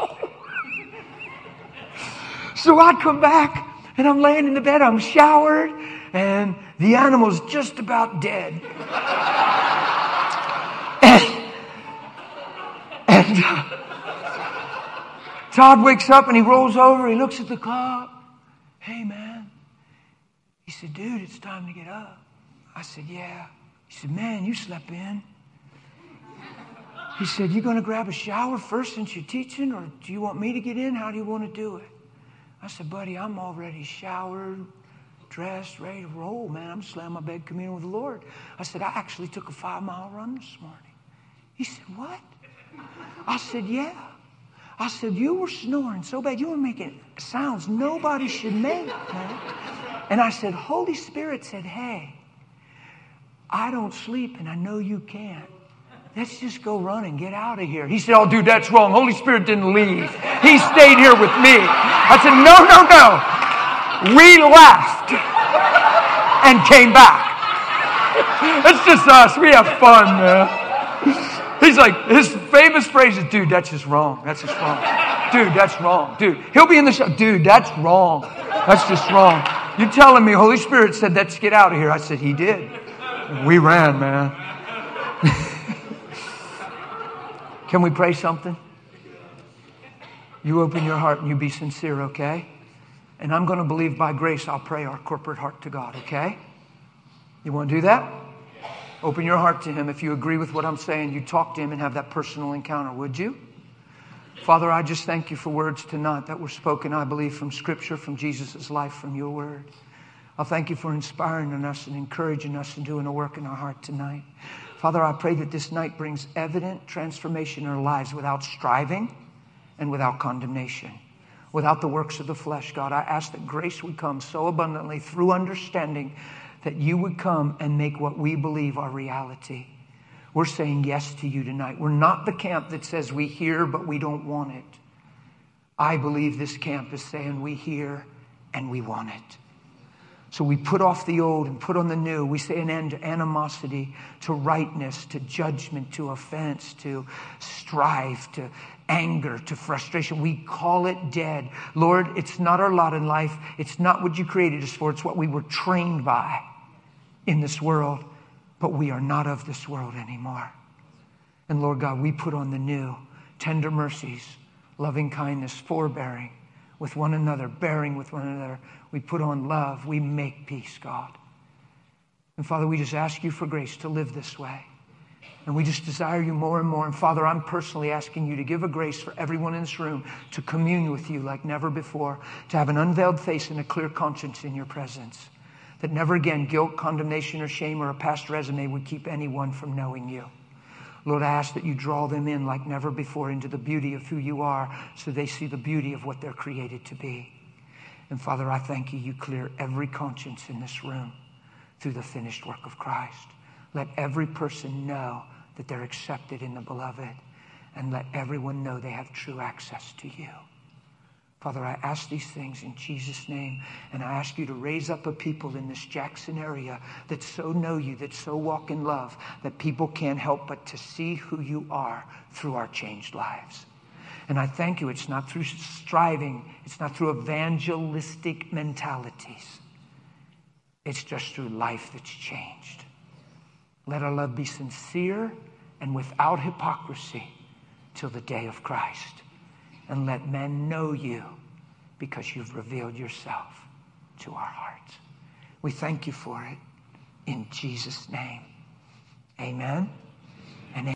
Speaker 1: so I come back, and I'm laying in the bed, I'm showered, and the animal's just about dead. And Todd wakes up, and he rolls over, he looks at the clock. Hey, man. He said, dude, it's time to get up. I said, yeah. He said, man, you slept in. He said, you going to grab a shower first since you're teaching, or do you want me to get in? How do you want to do it? I said, buddy, I'm already showered, dressed, ready to roll, man. I'm just laying on my bed communing with the Lord. I said, I actually took a 5-mile run this morning. He said, what? I said, yeah. I said, you were snoring so bad. You were making sounds nobody should make, man. And I said, Holy Spirit said, hey, I don't sleep and I know you can't. Let's just go run and get out of here. He said, oh, dude, that's wrong. Holy Spirit didn't leave. He stayed here with me. I said, no. We left and came back. It's just us. We have fun, man. He's like, his famous phrase is, dude, that's just wrong. That's just wrong. Dude, that's wrong. Dude, he'll be in the show. Dude, that's wrong. That's just wrong. You're telling me Holy Spirit said, let's get out of here. I said, he did. We ran, man. Can we pray something? You open your heart and you be sincere, okay? And I'm going to believe by grace I'll pray our corporate heart to God, okay? You want to do that? Open your heart to Him. If you agree with what I'm saying, you talk to Him and have that personal encounter, would you? Father, I just thank you for words tonight that were spoken, I believe, from Scripture, from Jesus' life, from your word. I thank you for inspiring us and encouraging us and doing a work in our heart tonight. Father, I pray that this night brings evident transformation in our lives without striving and without condemnation, without the works of the flesh. God, I ask that grace would come so abundantly through understanding that you would come and make what we believe our reality. We're saying yes to you tonight. We're not the camp that says we hear but we don't want it. I believe this camp is saying we hear and we want it. So we put off the old and put on the new. We say an end to animosity, to rightness, to judgment, to offense, to strife, to anger, to frustration. We call it dead. Lord, it's not our lot in life. It's not what you created us for. It's what we were trained by in this world. But we are not of this world anymore. And Lord God, we put on the new, tender mercies, loving kindness, forbearing with one another, bearing with one another. We put on love. We make peace, God. And Father, we just ask you for grace to live this way. And we just desire you more and more. And Father, I'm personally asking you to give a grace for everyone in this room to commune with you like never before, to have an unveiled face and a clear conscience in your presence. That never again guilt, condemnation, or shame or a past resume would keep anyone from knowing you. Lord, I ask that you draw them in like never before into the beauty of who you are so they see the beauty of what they're created to be. And Father, I thank you, you clear every conscience in this room through the finished work of Christ. Let every person know that they're accepted in the beloved, and let everyone know they have true access to you. Father, I ask these things in Jesus' name, and I ask you to raise up a people in this Jackson area that so know you, that so walk in love, that people can't help but to see who you are through our changed lives. And I thank you, it's not through striving, it's not through evangelistic mentalities. It's just through life that's changed. Let our love be sincere and without hypocrisy till the day of Christ. And let men know you because you've revealed yourself to our hearts. We thank you for it in Jesus' name. Amen.